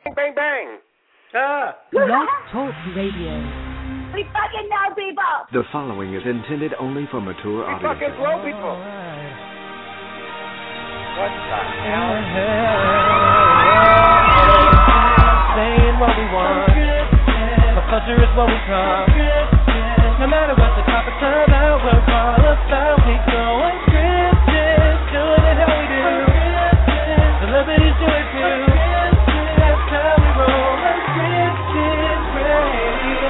Bang, bang. Blog Talk Radio. We fucking know people. The following is intended only for mature We audiences. fucking blow people. What the hell? Saying what we want. The culture is what we talk. No matter what the topic about, we'll call about. We go unscripted, doing it how we do. Celebrities do it too. That's how we roll unscripted radio.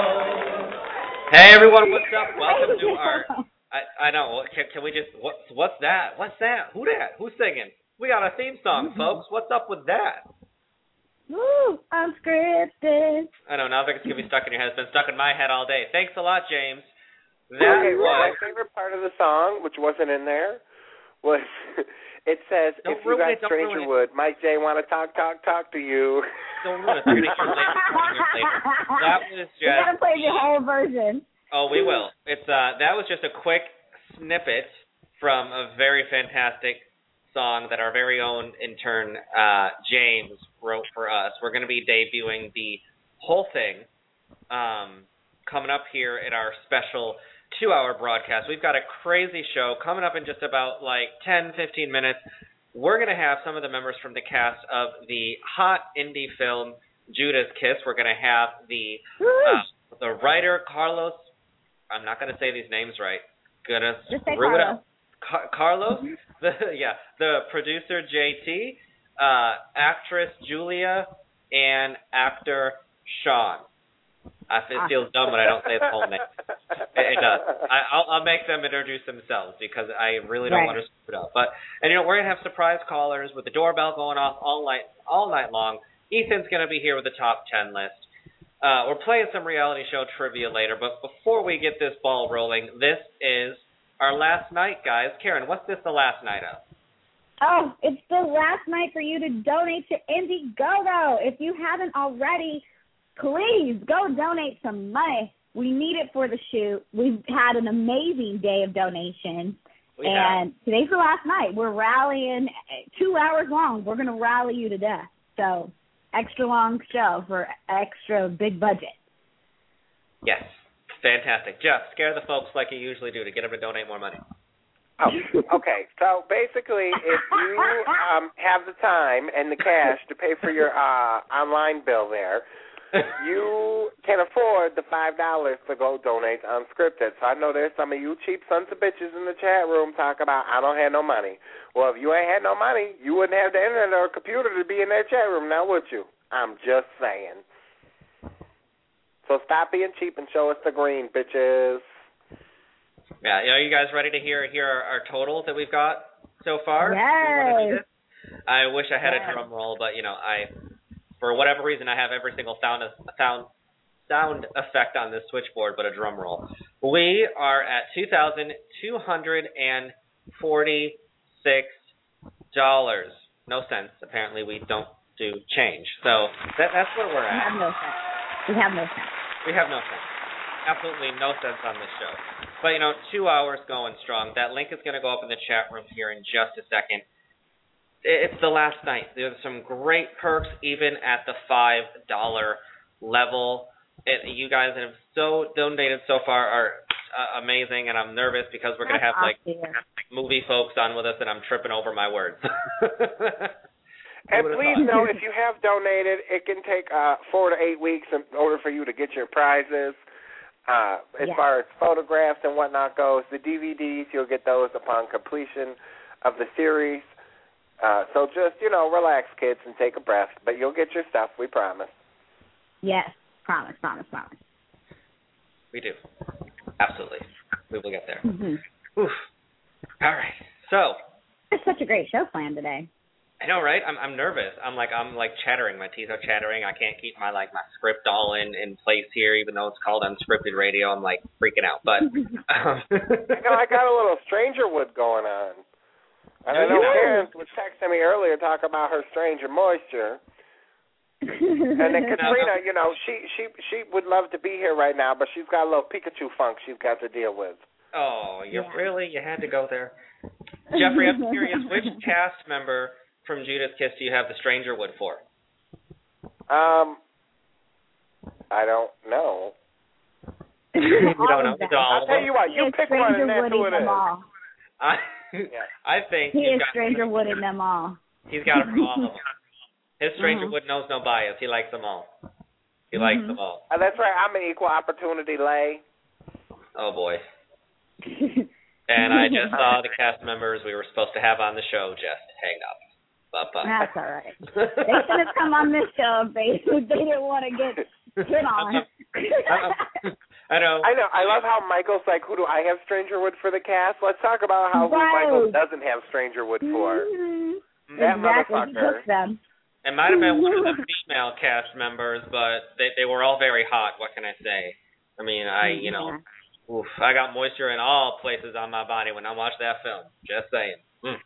Hey everyone, what's up? Welcome to our. I know. Can we just? What's that? What's that? Who that? Who's singing? We got a theme song, folks. What's up with that? Woo, unscripted. I know. Now it's gonna be stuck in your head. It's been stuck in my head all day. Thanks a lot, James. Okay, well, my favorite part of the song, which wasn't in there, was it says, Don't if you ruin got it, don't Stranger ruin it. Wood, Mike J want to talk to you. Don't ruin it. They're gonna hear it later. That was You gotta just. play the whole version. Oh, we will. It's that was just a quick snippet from a very fantastic song that our very own intern James wrote for us. We're going to be debuting the whole thing coming up here in our special 2-hour broadcast. We've got a crazy show coming up in just about like 10-15 minutes. We're going to have some of the members from the cast of the hot indie film Judas Kiss. We're going to have the writer Carlos. I'm not going to say these names right. Gonna Just say screw it Carlos. up. Carlos, the producer JT, actress Julia, and actor Sean. It feels dumb when I don't say the whole name. It does. I'll make them introduce themselves because I really don't want to screw it up. And we're gonna have surprise callers with the doorbell going off all night long. Ethan's gonna be here with the top 10 list. We're playing some reality show trivia later, but before we get this ball rolling, this is our last night, guys. Karen, what's this the last night of? Oh, it's the last night for you to donate to Indiegogo. If you haven't already, please go donate some money. We need it for the shoot. We've had an amazing day of donations. Today's the last night. We're rallying 2 hours long. We're going to rally you to death. So, extra long show for extra big budget. Yes. Fantastic. Jeff, scare the folks like you usually do to get them to donate more money. Oh, okay. So basically, if you have the time and the cash to pay for your online bill there, you can afford the $5 to go donate unscripted. So I know there's some of you cheap sons of bitches in the chat room talk about, I don't have no money. Well, if you ain't had no money, you wouldn't have the internet or computer to be in that chat room now, would you? I'm just saying. So stop being cheap and show us the green, bitches. Yeah, are you guys ready to hear our totals that we've got so far? Yes. I wish I had a drum roll, but for whatever reason, I have every single sound effect on this switchboard, but a drum roll. We are at $2,246. No cents. Apparently, we don't do change. So that's where we're at. We have no sense. Absolutely no sense on this show. But, 2 hours going strong. That link is going to go up in the chat room here in just a second. It's the last night. There's some great perks even at the $5 level. You guys have donated so far are amazing, and I'm nervous because we're going to have movie folks on with us, and I'm tripping over my words. And please know, if you have donated, it can take 4 to 8 weeks in order for you to get your prizes. As far as photographs and whatnot goes, the DVDs, you'll get those upon completion of the series. So just, relax, kids, and take a breath. But you'll get your stuff, we promise. Yes, promise. We do. Absolutely. We will get there. Mm-hmm. Oof. All right. So. It's such a great show planned today. I know, right? I'm nervous. I'm chattering. My teeth are chattering. I can't keep my script all in place here, even though it's called unscripted radio. I'm freaking out. But I got a little Stranger Wood going on. And I know Karen was texting me earlier talking about her Stranger Moisture. And then Katrina, she would love to be here right now, but she's got a little Pikachu funk she's got to deal with. Oh, you had to go there. Jeffrey, I'm curious, which cast member from Judas Kiss do you have the Stranger Wood for? I don't know. You don't know. I'll tell you what. You pick one and that's who it is. I think he he's is got Stranger Wooding them all. He's got it for all of them. His Stranger Wood knows no bias. He likes them all. He likes them all. That's right. I'm an equal opportunity lay. Oh boy. And I just saw the cast members we were supposed to have on the show just hang up. Bye-bye. That's all right. They should have come on this show if they didn't want to get hit on. I know. I love how Michael's like, who do I have Strangerwood for the cast? Let's talk about how who Michael doesn't have Strangerwood for. That exactly. He motherfucker. took them. It might have been one of the female cast members, but they were all very hot. What can I say? I mean, I got moisture in all places on my body when I watched that film. Just saying.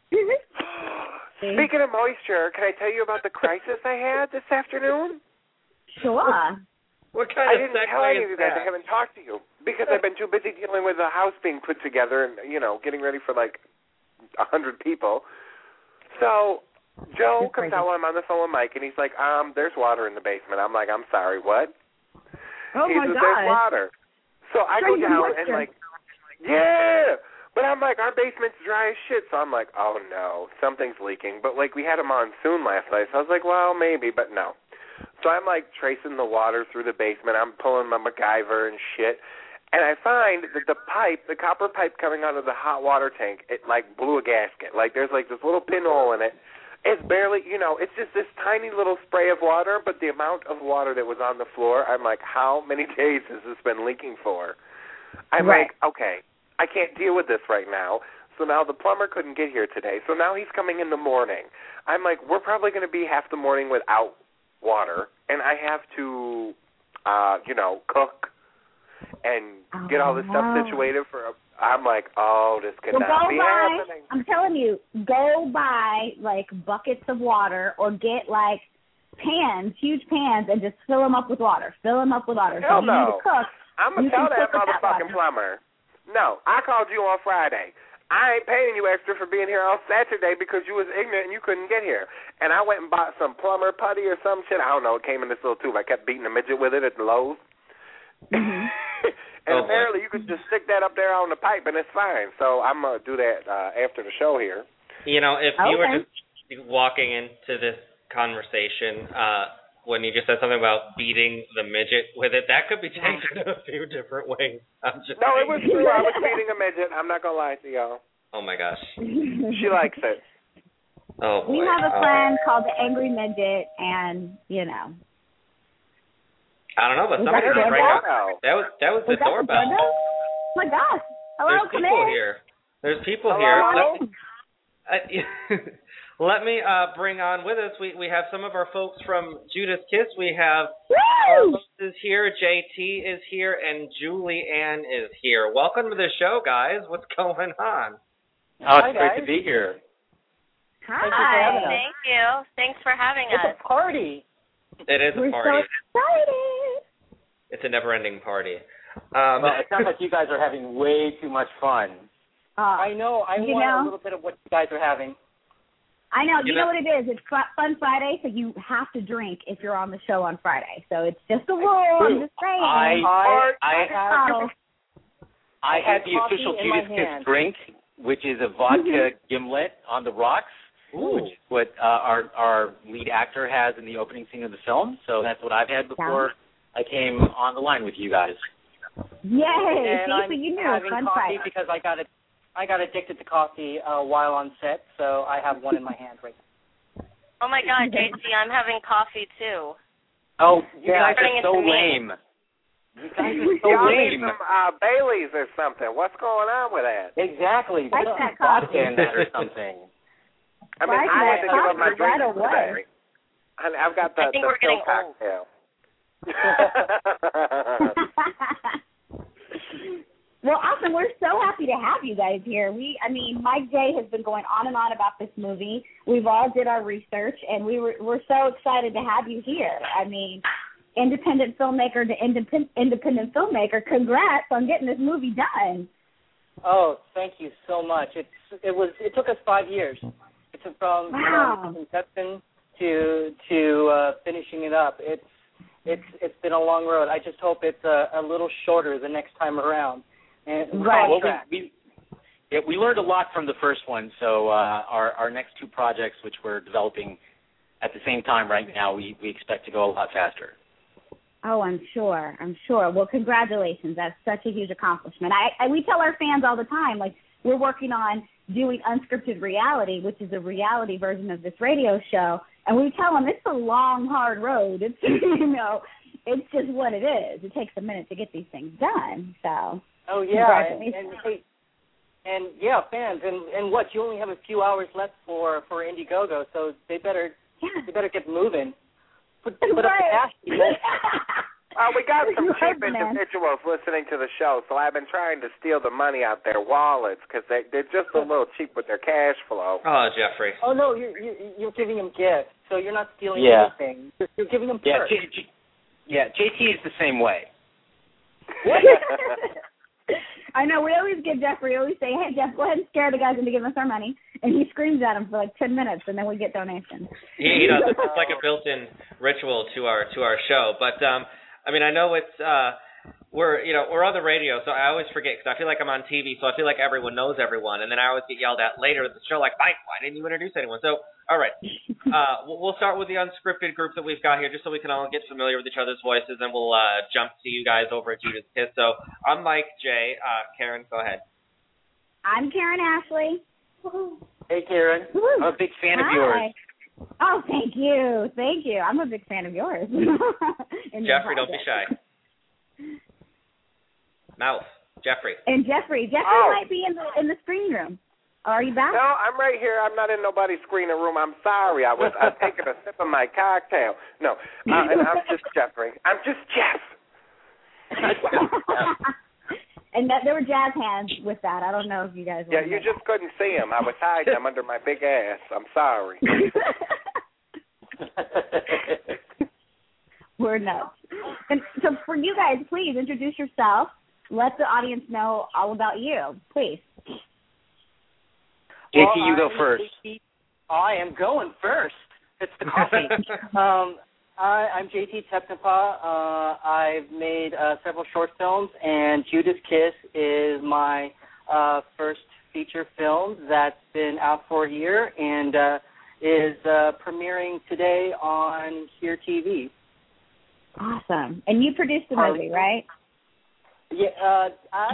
Speaking of moisture, can I tell you about the crisis I had this afternoon? Sure. What kind I of didn't tell any of you guys. I haven't talked to you because I've been too busy dealing with the house being put together and, getting ready for like 100 people. So Joe comes out when I'm on the phone with Mike, and he's like, there's water in the basement. I'm like, I'm sorry, what? Oh, he my says, God. There's water. So I go down and like, yeah. But I'm like, our basement's dry as shit. So I'm like, oh, no, something's leaking. But, like, we had a monsoon last night. So I was like, well, maybe, but no. So I'm, like, tracing the water through the basement. I'm pulling my MacGyver and shit. And I find that the copper pipe coming out of the hot water tank, it, like, blew a gasket. Like, there's, like, this little pinhole in it. It's barely, it's just this tiny little spray of water. But the amount of water that was on the floor, I'm like, how many days has this been leaking for? I'm like, okay. I can't deal with this right now. So now the plumber couldn't get here today. So now he's coming in the morning. I'm like, we're probably going to be half the morning without water. And I have to, cook and get all this stuff situated for I'm like, oh, this could not be happening. I'm telling you, go buy, like, buckets of water or get, like, pans, huge pans, and just fill them up with water. Hell so no. If you need to cook, I'm going to tell that motherfucking plumber. No, I called you on Friday. I ain't paying you extra for being here on Saturday because you was ignorant and you couldn't get here. And I went and bought some plumber putty or some shit. I don't know. It came in this little tube. I kept beating a midget with it at the Lowe's. And apparently you could just stick that up there on the pipe and it's fine. So I'm going to do that after the show here. If you were just walking into this conversation when you just said something about beating the midget with it, that could be taken a few different ways. No, it was true. I was beating a midget. I'm not going to lie to y'all. Oh, my gosh. She likes it. Oh, boy. We have a friend called the Angry Midget, and, I don't know, but somebody did bring up. That was the doorbell. Oh, my gosh. Hello, There's people here. There's people here. Let me bring on with us. We have some of our folks from Judas Kiss. We have Carlos is here, JT is here, and Julie Ann is here. Welcome to the show, guys. What's going on? Oh, it's great to be here. Hi. Thank you. Thanks for having us. It's a party. It is a party. We're so excited. It's a never-ending party. Well, it sounds like you guys are having way too much fun. I know. I want a little bit of what you guys are having. I know. You know what it is? It's Fun Friday, so you have to drink if you're on the show on Friday. So it's just a rule. I'm just saying. I had the official Judas Kiss drink, which is a vodka gimlet on the rocks, which is what our lead actor has in the opening scene of the film. So that's what I've had before I came on the line with you guys. Yay! And I'm having Fun coffee Friday. because I got addicted to coffee while on set, so I have one in my hand right now. Oh, my God, JC, I'm having coffee, too. Oh, you guys are so lame. You guys are so lame. Some Baileys or something. What's going on with that? Exactly. Like Put that some vodka in that or something. I mean, I had to give up my drink right today. I've got the getting cocktail. Well, awesome. We're so happy to have you guys here. Mike J has been going on and on about this movie. We've all did our research, and we're so excited to have you here. I mean, independent filmmaker to independent filmmaker, congrats on getting this movie done. Oh, thank you so much. It took us 5 years. It took from conception to finishing it up. It's been a long road. I just hope it's a little shorter the next time around. And right. Well, we learned a lot from the first one, so our next two projects, which we're developing at the same time right now, we expect to go a lot faster. Oh, I'm sure. Well, congratulations. That's such a huge accomplishment. We tell our fans all the time, like, we're working on doing Unscripted Reality, which is a reality version of this radio show, and we tell them it's a long, hard road. It's, it's just what it is. It takes a minute to get these things done. So. Oh, yeah. And yeah, fans. And what? You only have a few hours left for Indiegogo, so they better get moving. Put up the cash. We got some cheap individuals listening to the show, so I've been trying to steal the money out their wallets because they're just a little cheap with their cash flow. Oh, Jeffrey. Oh, no, you're giving them gifts, so you're not stealing anything. You're giving them perks. JT is the same way. I know. We always give Jeffrey, say, hey, Jeff, go ahead and scare the guys into giving us our money. And he screams at them for like 10 minutes, and then we get donations. He does. It's like a built-in ritual to our show. But, I mean, I know it's we're on the radio, so I always forget because I feel like I'm on TV, so I feel like everyone knows everyone. And then I always get yelled at later in the show, like, Mike, why didn't you introduce anyone? So, all right. We'll start with the unscripted group that we've got here just so we can all get familiar with each other's voices, and we'll jump to you guys over at Judas Kiss. So I'm Mike J. Karen, go ahead. I'm Karen Ashley. Hey, Karen. I'm a big fan of yours. Oh, thank you. I'm a big fan of yours. Jeffrey, don't be shy. Mouth. Jeffrey. And Jeffrey might be in the screening room. Are you back? No, I'm right here. I'm not in nobody's screening room. I'm sorry. I'm taking a sip of my cocktail. No, and I'm just Jeffrey. I'm just Jeff. And there were jazz hands with that. I don't know if you guys. Yeah, you just couldn't see them. I was hiding them under my big ass. I'm sorry. We're nuts. And so for you guys, please introduce yourself. Let the audience know all about you, please. JT, you go first. I am going first. It's the coffee. I'm JT Tepnapa. I've made several short films, and Judas Kiss is my first feature film that's been out for a year and is premiering today on Here TV. Awesome. And you produced the movie, right? Yeah,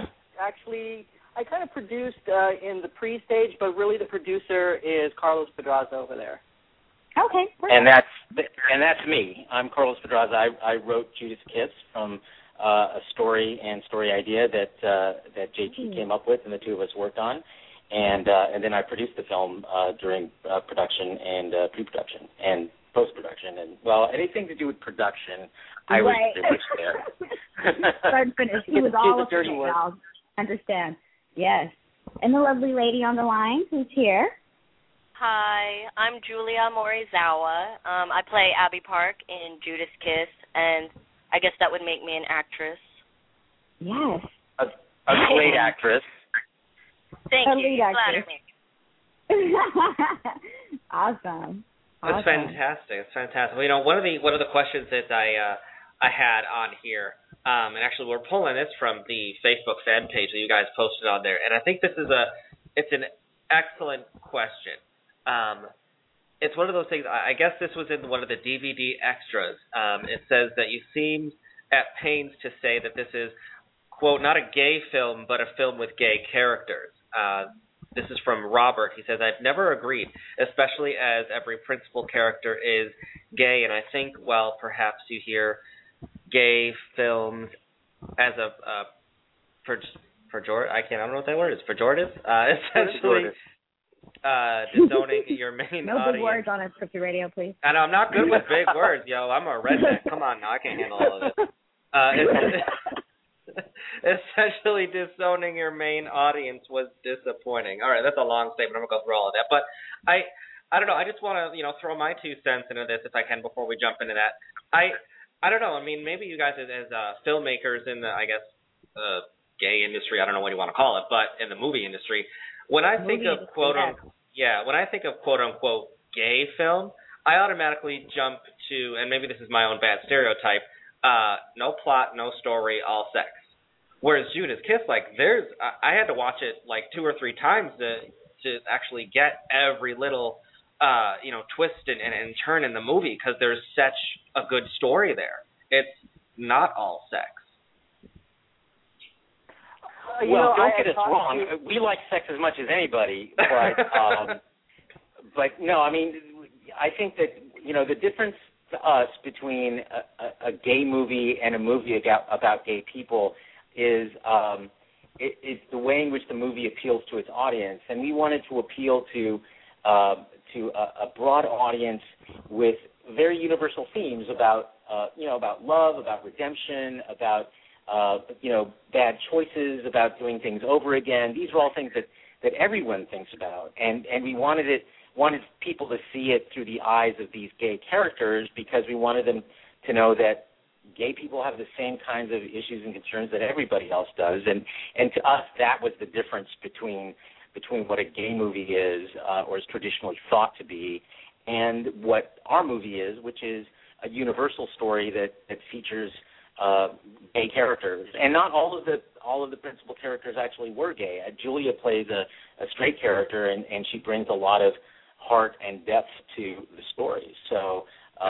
I kind of produced in the pre-stage, but really the producer is Carlos Pedraza over there. Okay, perfect. And that's me. I'm Carlos Pedraza. I wrote Judas Kiss from a story idea that JT came up with and the two of us worked on, and then I produced the film during production and pre-production and post-production, and anything to do with production, I was pretty much there. Start and finish. He was all of it, y'all. Understand? Yes. And the lovely lady on the line who's here. Hi, I'm Julia Morizawa. I play Abby Park in Judas Kiss, and I guess that would make me an actress. Yes. A great actress. Thank you. You flatter me. Awesome. That's fantastic. It's fantastic. Well, one of the questions that I had on here, and actually we're pulling this from the Facebook fan page that you guys posted on there, and I think it's an excellent question. It's one of those things, I guess this was in one of the DVD extras. It says that you seemed at pains to say that this is, quote, not a gay film, but a film with gay characters. This is from Robert. He says, I've never agreed, especially as every principal character is gay, and I think, perhaps you hear gay films as a, I don't know what that word is, pejorative? Essentially, disowning your main no audience. No big words on Unscripted Radio, please. I know, I'm not good with big words, yo. I'm a redneck. Come on now, I can't handle all of this. Essentially, disowning your main audience was disappointing. All right, that's a long statement. I'm going to go through all of that. But I don't know. I just want to, throw my 2 cents into this if I can before we jump into that. I don't know. I mean, maybe you guys as filmmakers in the, I guess, gay industry, I don't know what you want to call it, but in the movie industry, when I think of quote unquote gay film, I automatically jump to, and maybe this is my own bad stereotype, no plot, no story, all sex. Whereas Judas Kiss, like, I had to watch it like 2 or 3 times to actually get every little, twist and turn in the movie, because there's such a good story there. It's not all sex. Well, don't get us wrong. We like sex as much as anybody, but no, I mean, I think that, the difference to us between a gay movie and a movie about gay people is it's the way in which the movie appeals to its audience, and we wanted to appeal to a broad audience with very universal themes about love, about redemption, about bad choices, about doing things over again. These are all things that everyone thinks about, and we wanted people to see it through the eyes of these gay characters, because we wanted them to know that gay people have the same kinds of issues and concerns that everybody else does, and to us that was the difference between what a gay movie is, or is traditionally thought to be, and what our movie is, which is a universal story that features gay characters. And not all of the principal characters actually were gay. Julia plays a straight character, and she brings a lot of heart and depth to the story. So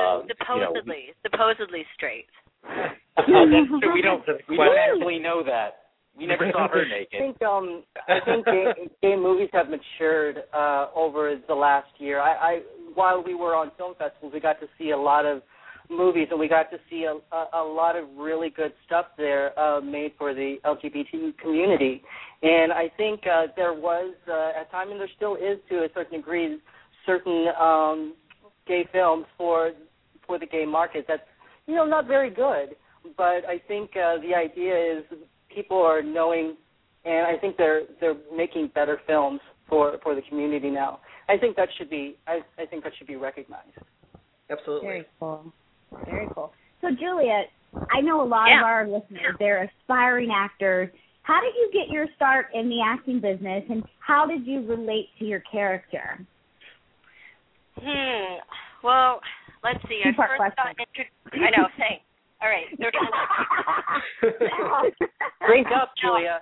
supposedly straight. That's true. We don't actually know that. We never saw her naked. I think gay movies have matured over the last year. While we were on film festivals, we got to see a lot of movies, and we got to see a lot of really good stuff there made for the LGBT community. And I think there was, at times, and there still is to a certain degree, certain gay films for the gay market that's, not very good. But I think the idea is people are knowing, and I think they're making better films for the community now. I think that should be recognized. Absolutely. Very cool. Very cool. So, Julia, I know a lot of our listeners, they're aspiring actors. How did you get your start in the acting business, and how did you relate to your character? Well, let's see. I first got I know, thanks. All right. Drink up, Julia.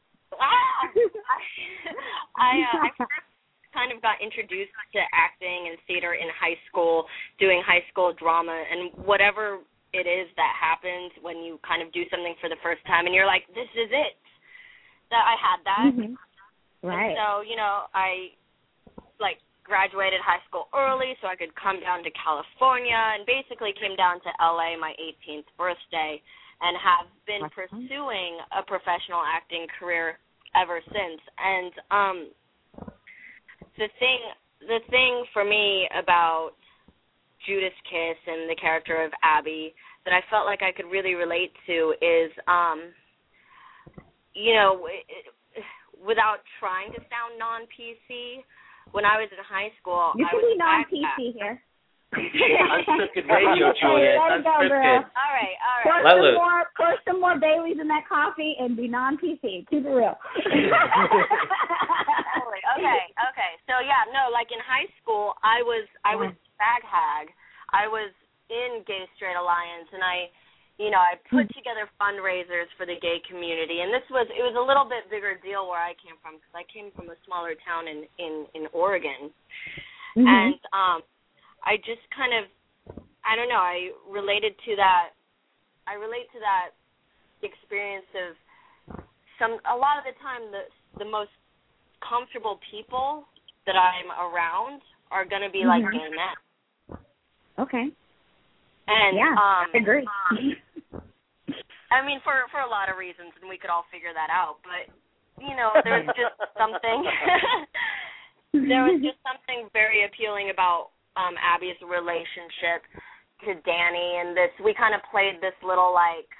I first kind of got introduced to acting and theater in high school, doing high school drama, and whatever it is that happens when you kind of do something for the first time and you're like, this is it. That I had that. Mm-hmm. Right. And so, I graduated high school early so I could come down to California, and basically came down to LA my 18th birthday, and have been pursuing a professional acting career ever since. And the thing for me about Judas Kiss and the character of Abby that I felt like I could really relate to is, without trying to sound non-PC, when I was in high school, you can be non-PC here. Unscripted radio, Julia. Unscripted. All right. Pour some more Baileys in that coffee and be non-PC. Keep it real. Okay. So in high school, I was fag hag. I was in Gay Straight Alliance, and I put together fundraisers for the gay community, and it was a little bit bigger deal where I came from, because I came from a smaller town in Oregon, and I just kind of, I don't know, I relate to that experience of a lot of the time the most comfortable people that I'm around are going to be like gay men. Okay. And I agree. I mean, for a lot of reasons, and we could all figure that out. But there was just something. There was just something very appealing about Abby's relationship to Danny, and we kind of played this little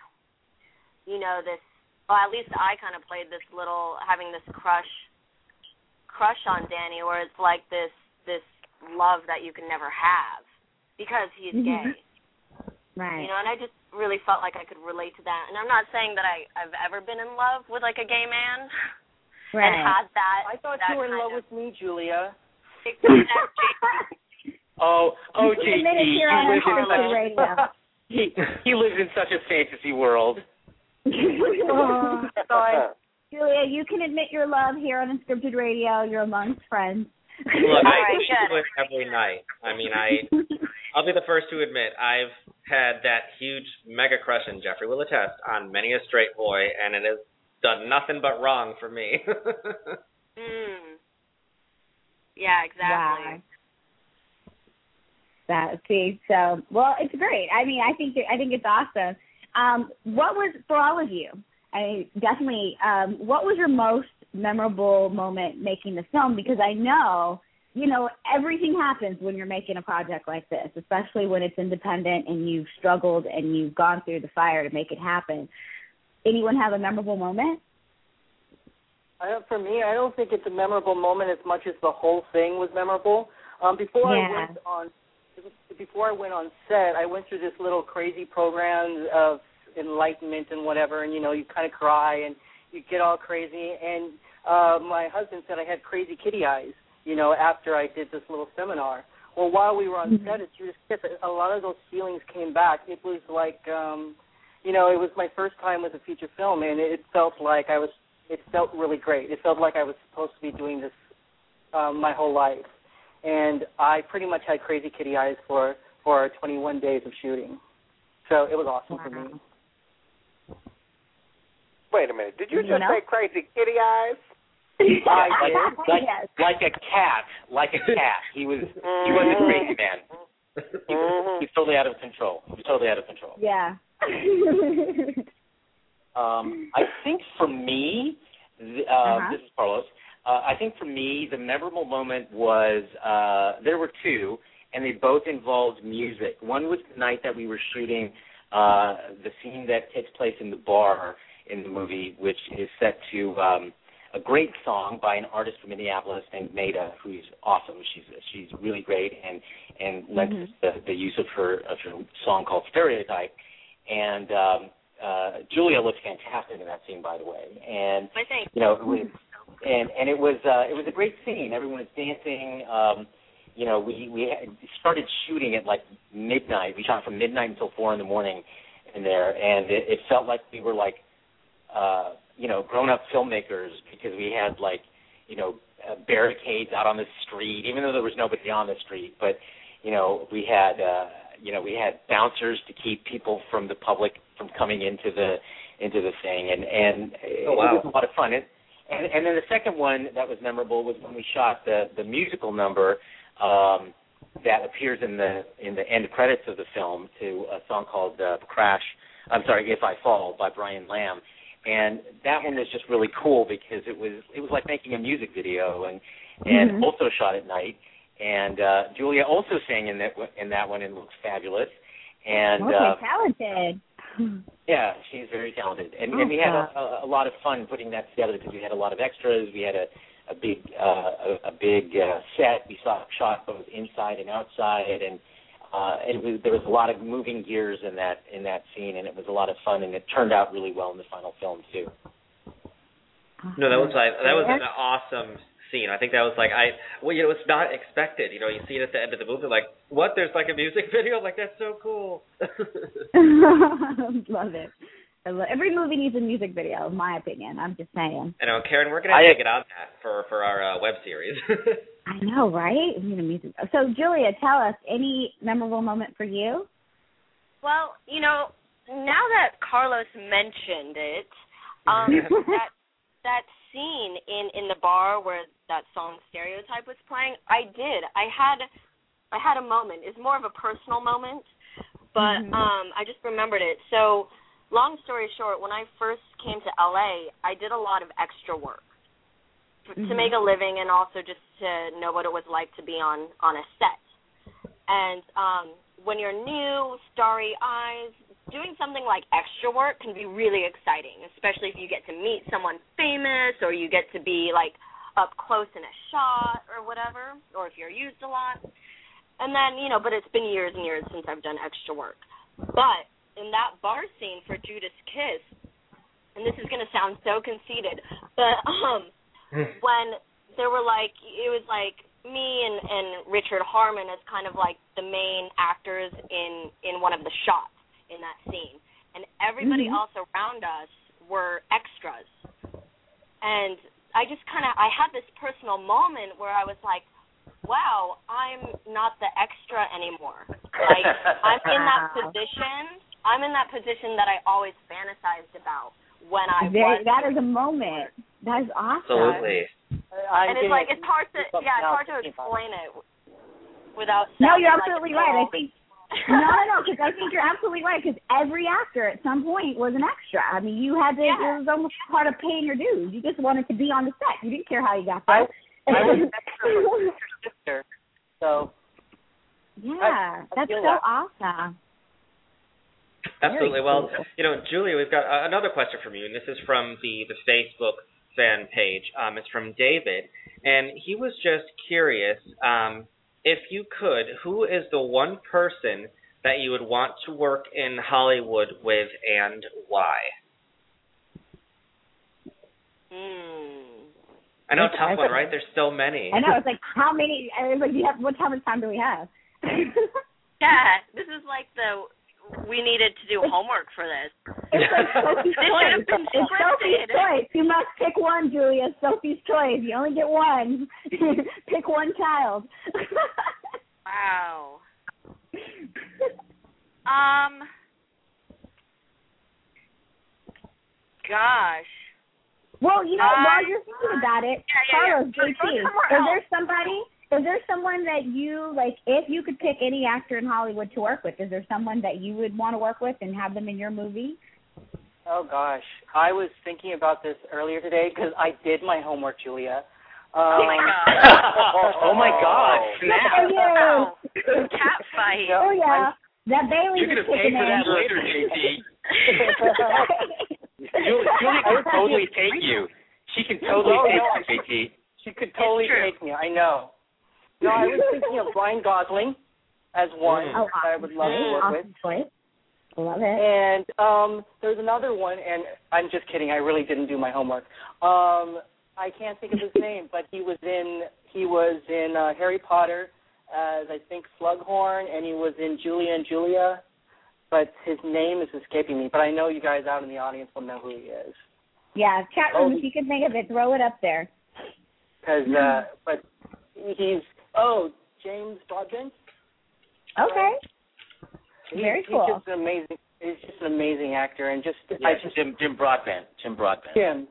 at least I kind of played this little, having this crush on Danny, where it's like this love that you can never have because he's gay. Right. And I just really felt like I could relate to that. And I'm not saying that I've ever been in love with a gay man. Right. And had that. I thought you were in love with me, Julia. Oh, JT, he lives in such a fantasy world. Julia, you can admit your love here on Unscripted Radio. You're amongst friends. Look, I do it every night. I mean, I'll be the first to admit I've had that huge mega crush, and Jeffrey will attest, on many a straight boy, and it has done nothing but wrong for me. Yeah, exactly. Wow. Well, it's great. I mean, I think it's awesome. What was, for all of you, definitely, what was your most memorable moment making the film? Because I know, everything happens when you're making a project like this, especially when it's independent and you've struggled and you've gone through the fire to make it happen. Anyone have a memorable moment? For me, I don't think it's a memorable moment as much as the whole thing was memorable. Before I went on set, I went through this little crazy program of enlightenment and whatever, and you kind of cry and you get all crazy. And my husband said I had crazy kitty eyes, after I did this little seminar. Well, while we were on set at Judas Kiss, a lot of those feelings came back. It was like, it was my first time with a feature film, and it felt like it felt really great. It felt like I was supposed to be doing this my whole life. And I pretty much had crazy kitty eyes for 21 days of shooting. So it was awesome for me. Wait a minute. Did you just say crazy kitty eyes? Like a cat. He was a crazy man. He was totally out of control. Yeah. I think for me, this is Carlos. I think for me, the memorable moment was, there were two, and they both involved music. One was the night that we were shooting the scene that takes place in the bar in the movie, which is set to a great song by an artist from Minneapolis named Maida, who's awesome. She's really great and lends the use of her song called Stereotype. And Julia looks fantastic in that scene, by the way. And it was a great scene. Everyone was dancing. We started shooting at like midnight. We shot from midnight until 4 a.m. in there, and it felt like we were like grown-up filmmakers, because we had barricades out on the street, even though there was nobody on the street. But we had bouncers to keep people from the public from coming into the thing, and it was a lot of fun. And then the second one that was memorable was when we shot the musical number that appears in the end credits of the film to a song called If I Fall by Brian Lamb. And that one was just really cool because it was like making a music video, and also shot at night. And Julia also sang in that one and looks fabulous. And talented. Yeah, she's very talented. And we had a lot of fun putting that together because we had a lot of extras. We had a big set. We shot both inside and outside, and there was a lot of moving gears in that scene, and it was a lot of fun, and it turned out really well in the final film too. No, that was an awesome scene. I think that was it's not expected. You see it at the end of the movie, like, what? There's like a music video? Like, that's so cool. Love it. Every movie needs a music video, in my opinion. I'm just saying. I know, Karen, we're going to have to get on that for our web series. I know, right? We need a music. So, Julia, tell us, any memorable moment for you? Well, now that Carlos mentioned it, that scene in the bar where that song Stereotype was playing, I had a moment. It's more of a personal moment, but I just remembered it. So, long story short, when I first came to LA, I did a lot of extra work to make a living, and also just to know what it was like to be on a set. And when you're new, starry eyes, doing something like extra work can be really exciting, especially if you get to meet someone famous, or you get to be like up close in a shot or whatever, or if you're used a lot. And then, but it's been years and years since I've done extra work. But in that bar scene for Judas Kiss, and this is going to sound so conceited, but when there were it was like me and Richard Harmon as kind of like the main actors in one of the shots in that scene. And everybody else around us were extras. And I had this personal moment where I was like, wow, I'm not the extra anymore. Like, I'm in that position that I always fantasized about when I was. That is a moment. That is awesome. Absolutely. And it's like, it's hard to explain it without saying. No, you're absolutely right. I think, because I think you're absolutely right, because every actor at some point was an extra. I mean, you had to, it was almost part of paying your dues. You just wanted to be on the set. You didn't care how you got there. I was an extra for my sister, so. Yeah, that's so awesome. Absolutely. Cool. Well, Julia, we've got another question from you, and this is from the Facebook fan page. It's from David, and he was just curious, if you could, who is the one person that you would want to work in Hollywood with, and why? I know, tough one, right? There's so many. I know. It's like, how many? It's like, how much time do we have? Yeah, this is like we needed to do homework for this. It's like Sophie's choice. It's Sophie's choice. You must pick one, Julia. Sophie's choice. You only get one. Pick one child. Wow. Gosh. Well, while you're thinking about it, Carlos, JT, is there someone that you, like, if you could pick any actor in Hollywood to work with, is there someone that you would want to work with and have them in your movie? Oh, gosh. I was thinking about this earlier today because I did my homework, Julia. Oh, my God. Oh, my God. Snap. Cat fight. Oh, yeah. That Bailey You're going to pay for that later, JT. Julia could totally take you. She can totally take you, JT. She could totally take me. I know. No, I was thinking of Ryan Gosling as one that I would love to work with. Choice. Love it. And there's another one, and I'm just kidding. I really didn't do my homework. I can't think of his name, but he was in Harry Potter as, I think, Slughorn, and he was in Julia and Julia. But his name is escaping me. But I know you guys out in the audience will know who he is. Yeah, chat room, if you can think of it, throw it up there. Because, but he's, James Broadbent. Okay. Very cool. He's just an amazing actor, and Jim Broadbent. Jim.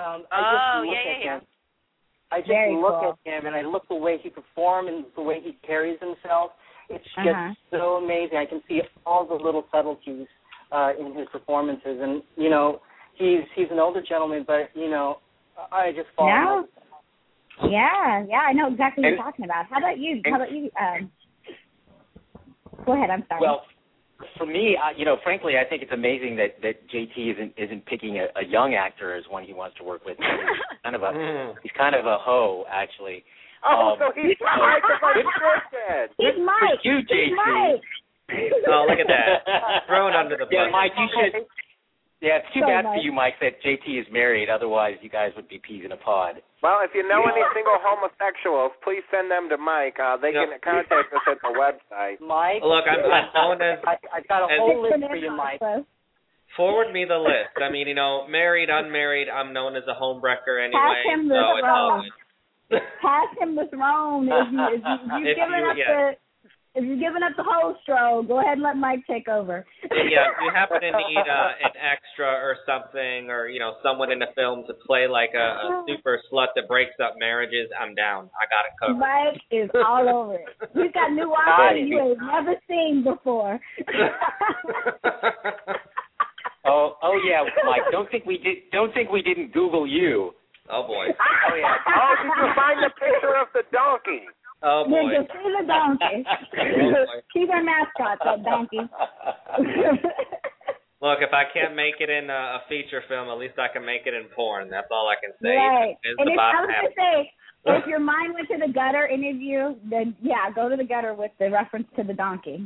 I just look at him, and I look the way he performs and the way he carries himself. It's just so amazing. I can see all the little subtleties in his performances, and he's an older gentleman, but I just fall in love with him. Yeah, I know exactly what you're talking about. How about you? Go ahead. I'm sorry. Well, for me, frankly, I think it's amazing that JT isn't picking a young actor as one he wants to work with. He's kind of a hoe, actually. Oh, so he's Mike if He's Mike. You, JT. He's Mike. Oh, look at that. Thrown under the bus. Yeah, Mike, you should. Yeah, it's too bad for you, Mike, that JT is married. Otherwise, you guys would be peas in a pod. Well, if you know any single homosexuals, please send them to Mike. They can contact us at the website. Mike? Look, I'm known as... I've got a whole list for you, Mike. Forward me the list. I mean, married, unmarried, I'm known as a homewrecker anyway. Pass him the throne. Pass him the throne. If you're giving up the hostro, go ahead and let Mike take over. Yeah, if you happen to need an extra or something, or someone in the film to play like a super slut that breaks up marriages, I'm down. I got it covered. Mike is all over it. He's got nuances you ain't never seen before. Oh yeah, Mike. Don't think we didn't Google you. Oh boy. Oh yeah. Oh, did you find the picture of the donkey? Oh boy. Yeah, just see the donkey. She's our mascot, that donkey. Look, if I can't make it in a feature film, at least I can make it in porn. That's all I can say. Right. And I was going to say, if your mind went to the gutter interview, then go to the gutter with the reference to the donkey.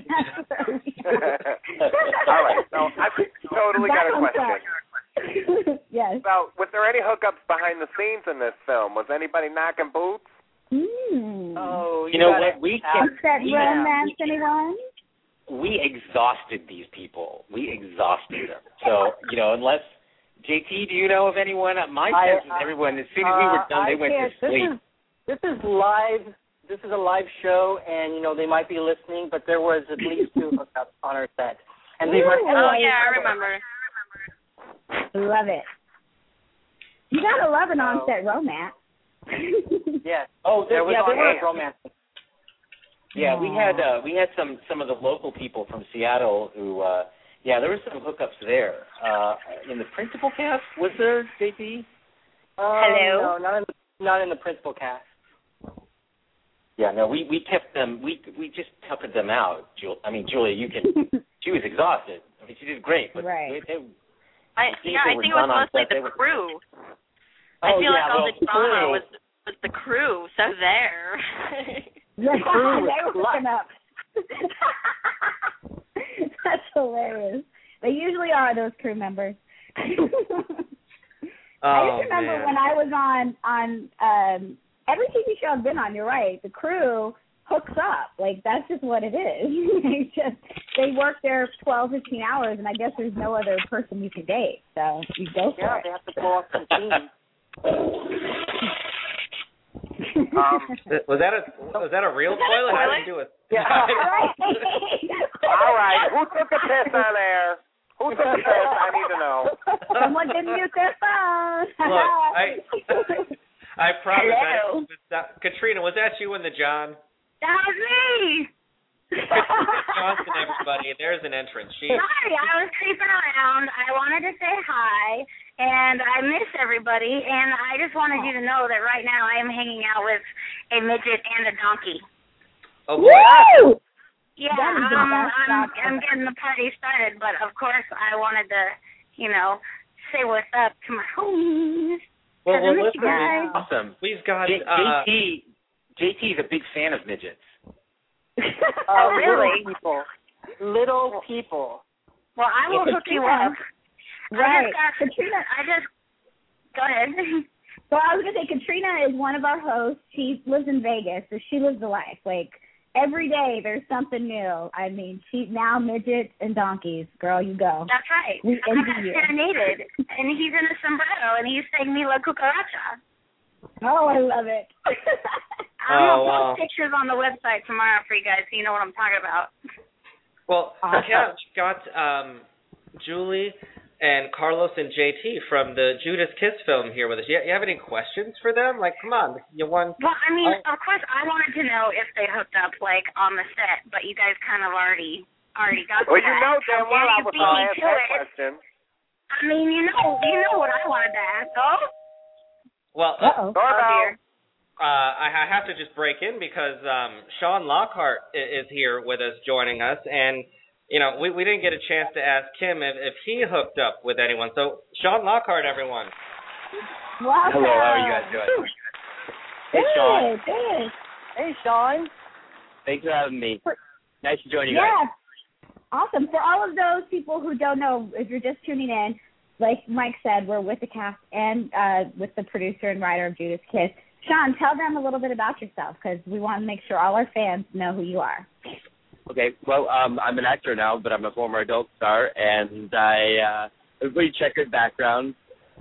All right. So I totally got a question. Yes. So, was there any hookups behind the scenes in this film? Was anybody knocking boots? Oh, you know what? We Onset romance, anyone? We exhausted these people. We exhausted them. So, unless JT, do you know of anyone? My sense is everyone, as soon as we were done, they went to sleep. This is live. This is a live show, and they might be listening. But there was at least 2 hookups on our set, and they must. Oh yeah, I remember. Love it. You gotta love an onset romance. Yes. Oh, there was romance. Yeah, we had some of the local people from Seattle who there were some hookups there. In the principal cast, was there, JP? Hello? No, not in the principal cast. Yeah, no, we kept them. We just tuckered them out. Julia, you can. She was exhausted. I mean, she did great, but right. I think it was mostly the crew. I feel like all the drama was the crew. So there. The crew was hooking up. That's hilarious. They usually are, those crew members. I just remember when I was on every TV show I've been on, you're right, the crew hooks up. Like, that's just what it is. They work there 12, 15 hours, and I guess there's no other person you can date. So you go for it. Yeah, they have to blow up some team. Was that a real toilet? How did you do it? Yeah. All right. Who took a piss on air? Who took a piss? I need to know. Someone didn't mute their phone. Look, I promise. Katrina, was that you and the John? That was me. Johnson, everybody. There's an entrance. Sorry, I was creeping around. I wanted to say hi, and I miss everybody, and I just wanted you to know that right now I am hanging out with a midget and a donkey. Oh, boy. Woo! Yeah, I'm getting the party started, but of course I wanted to, say what's up to my homies. Well, listen, guys. Awesome. We've got JT's a big fan of midgets. Oh, really? Little people. Well, I will hook you up. Right. Katrina, go ahead. So I was going to say, Katrina is one of our hosts. She lives in Vegas, so she lives the life. Like, every day there's something new. I mean, she's now midgets and donkeys. Girl, you go. That's right. We envy you. Serenaded, and he's in a sombrero, and he's saying me la cucaracha. Oh, I love it. I'm going to post pictures on the website tomorrow for you guys so you know what I'm talking about. Well, yeah, we've got Julie and Carlos and JT from the Judas Kiss film here with us. You have any questions for them? Like, come on. Well, I mean, of course, I wanted to know if they hooked up, like, on the set, but you guys kind of already got well, to that. You know damn well I was going to ask that question. I mean, you know what I wanted to ask, though. Well, dear. I have to just break in because Sean Lockhart is here with us, joining us, and we didn't get a chance to ask him if he hooked up with anyone. So Sean Lockhart, everyone. Welcome. Hello, how are you guys doing? Hey, Sean. Good. Hey, Sean. Thanks for having me. Nice to join you guys. Yeah. Awesome. For all of those people who don't know, if you're just tuning in, like Mike said, we're with the cast and with the producer and writer of Judas Kiss. Sean, tell them a little bit about yourself because we want to make sure all our fans know who you are. Okay, well, I'm an actor now, but I'm a former adult star, and I have a pretty checkered background.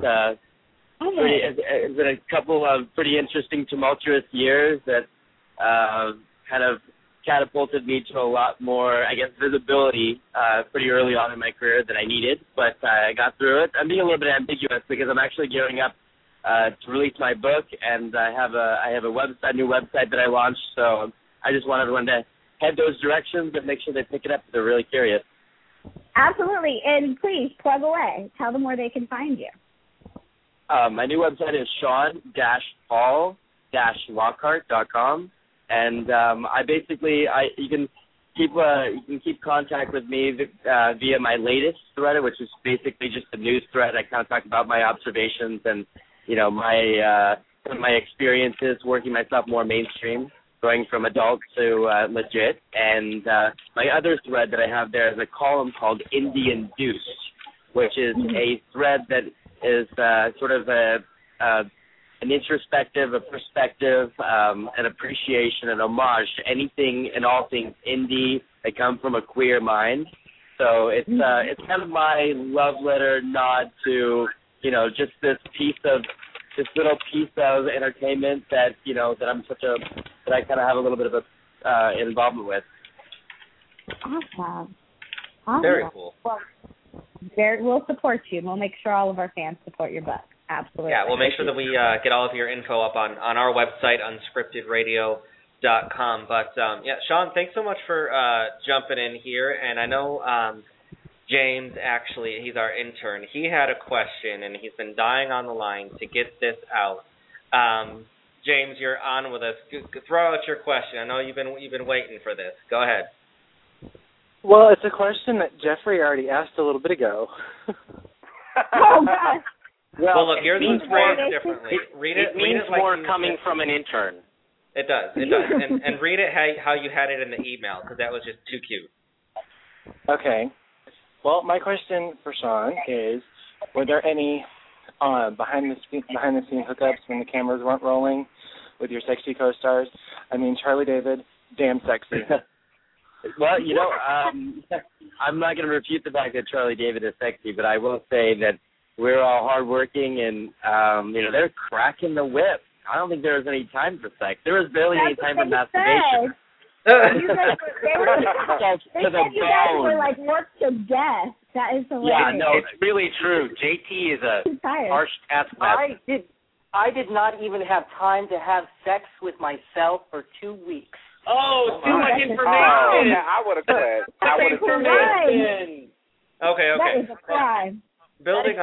It's been a couple of pretty interesting, tumultuous years that kind of catapulted me to a lot more, I guess, visibility pretty early on in my career than I needed, but I got through it. I'm being a little bit ambiguous because I'm actually gearing up to release my book, and I have a new website that I launched, so I just want everyone to head those directions and make sure they pick it up if they're really curious. Absolutely, and please plug away. Tell them where they can find you. My new website is Sean-Paul-Lockhart.com, and you can keep contact with me via my latest thread, which is basically just a news thread. I kind of talk about my observations and my experiences working myself more mainstream, going from adult to legit. And my other thread that I have there is a column called Indian Deuce, which is a thread that is sort of a an introspective, a perspective, an appreciation, an homage to anything and all things indie that come from a queer mind. So it's kind of my love letter nod to, just this little piece of entertainment that, that I kind of have a little bit of a involvement with. Awesome. Very cool. Well, we'll support you. We'll make sure all of our fans support your book. Absolutely. Yeah, we'll make sure that we get all of your info up on our website, unscriptedradio.com. But, Sean, thanks so much for jumping in here. And I know James, actually, he's our intern. He had a question, and he's been dying on the line to get this out. James, you're on with us. Throw out your question. I know you've been waiting for this. Go ahead. Well, it's a question that Jeffrey already asked a little bit ago. Oh, gosh. Well, look, yours was phrased differently. It means more coming from an intern. It does. And read it how you had it in the email, because that was just too cute. Okay. Well, my question for Sean is, were there any behind the scene hookups when the cameras weren't rolling with your sexy co-stars? I mean, Charlie David, damn sexy. Well, I'm not going to refute the fact that Charlie David is sexy, but I will say that we're all hardworking, and they're cracking the whip. I don't think there was any time for sex. There was barely any time for masturbation. They said you guys were like worked to death. That is hilarious. Yeah, no, it's really true. JT is a harsh taskmaster. I did not even have time to have sex with myself for 2 weeks. Oh, too much information. Oh, yeah, I would have quit. Okay. That is a crime. Building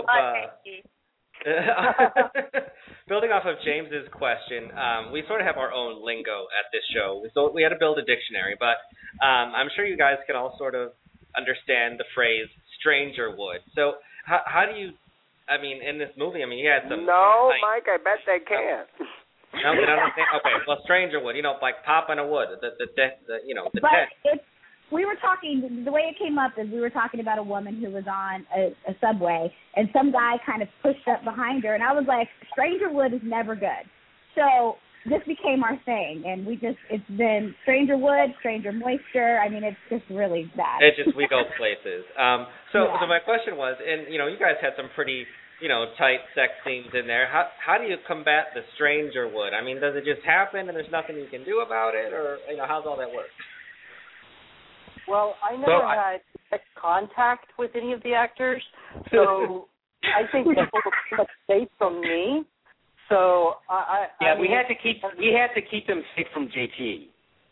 off of James's question, we sort of have our own lingo at this show. So we had to build a dictionary, but I'm sure you guys can all sort of understand the phrase "Strangerwood." So how do you? I mean, in this movie, you had some. No, Mike, I bet they can't. No, they don't understand. Okay, well, Strangerwood, like popping a wood, the tent. We were talking, the way it came up is we were talking about a woman who was on a subway, and some guy kind of pushed up behind her, and I was like, Strangerwood is never good. So this became our thing, and it's been Strangerwood, Stranger Moisture. It's just really bad. We go places. So my question was, and, you guys had some pretty, tight sex scenes in there. How do you combat the Strangerwood? Does it just happen and there's nothing you can do about it, or, how's all that work? Well, I never had contact with any of the actors, so I think people were safe from me. So we had to keep them safe from JT.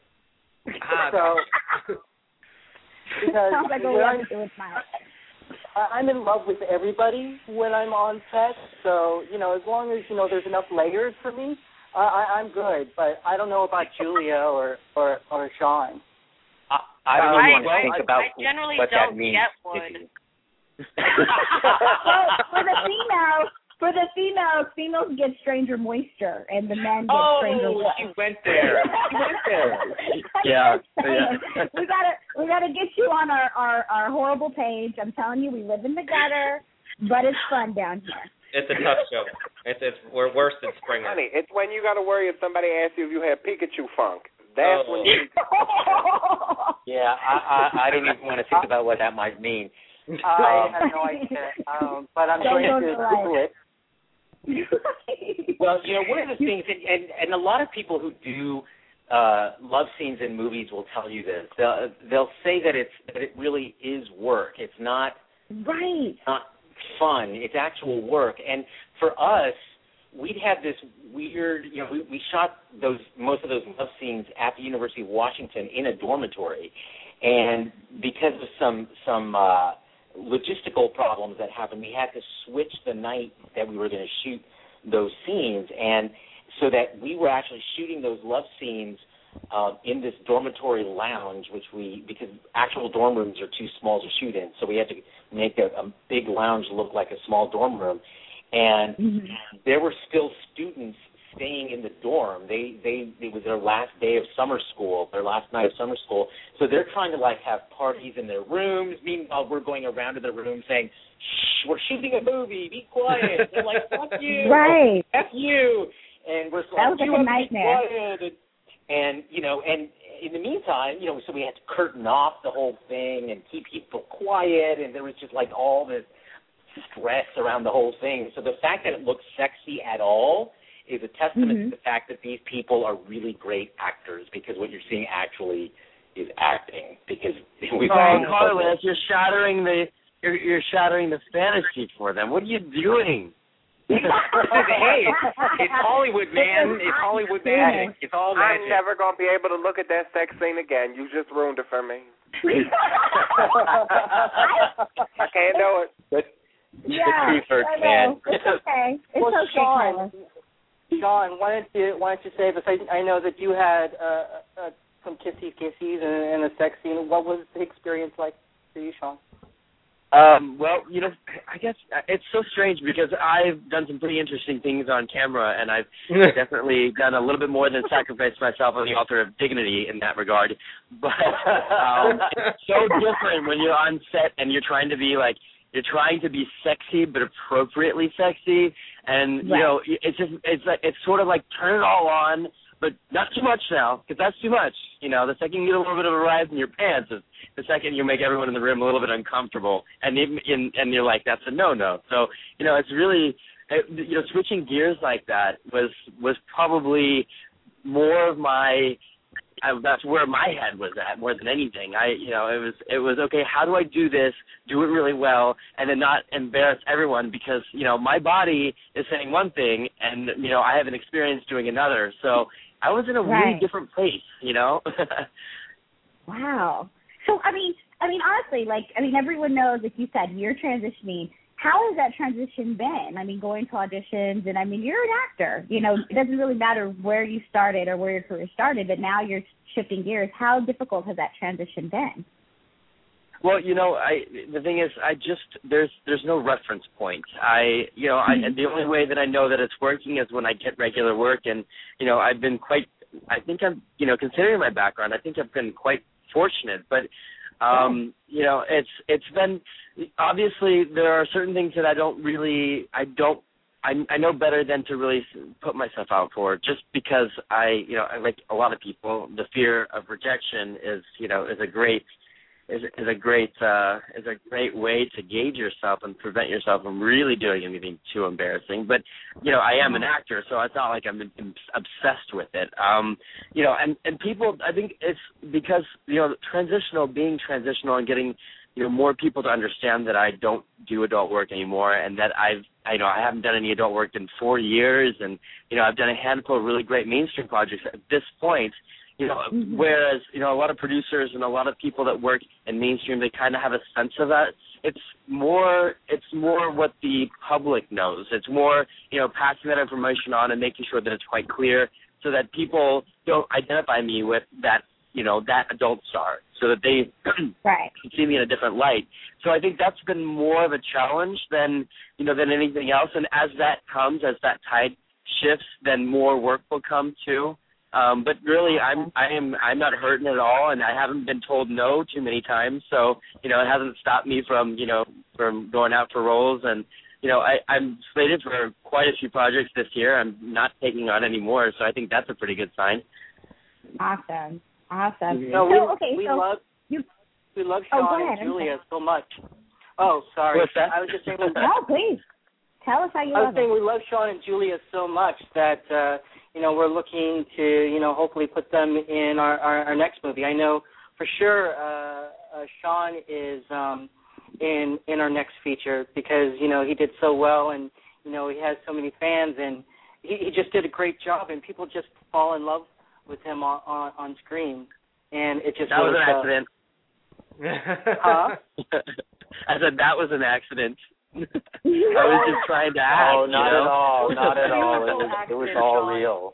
Sounds like a way to do it, Miles. I'm in love with everybody when I'm on set, so as long as there's enough layers for me, I'm good. But I don't know about Julia or Sean. I don't even want to think about generally what don't that means. Get wood. Well, for the females get Stranger Moisture, and the men get Stranger Wood. She went there. Yeah. We gotta get you on our horrible page. I'm telling you, we live in the gutter, but it's fun down here. It's a tough show. We're worse than Springer. Honey, it's when you got to worry if somebody asks you if you have Pikachu funk. That's when you. Yeah, I don't even want to think about what that might mean. I have no idea, but I'm going to Google it. Well, one of the things, and a lot of people who do love scenes in movies will tell you this. They'll say that it really is work. It's not not fun. It's actual work. And for us, we'd had this weird, we shot most of those love scenes at the University of Washington in a dormitory, and because of some logistical problems that happened, we had to switch the night that we were going to shoot those scenes, and so that we were actually shooting those love scenes in this dormitory lounge, because actual dorm rooms are too small to shoot in, so we had to make a big lounge look like a small dorm room. And there were still students staying in the dorm. It was their last day of summer school, their last night of summer school. So they're trying to have parties in their rooms. Meanwhile, we're going around to their room saying, we're shooting a movie. Be quiet. They're like, fuck you. Right. F you. And we're that was like a nightmare. And in the meantime, so we had to curtain off the whole thing and keep people quiet, and there was just like all this stress around the whole thing. So the fact that it looks sexy at all is a testament to the fact that these people are really great actors, because what you're seeing actually is acting. Because Carlos, you're shattering the fantasy for them. What are you doing? Hey, it's Hollywood, man. It's Hollywood magic. It's all magic. I'm never going to be able to look at that sex scene again. You just ruined it for me. I can't do it. Yeah, It's okay. It's okay. Sean, wanted to say this. I know that you had some kissies and a sex scene. What was the experience like for you, Sean? Well, I guess it's so strange because I've done some pretty interesting things on camera, and I've definitely done a little bit more than sacrifice myself on the altar of dignity in that regard. But it's so different when you're on set and you're trying to be sexy but appropriately sexy, and it's sort of like turn it all on, but not too much now, because that's too much. The second you get a little bit of a rise in your pants is the second you make everyone in the room a little bit uncomfortable, and you're like, that's a no-no. So, it's really, switching gears like that was probably more of that's where my head was at more than anything. It was okay, how do I do this, do it really well, and then not embarrass everyone, because, my body is saying one thing, and, I have an experience doing another. So I was in a really different place, Wow. So, I mean, honestly, everyone knows, like you said, you're transitioning. How has that transition been? I mean, going to auditions, and you're an actor. It doesn't really matter where you started or where your career started, but now you're shifting gears. How difficult has that transition been? Well, the thing is, there's no reference point. The only way that I know that it's working is when I get regular work, and I've been considering my background, I think I've been quite fortunate, but it's been, obviously there are certain things that I know better than to really put myself out for, just because like a lot of people, the fear of rejection is a great way to gauge yourself and prevent yourself from really doing anything too embarrassing. But I am an actor, so it's not like I'm obsessed with it. And people, I think it's because being transitional and getting more people to understand that I don't do adult work anymore, and that I haven't done any adult work in 4 years, and I've done a handful of really great mainstream projects at this point. Whereas, a lot of producers and a lot of people that work in mainstream, they kind of have a sense of that. It's more what the public knows. It's more, passing that information on and making sure that it's quite clear, so that people don't identify me with that, that adult star, so that they can see me in a different light. So I think that's been more of a challenge than anything else. And as that tide shifts, then more work will come too. But really, I'm not hurting at all, and I haven't been told no too many times. So it hasn't stopped me from going out for roles, and I'm slated for quite a few projects this year. I'm not taking on any more, so I think that's a pretty good sign. Awesome. We love Sean and Julia so much. Oh, sorry. What's that? I was just saying. No, please tell us how you love. I was saying we love Sean and Julia so much that we're looking to hopefully put them in our next movie. I know for sure Sean is in our next feature, because he did so well, and he has so many fans, and he just did a great job, and people just fall in love with him on screen, and it just that was an accident. Huh? I said that was an accident. I was just trying to act. Oh, not at all. Not at all. It was all real.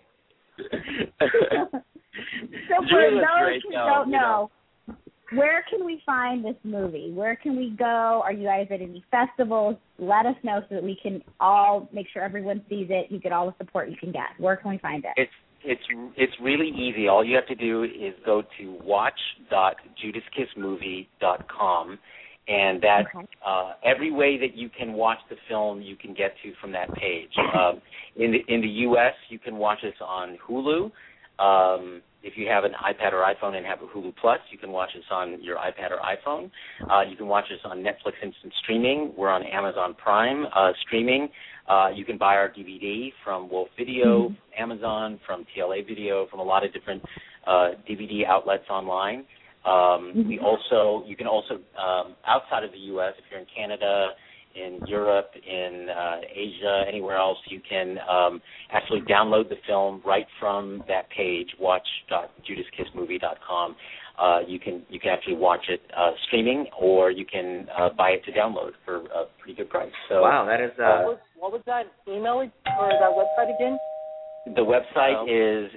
So for those who don't know, where can we find this movie? Where can we go? Are you guys at any festivals? Let us know so that we can all make sure everyone sees it. You get all the support you can get. Where can we find it? It's really easy. All you have to do is go to watch.judaskissmovie.com, and that every way that you can watch the film, you can get to from that page. In the U.S., you can watch this on Hulu. If you have an iPad or iPhone and have a Hulu Plus, you can watch this on your iPad or iPhone. You can watch this on Netflix Instant Streaming. We're on Amazon Prime streaming. You can buy our DVD from Wolf Video, Amazon, from TLA Video, from a lot of different DVD outlets online. You can also outside of the U.S., if you're in Canada, in Europe, in Asia, anywhere else, you can actually download the film right from that page, watch.judaskissmovie.com. You can actually watch it streaming, or you can buy it to download for a pretty good price. So, wow, that is. What was that email or that website again? The website is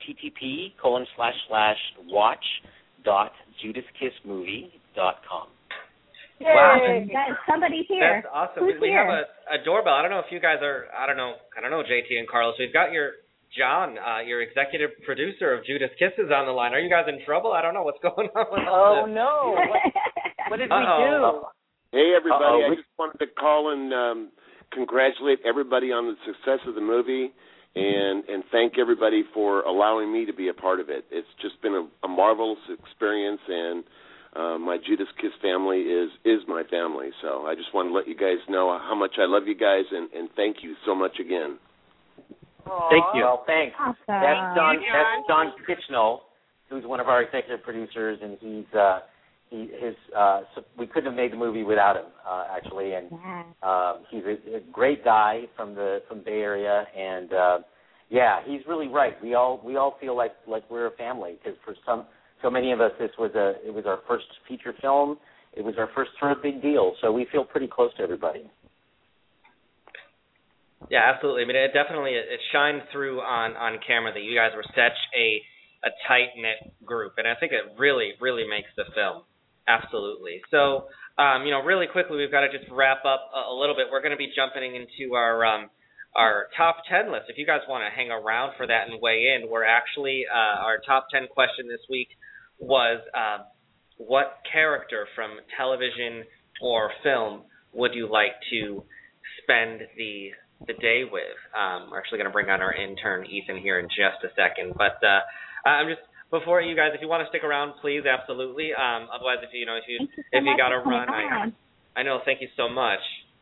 http://watch.judaskissmovie.com. Wow, somebody's here. That's awesome. Who's we here? have a doorbell. I don't know if you guys are. I don't know, JT and Carlos. We've got your John, your executive producer of Judas Kisses, on the line. Are you guys in trouble? I don't know what's going on with all this. No! What did we do? Hey everybody! I just wanted to call and congratulate everybody on the success of the movie, and thank everybody for allowing me to be a part of it. It's just been a marvelous experience, and my Judas Kiss family is my family. So I just want to let you guys know how much I love you guys, and thank you so much again. Aww. Thank you. Well, thanks. Awesome. That's Don Kitchnell, who's one of our executive producers, and we couldn't have made the movie without him, actually. And he's a great guy from the Bay Area, and he's really right. We all feel like we're a family, because for so many of us, it was our first feature film. It was our first sort of big deal, so we feel pretty close to everybody. Yeah, absolutely. I mean, it definitely shined through on camera that you guys were such a tight-knit group, and I think it really, really makes the film. Absolutely. So, really quickly, we've got to just wrap up a little bit. We're going to be jumping into our top 10 list. If you guys want to hang around for that and weigh in, we're actually our top 10 question this week was what character from television or film would you like to spend the day with? We're actually going to bring on our intern Ethan here in just a second, but I'm just before you guys, if you want to stick around, please, absolutely. Otherwise, if you got to run, I know. Thank you so much.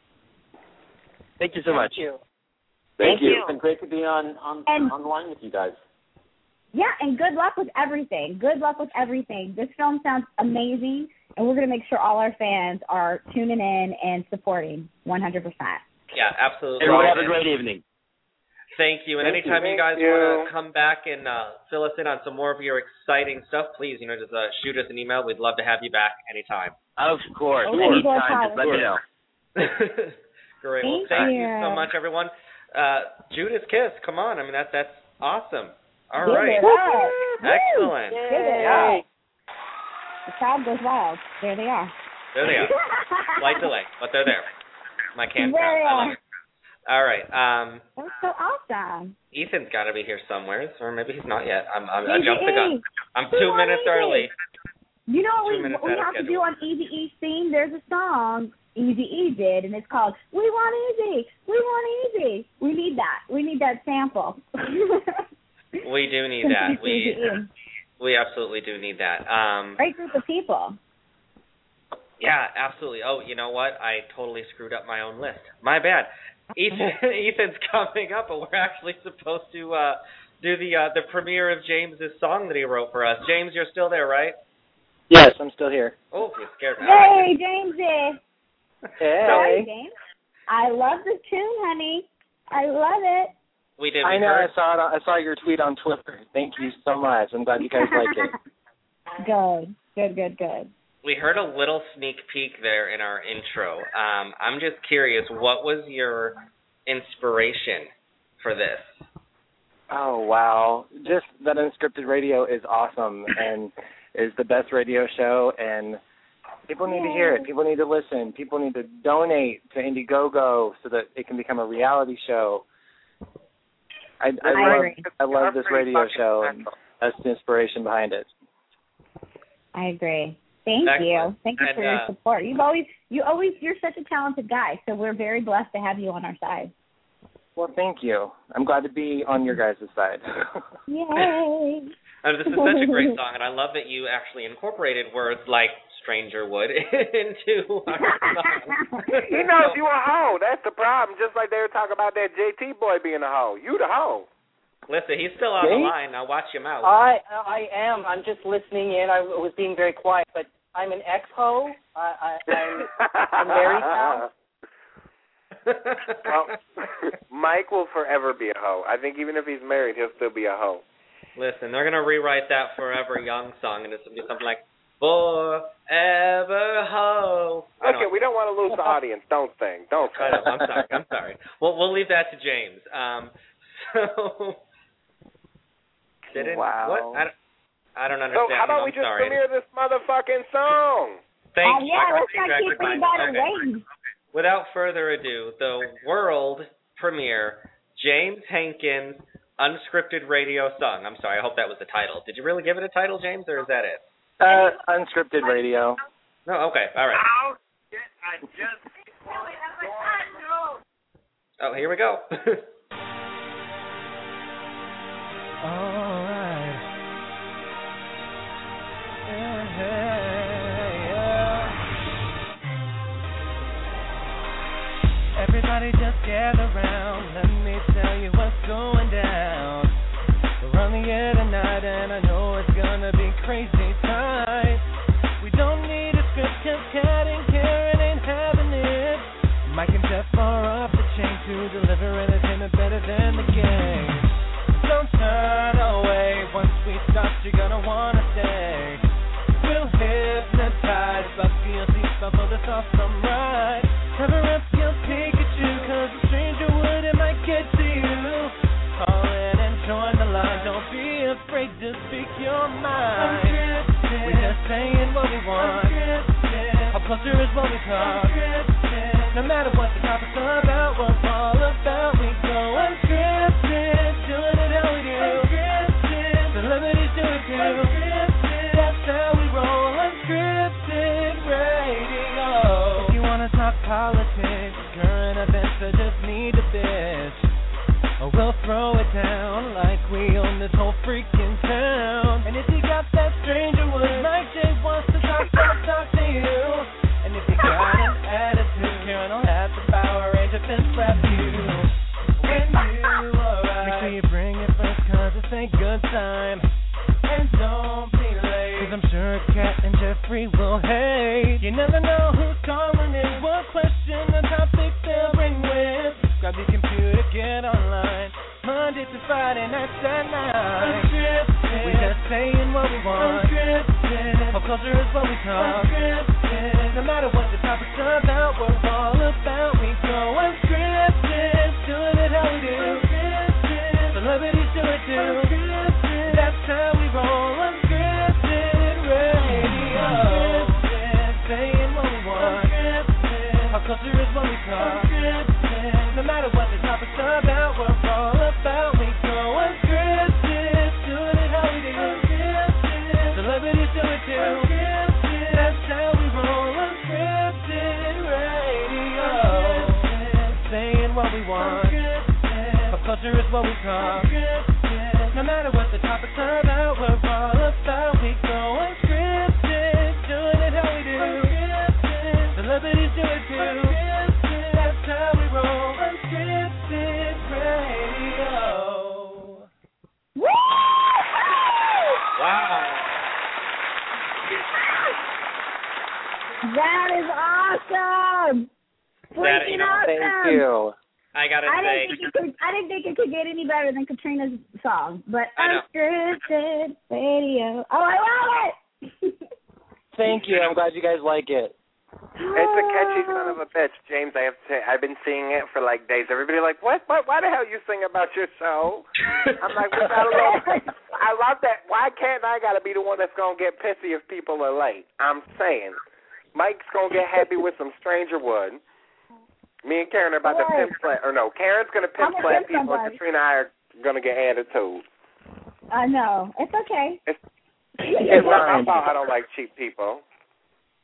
Thank you so much. Thank you. It's been great to be on the line with you guys. Yeah, and good luck with everything. Good luck with everything. This film sounds amazing, and we're going to make sure all our fans are tuning in and supporting 100%. Yeah, absolutely. Everyone have a great evening. Thank you. And anytime you guys want to come back and fill us in on some more of your exciting stuff, please, just shoot us an email. We'd love to have you back anytime. Of course. Anytime, just let me know. Great. Well, thank you so much, everyone. Judas Kiss, come on. I mean, that's awesome. All right. Excellent. Yeah. The crowd goes wild. There they are. Slight delay, but they're there. My camera. I love it. All right. That's so awesome. Ethan's got to be here somewhere, or maybe he's not yet. I jumped the gun. I'm 2 minutes early. You know what we have to do on Easy E's theme? There's a song Easy E did, and it's called "We Want Easy, We Want Easy." We need that. We need that sample. We do need that. We absolutely do need that. Great group of people. Yeah, absolutely. Oh, you know what? I totally screwed up my own list. My bad. Ethan's coming up, but we're actually supposed to do the premiere of James's song that he wrote for us. James, you're still there, right? Yes, I'm still here. Oh, you scared me. Hey, Jamesy. Hey. Sorry, James. I love the tune, honey. I love it. We did. I know. I saw your tweet on Twitter. Thank you so much. I'm glad you guys like it. Good. We heard a little sneak peek there in our intro. I'm just curious, what was your inspiration for this? Oh, wow. Just that Unscripted Radio is awesome and is the best radio show, and people need to hear it. People need to listen. People need to donate to Indiegogo so that it can become a reality show. I love this radio show, and that's the inspiration behind it. I agree. Thank you. Thank you And, for your support. You're such a talented guy, so we're very blessed to have you on our side. Well, thank you. I'm glad to be on your guys' side. Yay! This is such a great song, and I love that you actually incorporated words like stranger would into our song. He knows you a hoe. That's the problem. Just like they were talking about that JT boy being a hoe. You the hoe. Listen, he's still on the line. Now watch your mouth. I am. I'm just listening in. I was being very quiet, but I'm an ex-hoe. I'm married now. Well, Mike will forever be a hoe. I think even if he's married, he'll still be a hoe. Listen, they're going to rewrite that Forever Young song, and it's going to be something like, Forever Hoe. Okay, we don't want to lose the audience. Don't sing. Don't sing. I'm sorry. We'll leave that to James. Wow. What? I don't understand. So how about we just premiere this motherfucking song? Thank you. Let's not keep anybody waiting. Without further ado, the world premiere, James Hankins' unscripted radio song. I'm sorry, I hope that was the title. Did you really give it a title, James, or is that it? Unscripted radio. No, okay, all right. Oh, here we go. All right. Everybody just gather round. Let me tell you what's going down. We're on the air tonight, and I know it's gonna be crazy tight. We don't need a script, 'cause Kat and Karen ain't having it. Mike and Jeff are off the chain to deliver entertainment better than the game. Don't turn away. Once we start, you're gonna wanna stay. We'll hypnotize, but feel deep for this awesome ride. Cover up your Pikachu, 'cause a stranger would, it might get to you. Call in and join the line. Don't be afraid to speak your mind. We're just saying what we want. Our culture is what we talk. No matter what the topic's about, we're all about. We go unscripted, doing it how we do. Celebrities do it too. That's how we roll, unscripted radio. If you wanna talk politics, current events, I just need a bitch. Or we'll throw it down like we own this whole freaking town. And if you got that stranger wood, Mike J wants to talk to you. And if you got an attitude, Karen will have the Power Ranger fist slap you. When you arrive, make sure you bring it first, 'cause it's a good time. And don't be late, 'cause I'm sure Kat and Jeffrey will hate. You never know who's calling in, what question or topic they'll bring with. Grab your computer, get online. Monday to Friday, nights at 9. Unscripted. We're just saying what we want. Unscripted. Pop culture is what we talk. Unscripted. No matter what the topic's about, we're all about. We go unscripted, doing it how we do. Unscripted. Celebrities do it too. Unscripted. That's how we roll. Unscripted radio. Unscripted. Saying what we want. Unscripted. Pop culture is what we talk. Unscripted. No matter what the topic's about, we're all about. We go unscripted, doing it how we do. Unscripted. Celebrities do it too. Unscripted. That's how we roll. Unscripted radio. Unscripted. Saying what we want. Unscripted. Pop culture is what we talk. Unscripted. No matter what the topic's about, we're all about. We go unscripted, doing it how we do. Unscripted. Celebrities do it too. Unscripted. That's how we roll. Unscripted radio. Woo! Wow. That is awesome. Freaking awesome. Thank you. I gotta say, I didn't think it could get any better than Katrina's song, but unscripted radio. Oh, I love it. Thank you. I'm glad you guys like it. It's a catchy son of a bitch, James. I have to say, I've been singing it for like days. Everybody like, what? Why the hell you sing about your show? I'm like, we gotta love. I love that. Why can't I gotta be the one that's gonna get pissy if people are late? I'm saying, Mike's gonna get happy with some Stranger Wood. Me and Karen are about to pimp slap. Or no, Karen's gonna pimp slap people, and Katrina and I are gonna get attitude. I know. It's okay. It's not my fault. I don't like cheap people.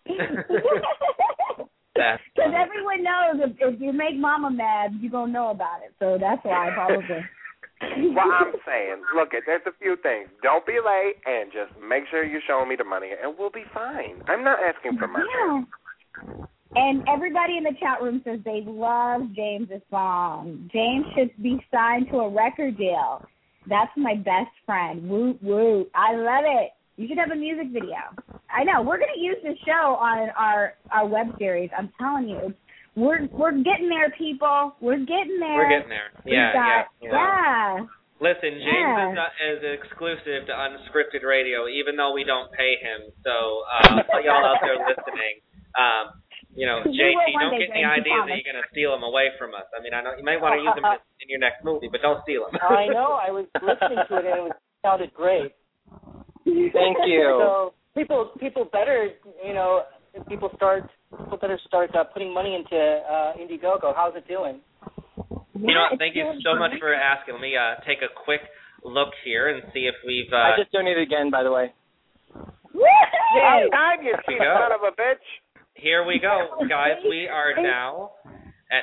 Because everyone knows if you make Mama mad, you're going to know about it. So that's why, probably. Well, I'm saying, look, there's a few things. Don't be late and just make sure you're showing me the money, and we'll be fine. I'm not asking for money. Yeah. And everybody in the chat room says they love James's song. James should be signed to a record deal. That's my best friend. Woot, woot. I love it. You should have a music video. I know. We're going to use this show on our web series. I'm telling you. We're getting there, people. We're getting there. We're getting there. Yeah. Listen, James is exclusive to Unscripted Radio, even though we don't pay him. So, y'all out there listening, JT, don't get any ideas that you're going to steal him away from us. I mean, I know you might want to use him in your next movie, but don't steal him. I know. I was listening to it, and it sounded great. Thank you. So people better, people better start putting money into Indiegogo. How's it doing? Thank you so much for asking. Let me take a quick look here and see if we've... I just donated again, by the way. Hey, God, you son of a bitch. Here we go, guys. We are now at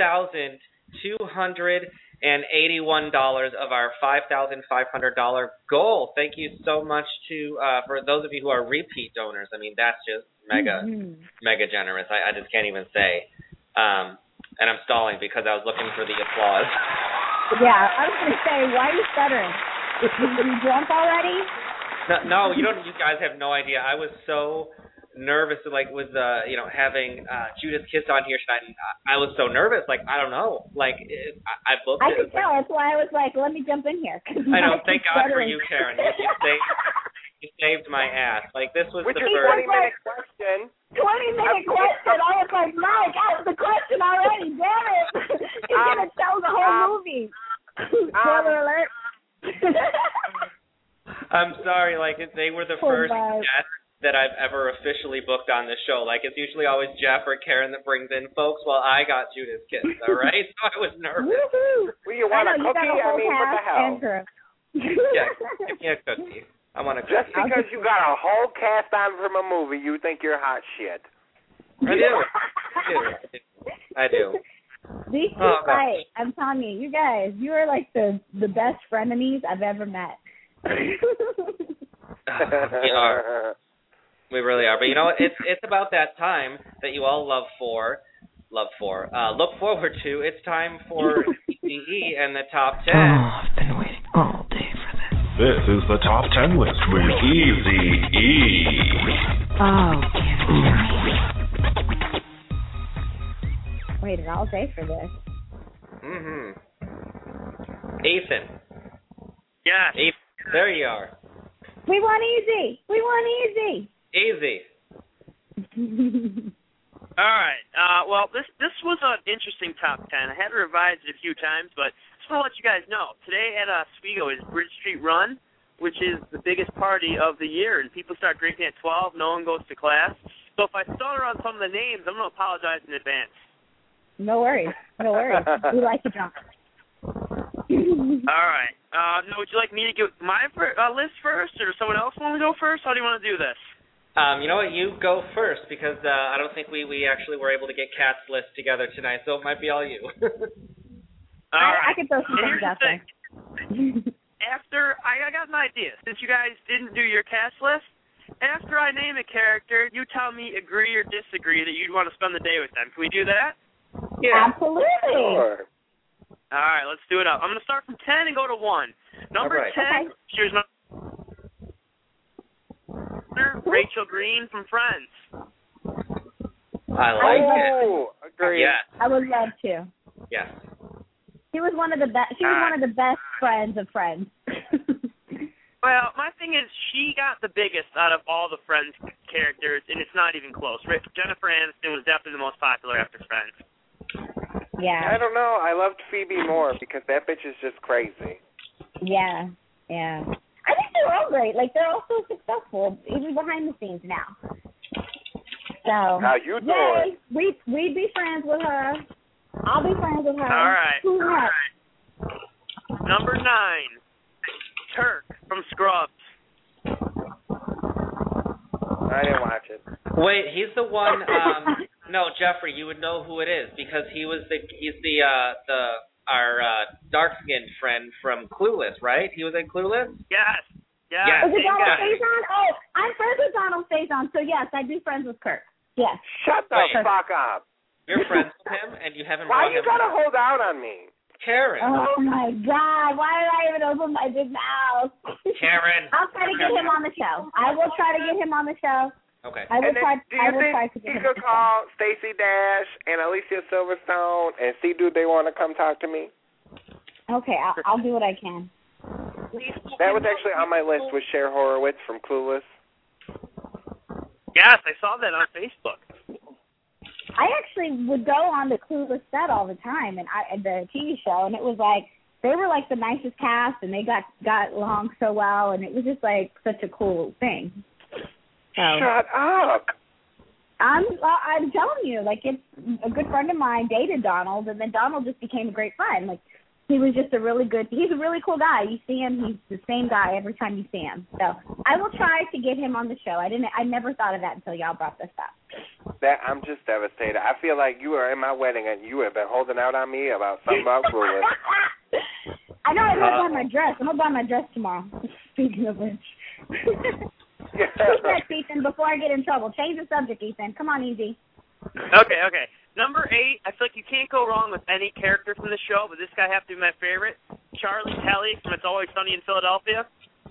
$2,281 of our $5,500 goal. Thank you so much for those of you who are repeat donors. I mean, that's just mega generous. I just can't even say. And I'm stalling because I was looking for the applause. Yeah, I was going to say, why are you stuttering? Did you jump already? No, you guys have no idea. I was so nervous, with having Judas Kiss on here tonight. And I was so nervous, I don't know, I booked it. I could tell. That's why I was like, let me jump in here. I know. Thank God for you, Karen. You saved my ass. This was Which the is first 20-minute question. 20-minute question. I was like, Mike, ask the question already. Damn it! He's gonna tell the whole movie. Spoiler alert. I'm sorry. They were the first guests that I've ever officially booked on the show. It's usually always Jeff or Karen that brings in folks. Well, I got Judas Kiss, all right? So I was nervous. Woo-hoo. Well, you want a cookie? I mean, what the hell? Yeah, give me a cookie. I want a cookie. Just because you got a whole cast on from a movie, you think you're hot shit. I do. These two fight. I'm telling you, you guys, you are the best frenemies I've ever met. We are. We really are. But it's about that time that you all look forward to. It's time for ECE and the top 10. Oh, I've been waiting all day for this. This is the top 10 list with ECE. Oh, waited all day for this. Ethan. Yes. Ethan, there you are. We want easy. Easy. All right. Well, this was an interesting top 10. I had to revise it a few times, but just want to let you guys know. Today at Oswego is Bridge Street Run, which is the biggest party of the year, and people start drinking at 12. No one goes to class. So if I stutter on some of the names, I'm going to apologize in advance. No worries. We like to drunk. All right. Would you like me to give my list first, or someone else want to go first? How do you want to do this? You know what? You go first, because I don't think we actually were able to get Kat's list together tonight, so it might be all you. I can throw some things out there. After I got an idea, since you guys didn't do your cast list, after I name a character, you tell me agree or disagree that you'd want to spend the day with them. Can we do that? Yeah. Absolutely. Sure. All right, let's do it up. I'm going to start from 10 and go to 1. Number 10, here's my Rachel Green from Friends. I like it. Agree. Yeah. I would love to. Yeah. She was one of the best. She was one of the best friends of Friends. Well, my thing is, she got the biggest out of all the Friends characters, and it's not even close. Jennifer Aniston was definitely the most popular after Friends. Yeah. I don't know. I loved Phoebe more because that bitch is just crazy. Yeah. I think they're all great. They're all so successful, even behind the scenes now. So. How you doing? We'd be friends with her. I'll be friends with her. All right. Who's next? Number 9, Turk from Scrubs. I didn't watch it. Wait, he's the one. No, Jeffrey, you would know who it is because he's our dark-skinned friend from Clueless, right? He was in Clueless. Yes. Yeah. Is it Donald Faison? Oh, I'm friends with Donald Faison, so yes, I do friends with Kirk. Yes. Shut the fuck up. You're friends with him, and you haven't. Why you gotta hold out on me, Karen? Oh my God! Why did I even open my big mouth? Karen. I'll try to get him on the show. I will try to get him on the show. Okay. I will try. Do you think you could call Stacey Dash and Alicia Silverstone and see do they want to come talk to me? Okay, I'll do what I can. That was actually on my list with Cher Horowitz from Clueless. Yes, I saw that on Facebook. I actually would go on the Clueless set all the time, and the TV show, and it was like they were like the nicest cast, and they got along so well, and it was just like such a cool thing. So, shut up! I'm telling you, like it's a good friend of mine dated Donald, and then Donald just became a great friend. Like he was just he's a really cool guy. You see him, he's the same guy every time you see him. So I will try to get him on the show. I never thought of that until y'all brought this up. I'm just devastated. I feel like you were in my wedding and you have been holding out on me about something about Clueless. I know I gotta buy my dress. I'm gonna buy my dress tomorrow. Speaking of which. Keep that, Ethan, before I get in trouble. Change the subject, Ethan. Come on, easy. Okay. Number 8, I feel like you can't go wrong with any character from the show, but this guy has to be my favorite. Charlie Kelly from It's Always Sunny in Philadelphia.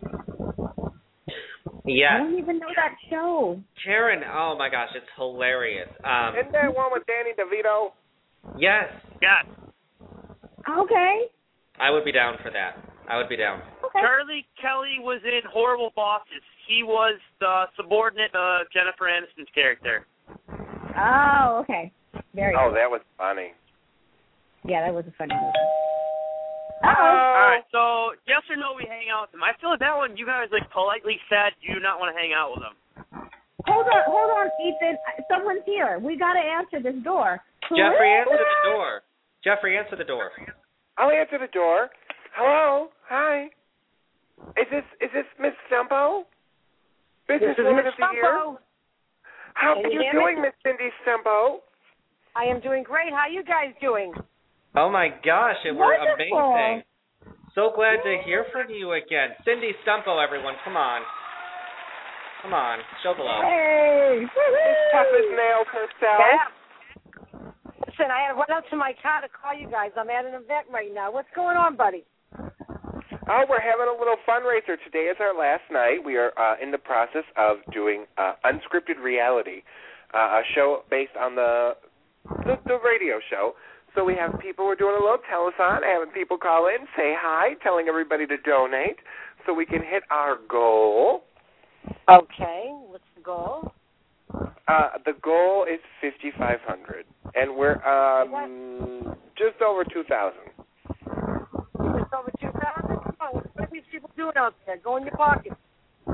Yeah. I don't even know that show. Karen, oh my gosh, it's hilarious. Isn't that one with Danny DeVito? Yes. Yes. Okay. I would be down for that. I would be down. Okay. Charlie Kelly was in Horrible Bosses. He was the subordinate of Jennifer Aniston's character. Oh, okay. Very good. Cool. That was funny. Yeah, that was a funny movie. All right, so yes or no, we hang out with him. I feel like that one you guys like politely said you do not want to hang out with him. Hold on, Ethan. Someone's here. We got to answer this door. Jeffrey, answer the door. Jeffrey, answer the door. I'll answer the door. Hello. Hi. Is this Miss Stumpo? Business woman of the year. How are you doing, Miss Cindy Stumpo? I am doing great. How are you guys doing? Oh my gosh, we're Wonderful. amazing. So glad to hear from you again. Cindy Stumpo, everyone, come on. Come on, show the love. Hey. Miss Tough as Nails herself. Yeah. Listen, I had to run out to my car to call you guys. I'm at an event right now. What's going on, buddy? Oh, we're having a little fundraiser. Today is our last night. We are in the process of doing Unscripted Reality, a show based on the radio show. So we have people, we're doing a little telethon, having people call in, say hi, telling everybody to donate so we can hit our goal. Okay, what's the goal? The goal is $5,500, and we're just over 2,000. Just over 2,000? Oh, what are these people doing out there? Go in your pockets. Go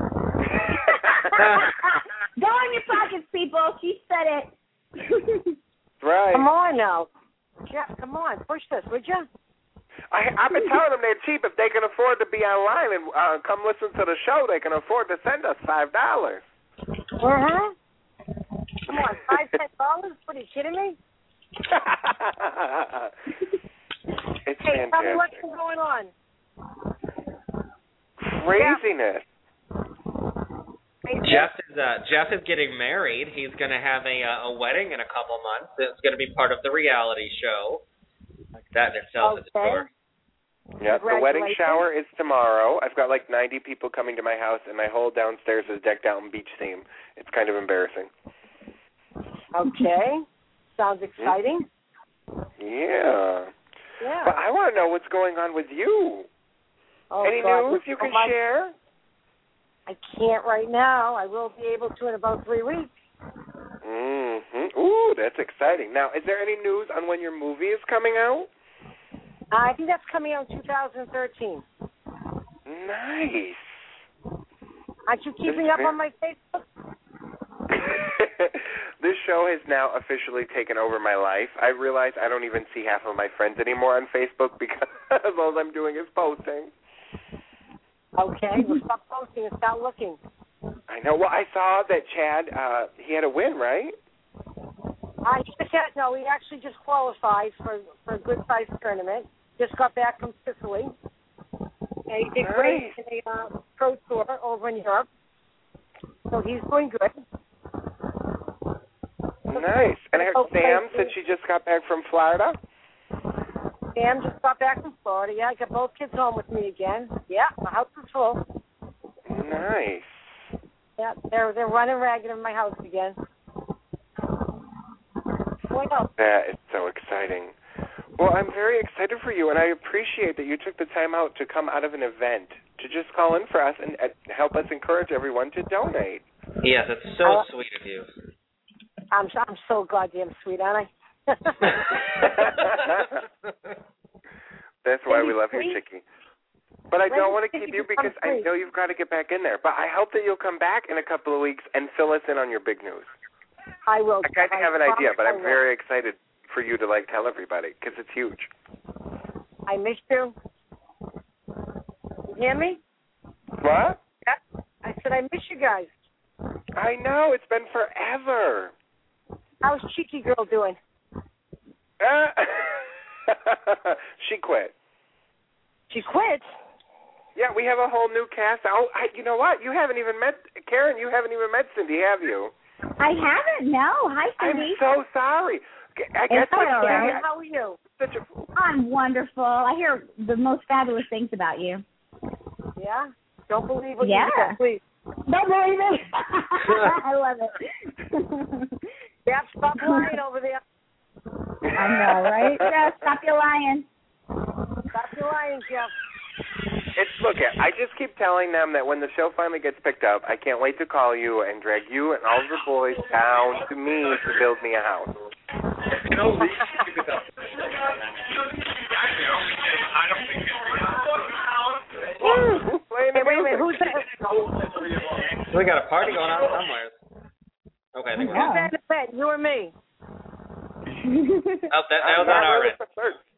in your pockets, people. She said it. Right. Come on now. Jeff, come on. Push this, would you? I've been telling them they're cheap. If they can afford to be online and come listen to the show, they can afford to send us $5. Uh-huh. Come on, $5-10? What, are you kidding me? It's hey, fantastic. tell me what's been going on. Craziness. Jeff is getting married. He's going to have a wedding in a couple months. It's going to be part of the reality show. That in itself is a tour. Yeah, the wedding shower is tomorrow. I've got like 90 people coming to my house, and my whole downstairs is decked out in beach theme. It's kind of embarrassing. Okay. Sounds exciting. Yeah. Yeah. But I want to know what's going on with you. Oh, Any God. news you can share? I can't right now. I will be able to in about 3 weeks. Mm-hmm. Ooh, that's exciting. Now, is there any news on when your movie is coming out? I think that's coming out in 2013. Nice. Aren't you keeping up on my Facebook? This show has now officially taken over my life. I realize I don't even see half of my friends anymore on Facebook because all I'm doing is posting. Okay, well, stop posting and start looking. I know. Well, I saw that Chad, he had a win, right? He actually just qualified for a good-sized tournament. Just got back from Sicily. And he did great in a pro tour over in Europe. So he's doing good. Nice. And I heard Sam said she just got back from Florida. Sam just got back from Florida. Yeah, I got both kids home with me again. Yeah, my house is full. Nice. Yeah, they're running ragged in my house again. That is so exciting. Well, I'm very excited for you, and I appreciate that you took the time out to come out of an event to just call in for us and help us encourage everyone to donate. Yes, it's so sweet of you. I'm so goddamn sweet, aren't I? That's why we love you, Chickie. But I don't want to keep you because I know you've got to get back in there. But I hope that you'll come back in a couple of weeks and fill us in on your big news. I will. I kind of have an idea, but I'm very excited for you to tell everybody because it's huge. I missed you. You hear me? What? Yeah. I said I miss you guys. I know. It's been forever. How's Cheeky Girl doing? She quit. She quit? Yeah, we have a whole new cast. Oh, you know what? You haven't even met Karen. You haven't even met Cindy, have you? I haven't. No. Hi, Cindy. I'm so sorry. I guess all right. How are you? I'm wonderful. I hear the most fabulous things about you. Yeah? Don't believe what you hear, please. Don't believe it. I love it. Yeah, stop lying over there. I know, right? Yeah, stop your lying. Stop your lying, Jeff. I just keep telling them that when the show finally gets picked up, I can't wait to call you and drag you and all of the boys down to me to build me a house. Wait a minute. Who's that? We got a party going on somewhere. Okay, I think we're in the bed? You or me? that was on our end.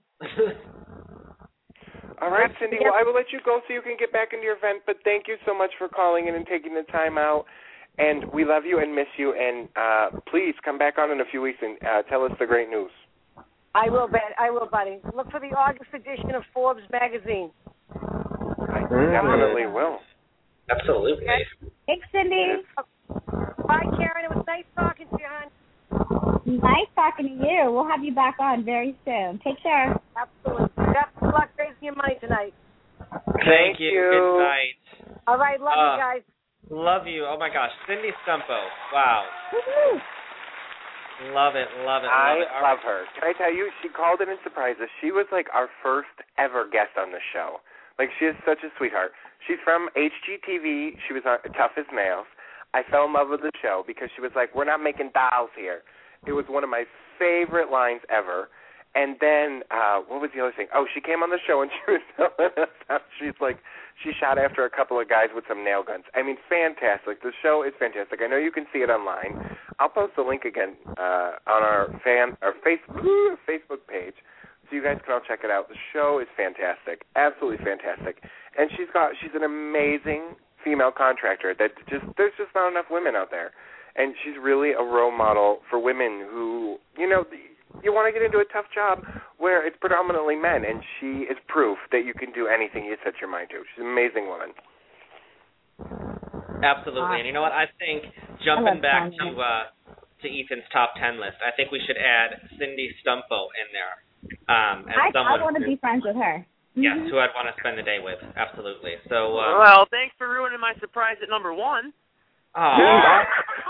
All right, Cindy. Well, I will let you go so you can get back into your event. But thank you so much for calling in and taking the time out. And we love you and miss you. And please come back on in a few weeks and tell us the great news. I will, buddy. Look for the August edition of Forbes magazine. I definitely will. Absolutely. Thanks, Cindy. Bye, Karen. It was nice talking to you, hon. Nice talking to you. We'll have you back on very soon. Take care. Absolutely. Best of luck raising your money tonight. Thank you. Good night. All right. Love you guys. Love you. Oh, my gosh. Cindy Stumpo. Wow. Woo-hoo. Love it. I love her. Can I tell you, she called in and surprised us. She was our first ever guest on the show. She is such a sweetheart. She's from HGTV. She was on Tough as Nails. I fell in love with the show because she was like, we're not making dolls here. It was one of my favorite lines ever. And then, what was the other thing? Oh, she came on the show and she was telling us how she shot after a couple of guys with some nail guns. I mean, fantastic. The show is fantastic. I know you can see it online. I'll post the link again on our Facebook page so you guys can all check it out. The show is fantastic, absolutely fantastic. And she's an amazing female contractor that there's just not enough women out there. And she's really a role model for women who, you want to get into a tough job where it's predominantly men, and she is proof that you can do anything you set your mind to. She's an amazing woman. Absolutely. And you know what? I think jumping back to Ethan's top 10 list, I think we should add Cindy Stumpo in there. I want to be friends with her. Yes, who I'd want to spend the day with. Absolutely. So. Well, thanks for ruining my surprise at number 1. Oh.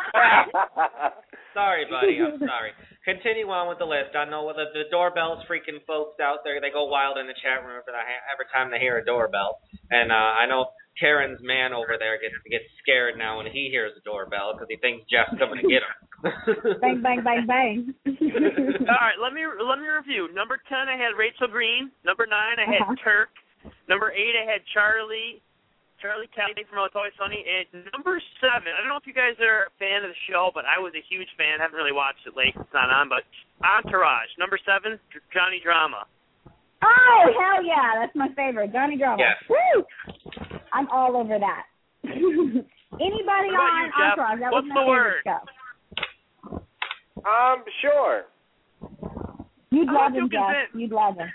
Sorry, buddy. I'm sorry. Continue on with the list. I know the doorbell's freaking folks out there. They go wild in the chat room every time they hear a doorbell. And I know Karen's man over there gets scared now when he hears a doorbell because he thinks Jeff's coming to get him. Bang, bang, bang, bang. All right, let me review. Number 10, I had Rachel Green. Number 9, I had Turk. Number 8, I had Charlie Kelly from It's Always Sunny. And number 7, I don't know if you guys are a fan of the show, but I was a huge fan. I haven't really watched it lately. It's not on, but Entourage. Number 7, Johnny Drama. Oh, hell yeah. That's my favorite. Johnny Drama. Yes. Woo! I'm all over that. Anybody What about on you, Jeff? Entourage? That What's was the my word? favorite show. Sure. You'd I'm love not him, too Jeff. convinced. You'd love him.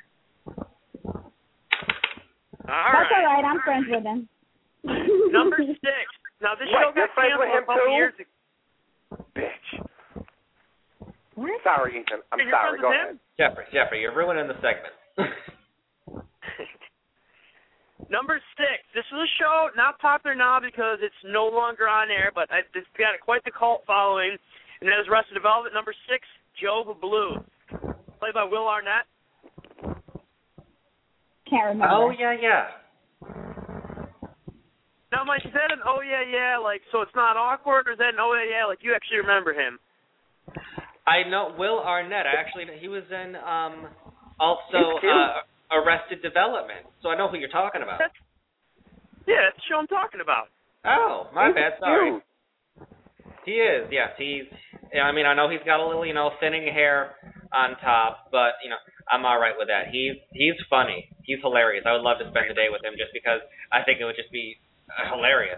All That's all right. I'm friends with him. Number 6. Now, this show got You're friends with canceled a him couple too? years ago. Bitch. What? Sorry, Ethan. I'm You're sorry. friends Go with ahead. him? Jeffrey, you're ruining the segment. Number 6. This is a show not popular now because it's no longer on air, but it's got quite the cult following, and that is Arrested Development. Number 6, Joe Blue, played by Will Arnett. Can't remember. Oh, yeah. Now, Mike, is that an oh, yeah, like, so it's not awkward, or is that an oh, yeah, like, you actually remember him? I know Will Arnett. He was in also Arrested Development, so I know who you're talking about. That's the show I'm talking about. Oh, my bad. Sorry. He is, yes. I know he's got a little, thinning hair on top, but, I'm all right with that. He's funny. He's hilarious. I would love to spend the day with him just because I think it would just be hilarious.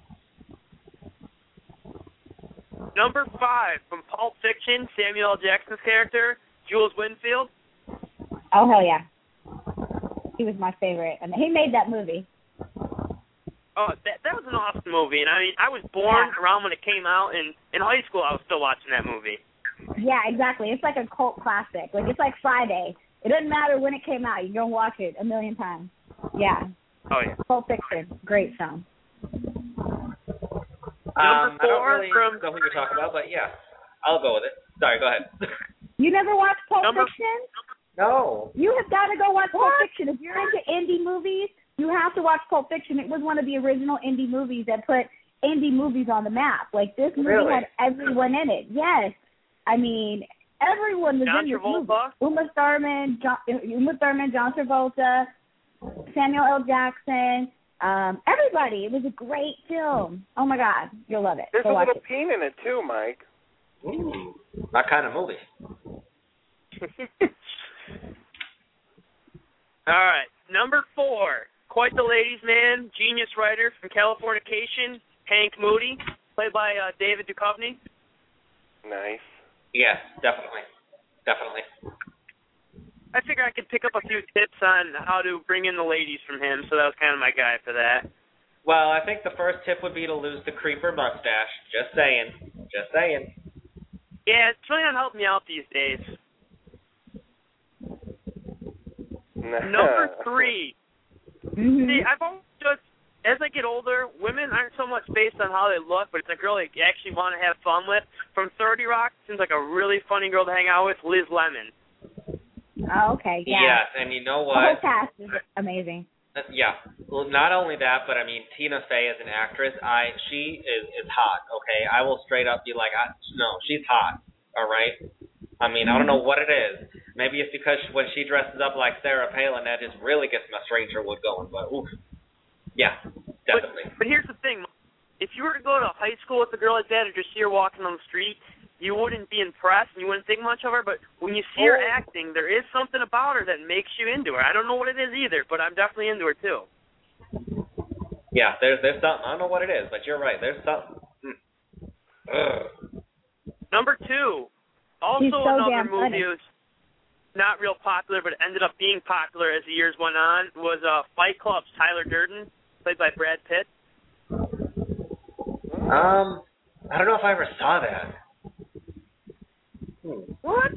Number 5, from Pulp Fiction, Samuel L. Jackson's character, Jules Winfield. Oh, hell yeah. He was my favorite. And he made that movie. Oh, that was an awesome movie. And I was born around when it came out, and in high school I was still watching that movie. Yeah, exactly. It's like a cult classic. Like, it's like Friday. It doesn't matter when it came out. You can watch it a million times. Yeah. Oh, yeah. Pulp Fiction. Great film. Number 4 I don't really from... know who you're talking about, but yeah, I'll go with it. Sorry, go ahead. You never watched Pulp Fiction? No. You have got to go watch Pulp Fiction. If you're into indie movies, you have to watch Pulp Fiction. It was one of the original indie movies that put indie movies on the map. Like, this movie had everyone in it. Yes. I mean, everyone was in this movie. Uma Thurman, John Travolta, Samuel L. Jackson, everybody. It was a great film. Oh, my God. You'll love it. There's Go a watch little it. peen in it, too, Mike. Ooh, my kind of movie. All right. Number 4, quite the ladies' man, genius writer from Californication, Hank Moody, played by David Duchovny. Nice. Yes, definitely. I figure I could pick up a few tips on how to bring in the ladies from him, so that was kind of my guy for that. Well, I think the first tip would be to lose the creeper mustache. Just saying. Yeah, it's really not helping me out these days. Number 3. See, I've always just, as I get older, women aren't so much based on how they look, but it's a girl that you actually want to have fun with. From 30 Rock, seems like a really funny girl to hang out with, Liz Lemon. Oh, okay, yeah. Yes, and you know The what? whole cast is amazing. Yeah. Well, not only that, but I mean, Tina Fey as an actress, she is hot. Okay, I will straight up be like, no, she's hot. All right. I mean, I don't know what it is. Maybe it's because when she dresses up like Sarah Palin, that just really gets my Strangerwood going. But oof. Yeah, definitely. But here's the thing: if you were to go to high school with a girl like that, or just see her walking on the street, you wouldn't be impressed and you wouldn't think much of her. But when you see her acting, there is something about her that makes you into her. I don't know what it is either, but I'm definitely into her too. Yeah, there's something. I don't know what it is, but you're right. There's something. Number 2, also so another damn movie funny. was not real popular, but it ended up being popular as the years went on, was Fight Club's Tyler Durden, played by Brad Pitt. I don't know if I ever saw that. What?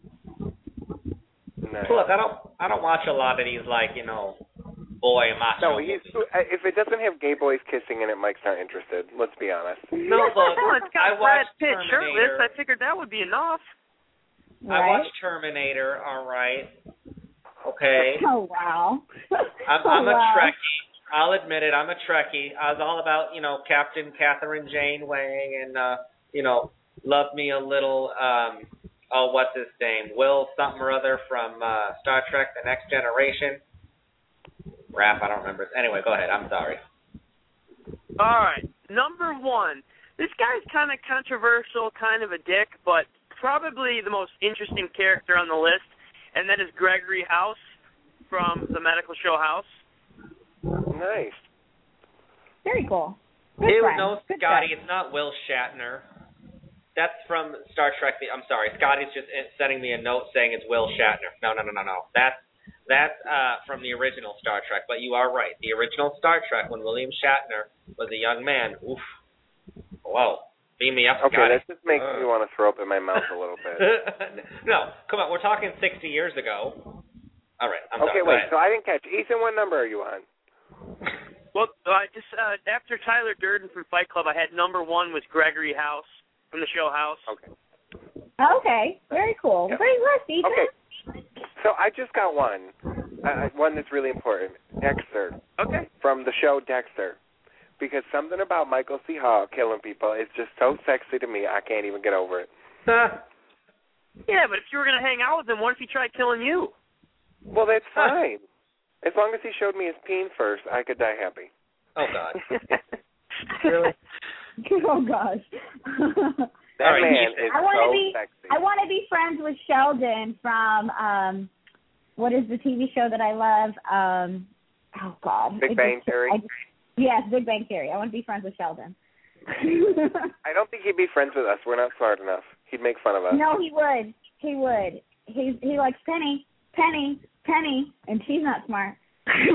Nice. Look, I don't watch a lot of these, like, boy macho. No, if it doesn't have gay boys kissing in it, Mike's not interested. Let's be honest. No, look, It's got Brad Pitt shirtless. I figured that would be enough. I watched Terminator, all right. Okay. Oh, wow. I'm a Trekkie. I'll admit it, I'm a Trekkie. I was all about, Captain Catherine Janeway and, love me a little, what's his name? Will something or other from Star Trek The Next Generation. Raph, I don't remember. Anyway, go ahead. I'm sorry. All right. Number 1. This guy's kind of controversial, kind of a dick, but probably the most interesting character on the list, and that is Gregory House from the medical show House. Nice. Very cool. No, Scotty, it's not Will Shatner. That's from Star Trek. I'm sorry, Scotty's just sending me a note saying it's Will Shatner. No. That's from the original Star Trek. But you are right. The original Star Trek, when William Shatner was a young man. Oof. Whoa. Beam me up, Scotty. Okay, that just makes me want to throw up in my mouth a little bit. No, come on. We're talking 60 years ago. All right. I'm okay, done. wait. So I didn't catch. Ethan, what number are you on? Well, I just after Tyler Durden from Fight Club, I had number 1 was Gregory House from the show House. Okay, very cool. Yeah. Great list, Ethan. Okay, so I just got one that's really important. Dexter. Okay. From the show Dexter, because something about Michael C. Hall killing people is just so sexy to me. I can't even get over it. Yeah, but if you were gonna hang out with him, what if he tried killing you? Well, that's fine. As long as he showed me his peen first, I could die happy. Oh, God. Really? Oh, gosh. That man is so sexy. I want to be friends with Sheldon from, what is the TV show that I love? Oh, God. Big Bang Theory? Yes, Big Bang Theory. I want to be friends with Sheldon. I don't think he'd be friends with us. We're not smart enough. He'd make fun of us. No, he would. He would. He likes Penny, and she's not smart. He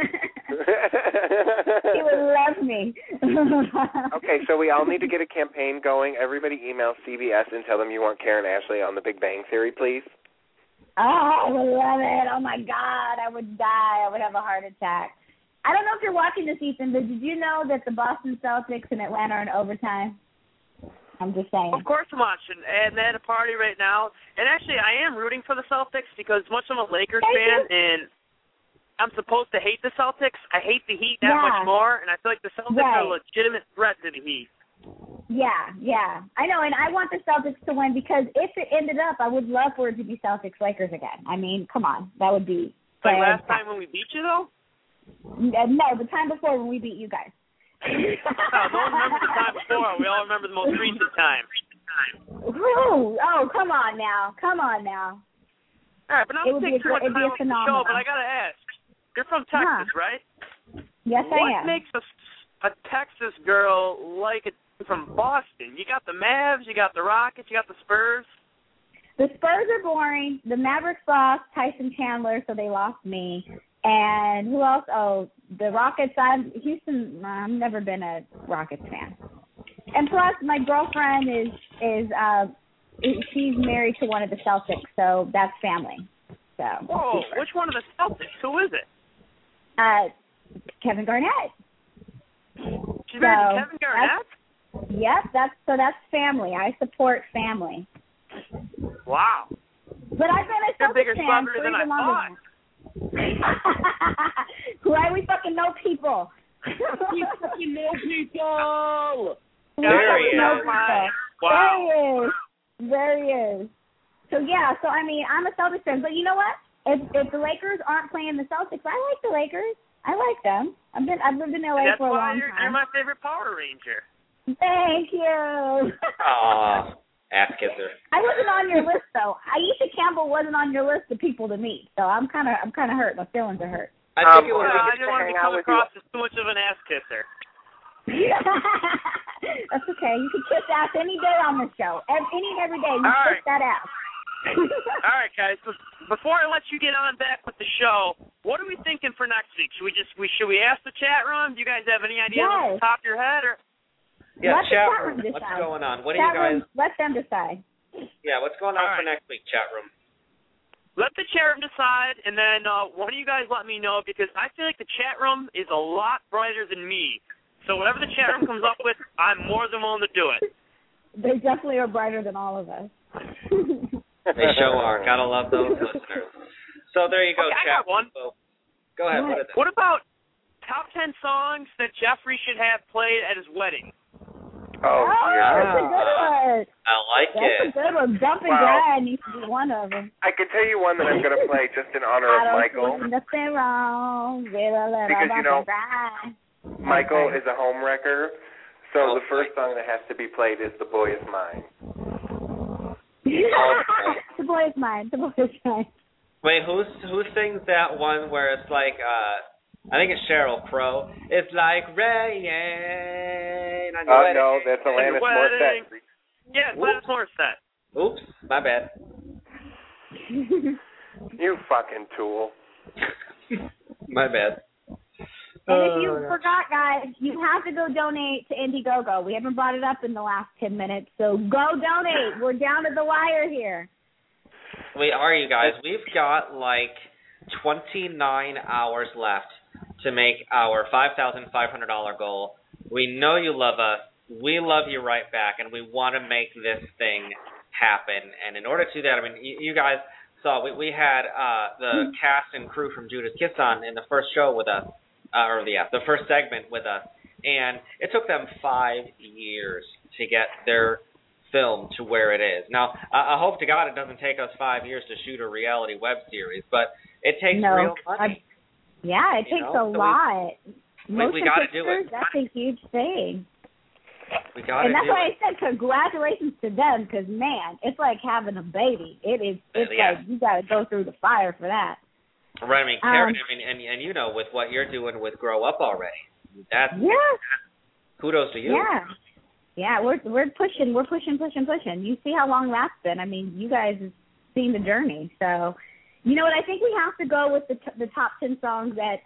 would love me. Okay, so we all need to get a campaign going. Everybody email CBS and tell them you want Karen Ashley on The Big Bang Theory, please. Oh, I would love it. Oh, my God. I would die. I would have a heart attack. I don't know if you're watching this, Ethan, but did you know that the Boston Celtics and Atlanta are in overtime? I'm just saying. Of course I'm watching, and they're at a party right now. And actually, I am rooting for the Celtics because much I'm a Lakers fan, and I'm supposed to hate the Celtics. I hate the Heat that much more, and I feel like the Celtics are a legitimate threat to the Heat. Yeah. I know, and I want the Celtics to win because if it ended up, I would love for it to be Celtics-Lakers again. I mean, come on. That would be... Like last time when we beat you, though? No, the time before when we beat you guys. No one remembers the time before. We all remember the most recent time. Oh, come on now. All right, but not to take too much time off the show, but I got to ask. You're from Texas, right? Yes, I am. What makes a Texas girl like it from Boston? You got the Mavs, you got the Rockets, you got the Spurs. The Spurs are boring. The Mavericks lost Tyson Chandler, so they lost me. And who else? Oh, the Rockets. Houston. I've never been a Rockets fan. And plus, my girlfriend is she's married to one of the Celtics, so that's family. So. Whoa! Which one of the Celtics? Who is it? Kevin Garnett. She's married to Kevin Garnett? Yep. That's family. I support family. Wow. But I've been a Celtics fan for even longer. Why we fucking know people? You fucking know people. There he is. Wow. There he is. So I mean, I'm a Celtics fan, but you know what? If the Lakers aren't playing the Celtics, I like the Lakers. I like them. I've lived in LA for a long time. You're my favorite Power Ranger. Thank you. Aw, ass kisser. I wasn't on your list though. Aisha Campbell wasn't on your list of people to meet, so I'm kind of hurt. My feelings are hurt. I didn't want to come across as too much of an ass kisser. That's okay. You can kiss ass any day on the show. Any and every day. You kiss that ass. All right, guys. Before I let you get on back with the show, what are we thinking for next week? Should we ask the chat room? Do you guys have any ideas off the top of your head? Or? Yeah, chat room. What's going on? What do you guys? Let them decide. Yeah, what's going on for next week, chat room? Let the chat room decide, and then one of you guys let me know, because I feel like the chat room is a lot brighter than me. So whatever the chat room comes up with, I'm more than willing to do it. They definitely are brighter than all of us. They sure are. Gotta love those listeners. So there you go, chat. I got one. So, go ahead. What about top 10 songs that Jeffrey should have played at his wedding? Oh, yeah. That's a good one. I like it. That's a good one. Jumping Dad needs to be one of them. I can tell you one that I'm going to play just in honor of Michael. Nothing wrong with a little because, Michael is a home wrecker, so the first song that has to be played is The Boy Is Mine. The Boy Is Mine. The Boy Is Mine. Wait, who sings that one where it's like I think it's Sheryl Crow. It's like rain. No, that's Alanis Morissette. Yeah, Alanis Morissette. Oops, my bad. You fucking tool. My bad. And if you forgot, guys, you have to go donate to Indiegogo. We haven't brought it up in the last 10 minutes, so go donate. We're down to the wire here. We are, you guys. We've got like 29 hours left to make our $5,500 goal. We know you love us. We love you right back, and we want to make this thing happen. And in order to do that, I mean, you guys saw we had the cast and crew from Judas Kiss on in the first show with us. The first segment with us, and it took them 5 years to get their film to where it is. Now, I hope to God it doesn't take us 5 years to shoot a reality web series, but it takes real money. It takes a lot. We got to do it. That's a huge thing. We got to do it. And that's why I said congratulations to them, because, man, it's like having a baby. It's like you got to go through the fire for that. Right, I mean, Karen, and you know, with what you're doing with Grow Up already, that's kudos to you. Yeah, we're pushing. You see how long that's been. I mean, you guys have seen the journey. So, you know what? I think we have to go with the top 10 songs at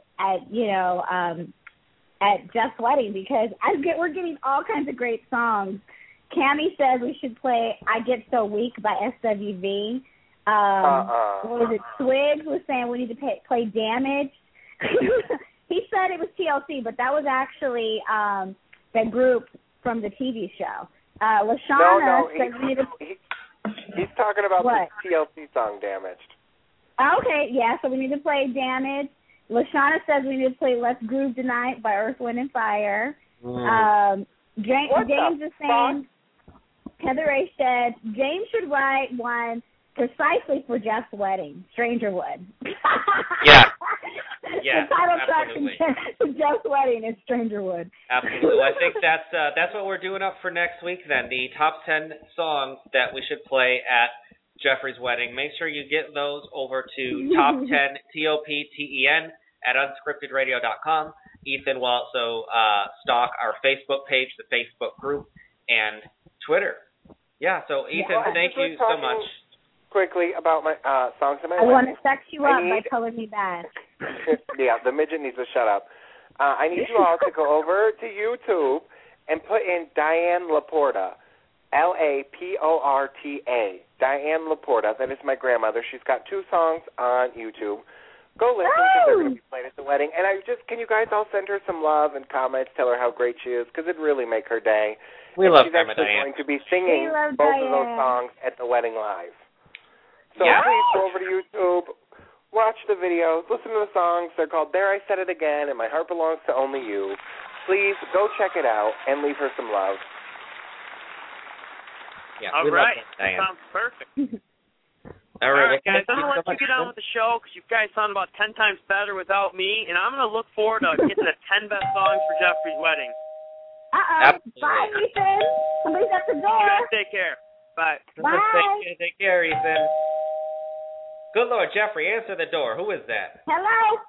Jeff's wedding, because we're getting all kinds of great songs. Cammie says we should play "I Get So Weak" by SWV. What was it? Swigs was saying we need to play "Damaged." He said it was TLC, but that was actually the group from the TV show. LaShawna said we need to. He's talking about the TLC song "Damaged." Okay, yeah. So we need to play "Damaged." LaShawna says we need to play "Let's Groove Tonight" by Earth, Wind and Fire. James is saying. Heather A. said James should write one precisely for Jeff's wedding, Strangerwood. Yeah, the title track for Jeff's wedding is Strangerwood. Absolutely. I think that's what we're doing up for next week then, the top 10 songs that we should play at Jeffrey's wedding. Make sure you get those over to top 10 TOPTEN at unscriptedradio.com. Ethan will also stock our Facebook page, the Facebook group, and Twitter. Yeah, so Ethan, thank you so much. Quickly about my songs in my I want to sex you up by Color Me Bad. Yeah, the midget needs to shut up. I need you all to go over to YouTube and put in Diane Laporta, Laporta. Diane Laporta. That is my grandmother. She's got 2 songs on YouTube. Go listen, because they're going to be played at the wedding. And can you guys all send her some love and comments? Tell her how great she is, because it'd really make her day. We love She's Grandma actually Diane. going to be singing both of those songs at the wedding live. So please go over to YouTube, watch the videos, listen to the songs. They're called "There I Said It Again" and "My Heart Belongs to Only You." Please go check it out and leave her some love. Yeah, all right. That sounds perfect. All right, guys, I'm going to let you get on with the show, because you guys sound about 10 times better without me, and I'm going to look forward to getting the 10 best songs for Jeffrey's wedding. Bye, Ethan. Somebody's at the door. You guys take care. Bye. Take care, Ethan. Good Lord, Jeffrey, answer the door. Who is that? Hello?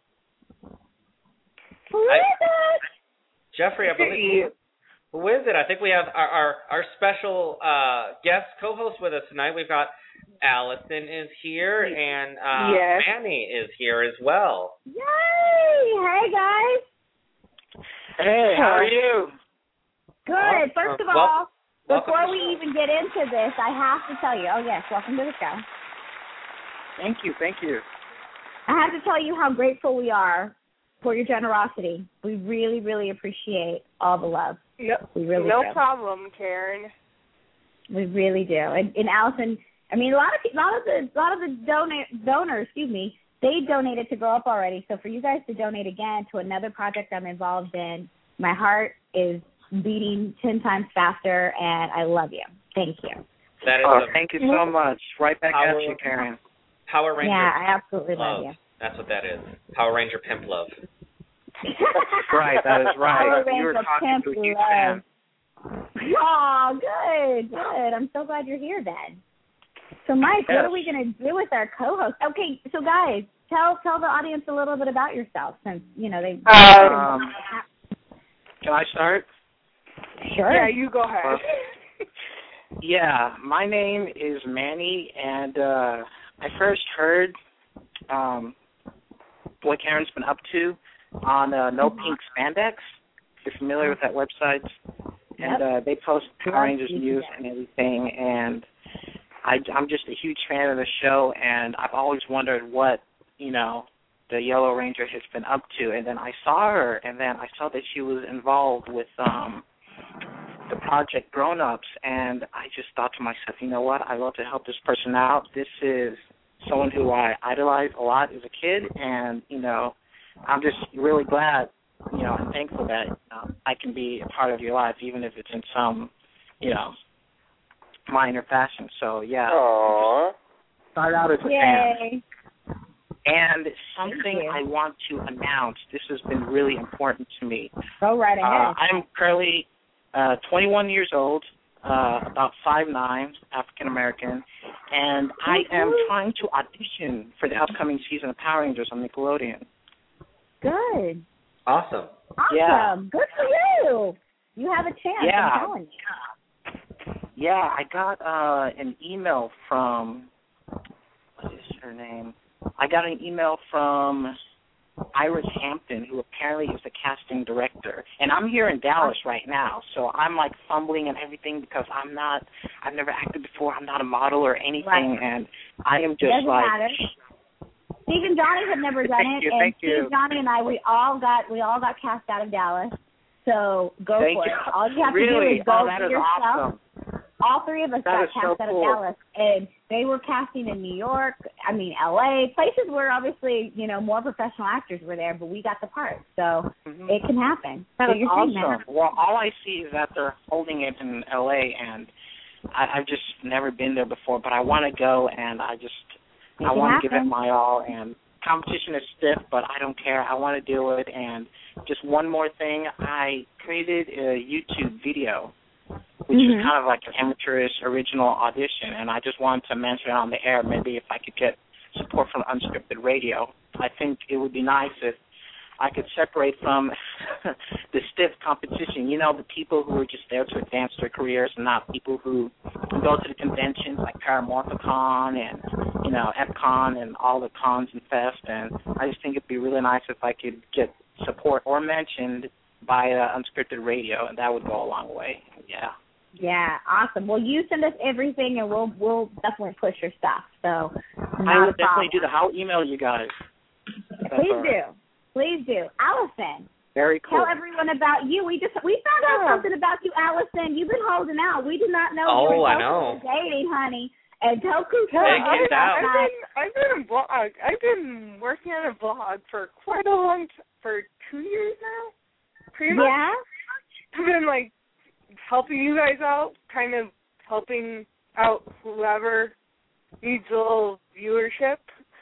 Who is it? Jeffrey, I believe. Who is it? I think we have our special guest co-host with us tonight. We've got Allison is here, and Manny is here as well. Yay! Hey, guys. Hey, how are you? Good. First of all, before we even get into this, I have to tell you. Oh, yes, welcome to the show. Thank you. I have to tell you how grateful we are for your generosity. We really, really appreciate all the love. We really no do. problem, Karen. We really do. And Allison, I mean, a lot of the donors, they donated to Grow Up already. So for you guys to donate again to another project I'm involved in, my heart is beating 10 times faster, and I love you. Thank you. That is thank you so much. Right back at you, Karen. Power Ranger. Yeah, I absolutely love you. That's what that is. Power Ranger Pimp Love. Right, that is right. Power You were Ranger talking Pimp to a huge Love. fan. Oh, good. I'm so glad you're here, then. So, Mike, what are we going to do with our co-host? Okay, so guys, tell the audience a little bit about yourself, since they. Can I start? Sure. Yeah, you go ahead. Yeah, my name is Manny, and I first heard what Karen's been up to on No Pink Spandex. If you're familiar with that website. And they post Power Rangers news and everything, and I'm just a huge fan of the show, and I've always wondered what, the Yellow Ranger has been up to. And then I saw her, and then I saw that she was involved with the project Grown Ups, and I just thought to myself, you know what, I'd love to help this person out. This is someone who I idolized a lot as a kid, and, I'm just really glad, I'm thankful that I can be a part of your life, even if it's in some, minor fashion. So, yeah. Aww. Start out as a fan. And something I want to announce, this has been really important to me. Go right ahead. I'm currently 21 years old, about 5'9", African-American, and I am trying to audition for the upcoming season of Power Rangers on Nickelodeon. Good. Awesome. Yeah. Good for you. You have a chance, I'm telling you. Yeah, I got an email from, what is her name? I got an email from Iris Hampton, who apparently is the casting director. And I'm here in Dallas right now, so I'm like fumbling and everything because I've never acted before, I'm not a model or anything, and I am just Doesn't like... matter. Steve and Johnny have never done it, and Steve, Johnny, and I, we all got cast out of Dallas. So go for it. All you have to do is go for yourself. Awesome. All three of us got cast out of Dallas, and they were casting in New York, LA, places where obviously, more professional actors were there, but we got the part. So it can happen. That is awesome. Well, all I see is that they're holding it in LA, and I've just never been there before, but I want to go, and I want to give it my all, and competition is stiff, but I don't care. I want to do it. And just one more thing, I created a YouTube video, which is kind of like an amateurish original audition, and I just wanted to mention it on the air. Maybe if I could get support from Unscripted Radio. I think it would be nice if I could separate from the stiff competition, the people who are just there to advance their careers and not people who go to the conventions like Paramorphicon and, Epcon and all the cons and fest. And I just think it'd be really nice if I could get support or mentioned by Unscripted Radio, and that would go a long way. Yeah. Yeah, awesome. Well, you send us everything, and we'll definitely push your stuff. So I will definitely do that. I'll email you guys. Please do. Allison. Very cool. Tell everyone about you. We found out something about you, Allison. You've been holding out. We did not know you were dating, honey. And Toku. I've been working on a blog for quite a long time, for 2 years now. Pretty much. Yeah. I've been helping you guys out, kind of helping out whoever needs a little viewership.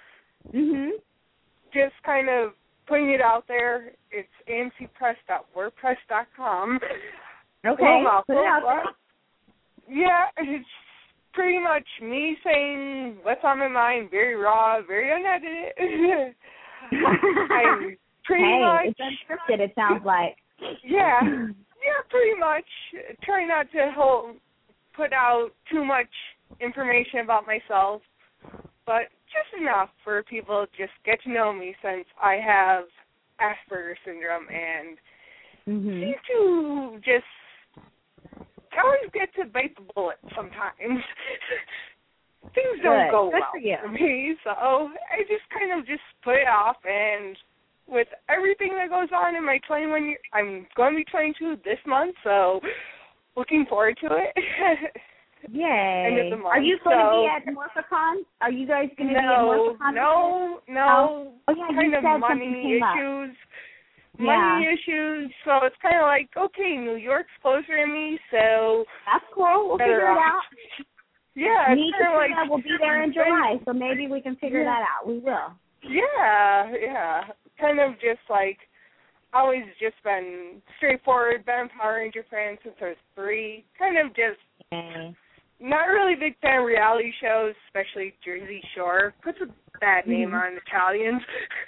Just kind of putting it out there. It's amcpress.wordpress.com. Okay. Put it out there. Yeah, it's pretty much me saying what's on my mind, very raw, very unedited. I'm pretty much... it's unscripted, it sounds like. Yeah, pretty much. Try not to put out too much information about myself, but just enough for people to just get to know me, since I have Asperger's syndrome and seem to just always get to bite the bullet sometimes. Things don't go well for me, so I just kind of just put it off, and with everything that goes on in my 21 years, I'm going to be 22 this month, so looking forward to it. Yay. End of the month, are you going to be at Morphicon? Are you guys going to be at Morphicon? No. Oh, yeah, kind of money issues. Money issues, so it's kind of like, okay, New York's closer to me, so... That's cool. We'll figure it out. Yeah, Me and we'll be there in July, so maybe we can figure that out. We will. Yeah. Kind of just always just been straightforward, been a Power Ranger fan since I was 3. Kind of just, not really a big fan of reality shows, especially Jersey Shore. Puts a bad name on Italians.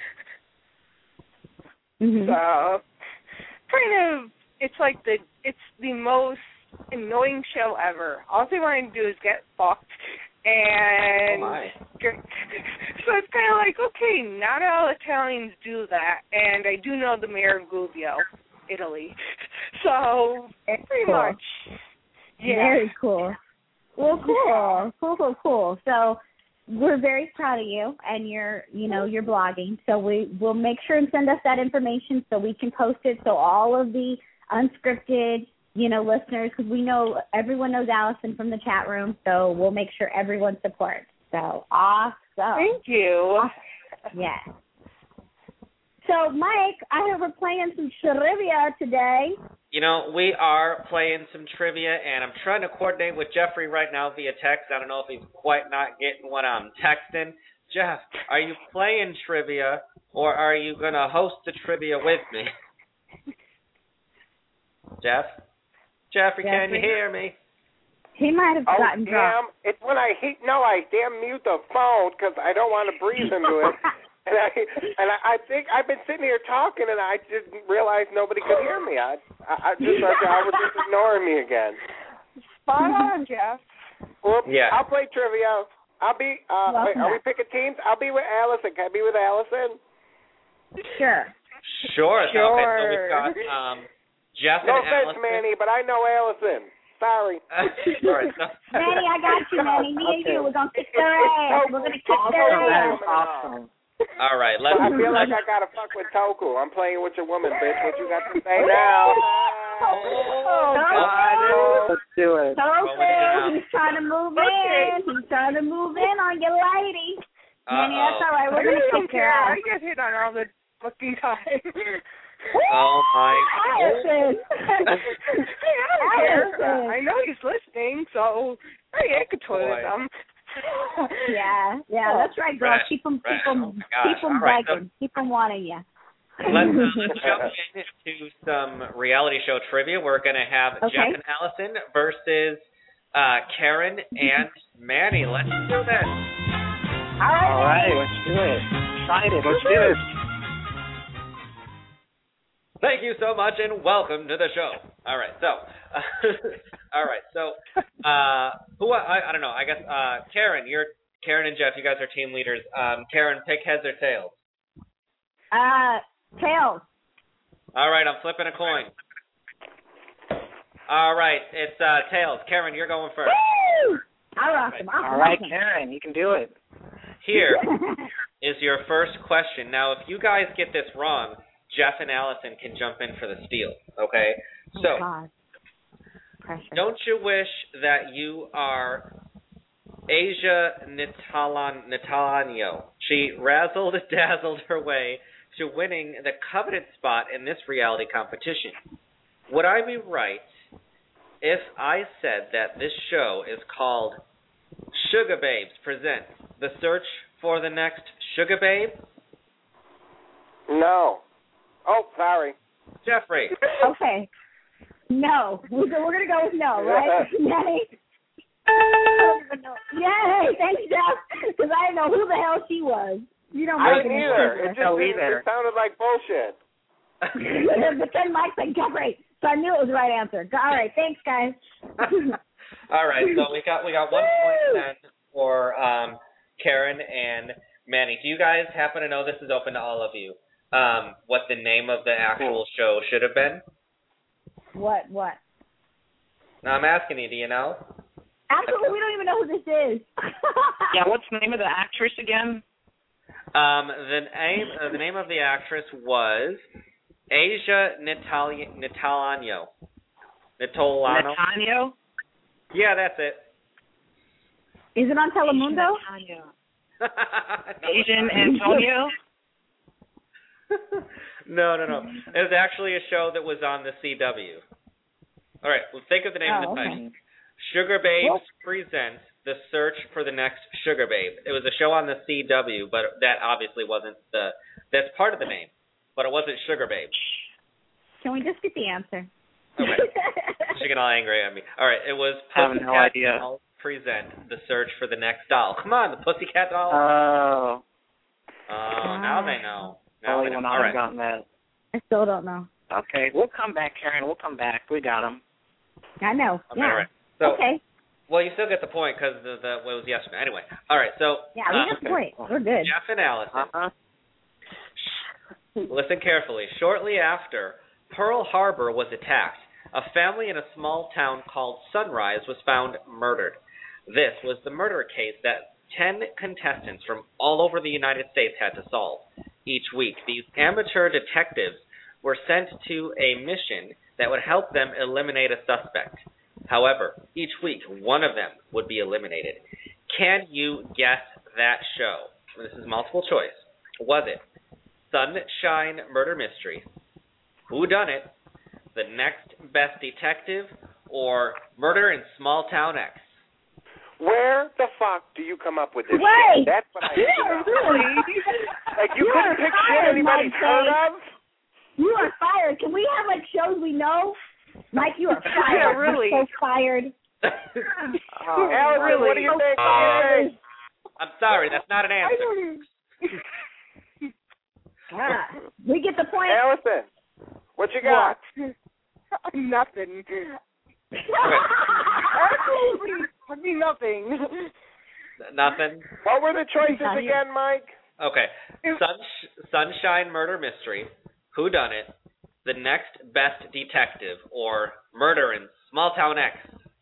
So, kind of, it's like it's the most annoying show ever. All they want to do is get fucked. And so it's kind of like, okay, not all Italians do that. And I do know the mayor of Gubbio, Italy. So, pretty much. Yeah. Very cool. Well, cool. So, we're very proud of you and your blogging. So we'll make sure and send us that information so we can post it so all of the unscripted, listeners, because we know everyone knows Allison from the chat room, so we'll make sure everyone supports. So awesome. Thank you. Yeah. So, Mike, I heard we're playing some trivia today. We are playing some trivia, and I'm trying to coordinate with Jeffrey right now via text. I don't know if he's quite not getting what I'm texting. Jeff, are you playing trivia, or are you going to host the trivia with me? Jeffrey, can you hear me? He might have gotten dropped. It's when I mute the phone because I don't want to breathe into it. And I think I've been sitting here talking, and I didn't realize nobody could hear me. I just thought y'all were just ignoring me again. Spot on, Jeff. Well, yeah. I'll play trivia. I'll be. Wait, are we picking teams? I'll be with Allison. Can I be with Allison? Sure. Okay, so we've got Jeff and Allison. No offense, Manny, but I know Allison. Sorry. Manny, I got you, Manny. Me and you, we're gonna kick their ass. We're gonna kick their ass. Awesome. All right, I feel like I gotta fuck with Toku. I'm playing with your woman, bitch. What you got to say now? Let's do it. Toku, he's trying to move in. He's trying to move in on your lady. Manny, that's all right. We're gonna kick her ass. I get hit on all the fucking time. Oh my God. Allison. I know he's listening, so I could toilet him. Yeah, that's right, girl. Keep them begging. Keep them wanting you. Let's jump into some reality show trivia. We're going to have Jeff and Allison versus Karen and Manny. Let's do this. All right, let's do it. Excited. Let's do this. Thank you so much, and welcome to the show. All right, so who I don't know. I guess Karen and Jeff. You guys are team leaders. Karen, pick heads or tails. Tails. All right, I'm flipping a coin. All right, it's tails. Karen, you're going first. Woo! Awesome. All right, Karen, you can do it. Here is your first question. Now, if you guys get this wrong, Jeff and Allison can jump in for the steal, okay? So, don't you wish that you are Asia Natalanyo? She razzled-dazzled her way to winning the coveted spot in this reality competition. Would I be right if I said that this show is called Sugar Babes Presents The Search for the Next Sugar Babe? No. Oh, sorry. Jeffrey. Okay. No. We're going to go with no, right? Manny? Yay! Thanks, Jeff. Because I didn't know who the hell she was. You don't I didn't either. It sounded like bullshit. But then Mike said, Jeffrey. So I knew it was the right answer. All right. Thanks, guys. All right. So we got 1 point then for Karen and Manny. Do you guys happen to know, this is open to all of you, what the name of the actual show should have been? What? No, I'm asking you, do you know? Absolutely, we don't even know who this is. Yeah, what's the name of the actress again? The name of the actress was Asia Natalanyo. Natanio? Yeah, that's it. Is it on Telemundo? Asian Antonio? No. It was actually a show that was on the CW. All right, well, think of the name of the title. Sugar Babes Presents The Search for the Next Sugar Babe. It was a show on the CW, but that obviously wasn't that's part of the name, but it wasn't Sugar Babe. Can we just get the answer? Okay. She's getting all angry at me. All right, it was I have no idea. present the search for the next doll. Come on, the Pussycat doll. Oh. Now they know. Now Only they know. when All I've right. gotten that. I still don't know. Okay, we'll come back, Karen. We'll come back. We got him. I know. Okay, yeah. all right. So, okay. Well, you still get the point because it was yesterday. Anyway, all right. So Yeah, we got the point. We're good. Jeff and Allison, listen carefully. Shortly after Pearl Harbor was attacked, a family in a small town called Sunrise was found murdered. This was the murder case that 10 contestants from all over the United States had to solve. Each week, these amateur detectives were sent to a mission that would help them eliminate a suspect. However, each week, one of them would be eliminated. Can you guess that show? This is multiple choice. Was it Sunshine Murder Mystery, Whodunit, The Next Best Detective, or Murder in Small Town X? Where the fuck do you come up with this Wait. shit? That's what I need to know. Really? Like, you couldn't pick shit anybody's heard of? You are fired. Can we have, like, shows we know? Mike, you are fired. Yeah, really. You're so fired. Allison, really? what do you think? I'm sorry, that's not an answer. We get the point. Allison, what you got? Nothing. Absolutely nothing. Nothing? What were the choices again, Mike? Okay. Sunshine Murder Mystery, Whodunit, The Next Best Detective, or Murder in Small Town X?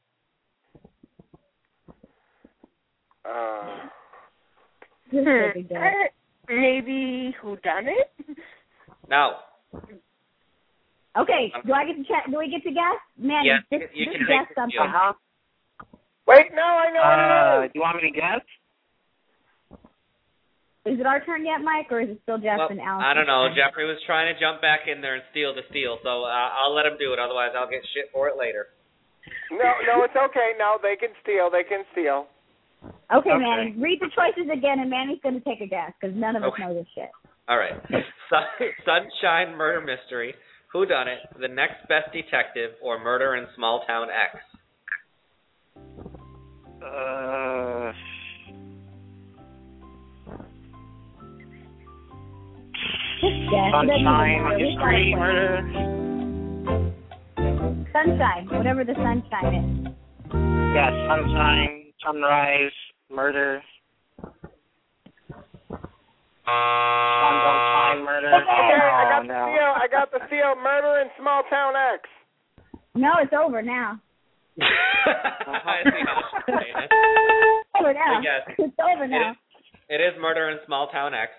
Maybe Whodunit? No. Okay, do I get to check? Do we get to guess? Man, Yes, this you can guess take something. Wait, no, I know what it is. Do you want me to guess? Is it our turn yet, Mike, or is it still Jeff Well, and Allison? I don't know. Jeffrey was trying to jump back in there and steal the steal, so I'll let him do it. Otherwise, I'll get shit for it later. No, it's okay. No, they can steal. They can steal. Okay, Manny, read the choices again, and Manny's going to take a guess, because none of us know this shit. All right. Sunshine Murder Mystery, Whodunit, The Next Best Detective, or Murder in Small Town X? Sunshine Mystery Murder. Sunshine, whatever the sunshine is. Yeah, Sunshine, Sunrise, Murder. Sunshine Murder. Okay, I got the steal. Murder in Small Town X. No, it's over now. I see how this is saying it. Over now. Yes. It's over now. It is Murder in Small Town X.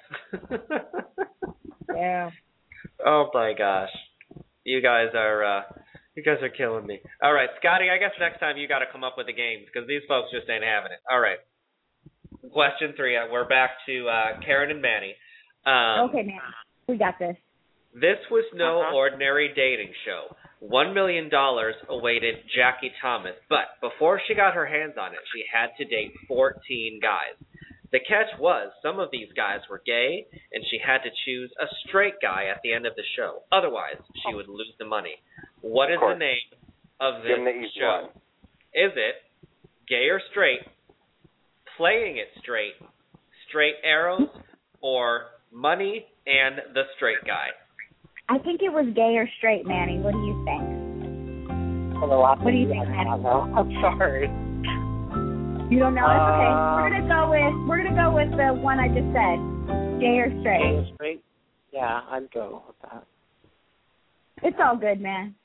Yeah. Oh my gosh. You guys are killing me. All right, Scotty, I guess next time you got to come up with the games because these folks just ain't having it. All right. Question 3. We're back to Karen and Manny. Okay, Manny. We got this. This was no ordinary dating show. $1 million awaited Jackie Thomas, but before she got her hands on it, she had to date 14 guys. The catch was some of these guys were gay, and she had to choose a straight guy at the end of the show. Otherwise, she would lose the money. What is the name of this show? Is it Gay or Straight, Playing It Straight, Straight Arrows, or Money and the Straight Guy? I think it was Gay or Straight, Manny. What do you think? What do you think, Manny? I'm sorry. You don't know? It's okay. We're gonna go with the one I just said. Gay or Straight. Gay or Straight? Yeah, I'd go with that. It's all good, man.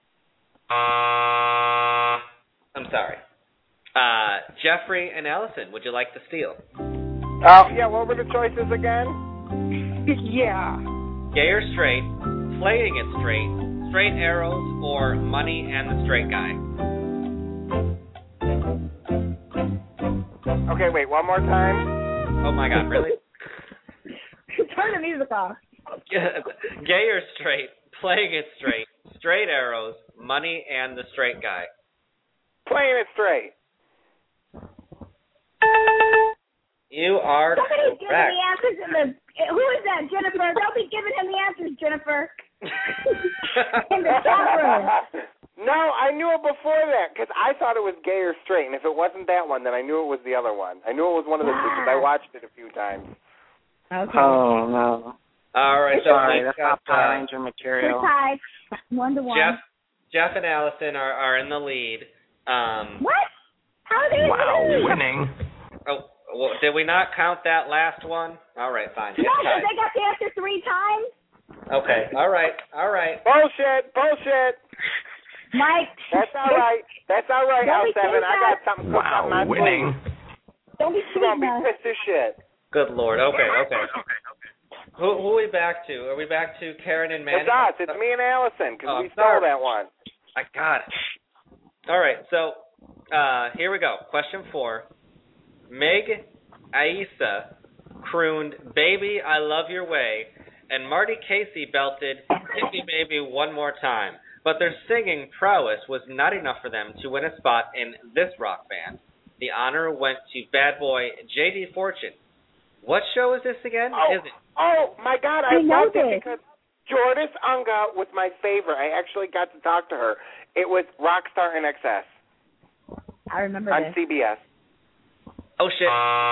I'm sorry. Jeffrey and Allison, would you like to steal? Yeah, what were the choices again? Yeah. Gay or Straight, Playing It Straight, Straight Arrows, or Money and the Straight Guy? Okay, wait, one more time. Oh my God, really? Turn the music off. Gay or Straight, Playing It Straight, Straight Arrows, Money and the Straight Guy? Playing It Straight. You are Somebody's giving correct. the answers in the... Who is that, Jennifer? Don't be giving him the answers, Jennifer. In the chat room. No, I knew it before that because I thought it was gay or straight, and if it wasn't that one, then I knew it was the other one. I knew it was one of the two because I watched it a few times. Okay. Oh, no. All right, so sorry, that's not Power Ranger material. We're tied 1-1. Jeff and Allison are in the lead. What? How did you winning. Oh, well, did we not count that last one? All right, fine. No, because they got the answer 3 times. Okay, all right. Bullshit. Mike. That's all right. L7. I got something cooked up my winning. sleeve. Don't be Come on, be pissed as shit. Good Lord. Okay. Who are we back to? Are we back to Karen and Manny? It's us. It's me and Allison because we stole that one. I got it. All right, so here we go. Question 4. Meg Aissa crooned, "Baby, I love your way," and Marty Casey belted, "Hit me, baby, one more time." But their singing prowess was not enough for them to win a spot in this rock band. The honor went to bad boy J.D. Fortune. What show is this again? Oh my God, I loved it because Jordis Unga was my favorite. I actually got to talk to her. It was Rockstar in Excess. I remember on this. CBS. Oh shit!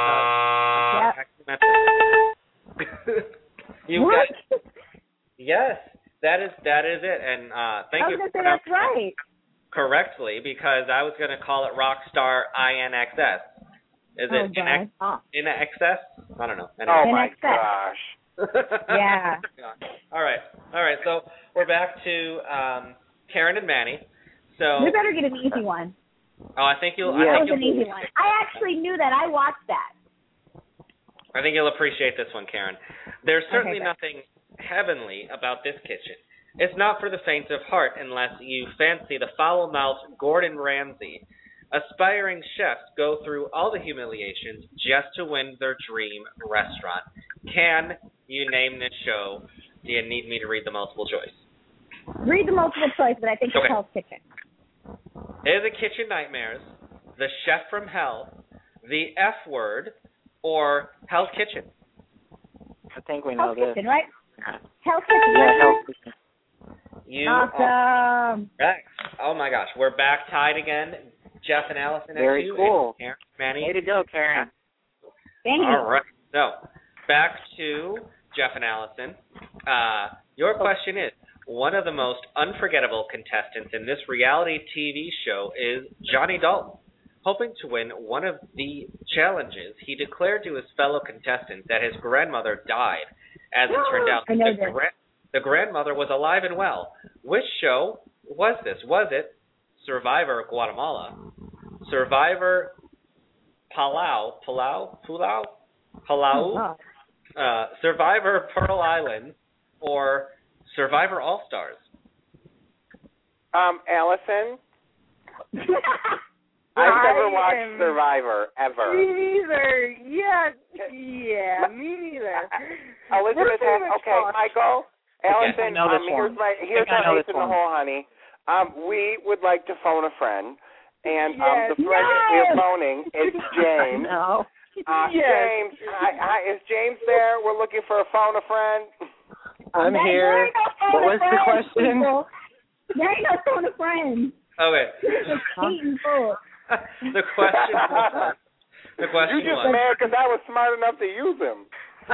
What? Yes, that is it. And thank you for that's right. Correctly, because I was going to call it Rockstar INXS. Is it in excess? I don't know. Anyway. Oh my gosh. Yeah. All right. So we're back to Karen and Manny. So we better get an easy one. Oh, I think you'll. That was an easy one. I actually knew that. I watched that. I think you'll appreciate this one, Karen. There's certainly nothing heavenly about this kitchen. It's not for the faint of heart unless you fancy the foul-mouthed Gordon Ramsay. Aspiring chefs go through all the humiliations just to win their dream restaurant. Can you name this show? Do you need me to read the multiple choice? Read the multiple choice, but I think it's Hell's Kitchen. Is it Kitchen Nightmares, The Chef from Hell, The F Word, or Hell's Kitchen? I think we know Hell's this. Kitchen, right? Hell's Kitchen. Yeah, Hell's Kitchen. You awesome. Correct. Oh my gosh, we're back tied again. Jeff and Allison. Very cool. Karen, Manny. Way to go, Karen. Thank you. All right. So back to Jeff and Allison. Your question is: one of the most unforgettable contestants in this reality TV show is Johnny Dalton. Hoping to win one of the challenges, he declared to his fellow contestants that his grandmother died. As it turned out, the grandmother was alive and well. Which show was this? Was it Survivor Guatemala, Survivor Palau, Survivor Pearl Island, or Survivor All Stars? Allison? I've never watched Survivor, ever. Me neither. Yeah, me neither. Elizabeth okay, Michael, Allison, here's our ace in the hole, honey. We would like to phone a friend, and the friend that we're phoning is James. James, hi, is James there? We're looking for a phone a friend. I'm here. What was the question? There ain't no phone a friend. Okay. The question You just mad because I was smart enough to use him.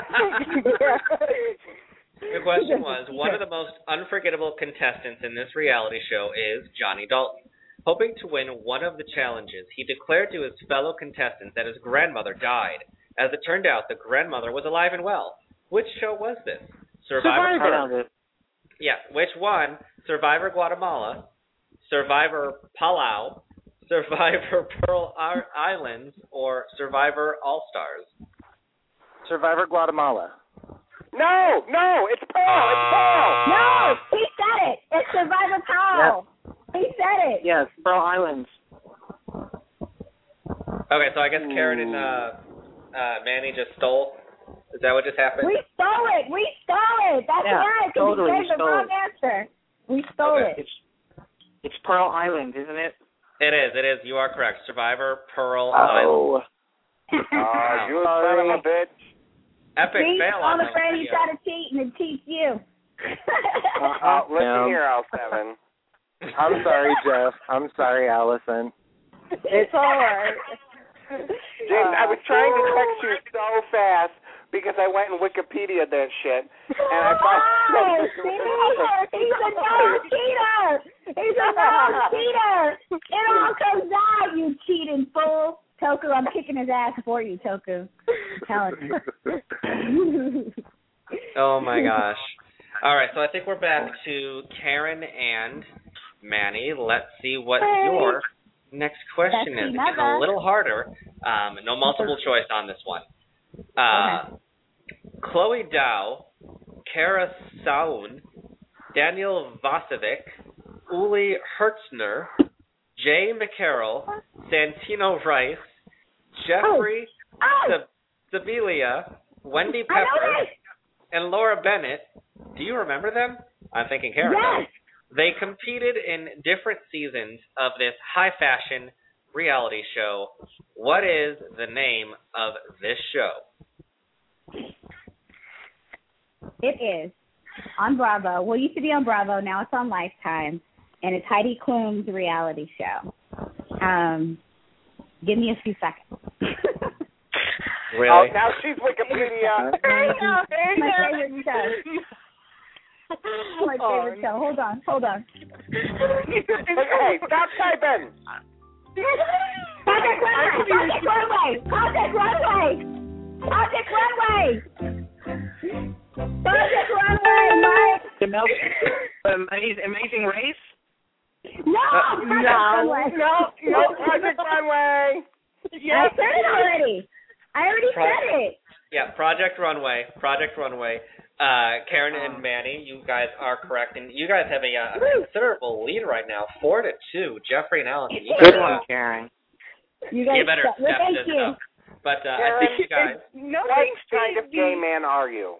The question was, one of the most unforgettable contestants in this reality show is Johnny Dalton. Hoping to win one of the challenges, he declared to his fellow contestants that his grandmother died. As it turned out, the grandmother was alive and well. Which show was this? Survivor. Yeah, which one? Survivor Guatemala, Survivor Palau, Survivor Pearl Islands, or Survivor All Stars? Survivor Guatemala. No, it's Pearl. It's Pearl. No, he said it. It's Survivor Pearl. Yep. He said it. Yes, Pearl Islands. Okay, so I guess Karen and Manny just stole. Is that what just happened? We stole it. That's right. Totally, we gave the wrong answer. We stole it. It's Pearl Island, isn't it? It is. You are correct. Survivor Pearl Island. You son of a bitch. Epic fail on the friend you try to cheat and it cheats you. Listen here, L7. I'm sorry, Jeff. I'm sorry, Allison. It's all right. James, I was trying to text you so fast because I went and Wikipedia that shit, and I found. He's a known cheater. He's a known cheater. It all comes out, you cheating fool. Toku, I'm kicking his ass for you, Toku. I'm telling you. Oh my gosh. All right, so I think we're back to Karen and Manny. Let's see what your next question is. It's a little harder. No multiple choice on this one. Chloe Dow, Kara Saun, Daniel Vasovic, Uli Hertzner, Jay McCarroll, Santino Rice, Jeffrey Sibilia, Wendy Pepper, and Laura Bennett. Do you remember them? I'm thinking Karen. Yes. They competed in different seasons of this high fashion reality show. What is the name of this show? It is on Bravo. Well, it used to be on Bravo. Now it's on Lifetime. And it's Heidi Klum's reality show. Give me a few seconds. Really? Oh, now she's Wikipedia. My favorite show. My favorite show. Hold on. Hey, stop typing. Project Runway. Project Runway, Mike. Amazing Race? No, Project Runway. Yeah, I said it already. I already said it. Yeah, Project Runway. Karen and Manny, you guys are correct, and you guys have a considerable lead right now, 4-2. Jeffrey and Allison. Good one, Karen. You guys better step this up. But I think you guys. What kind of gay man are you?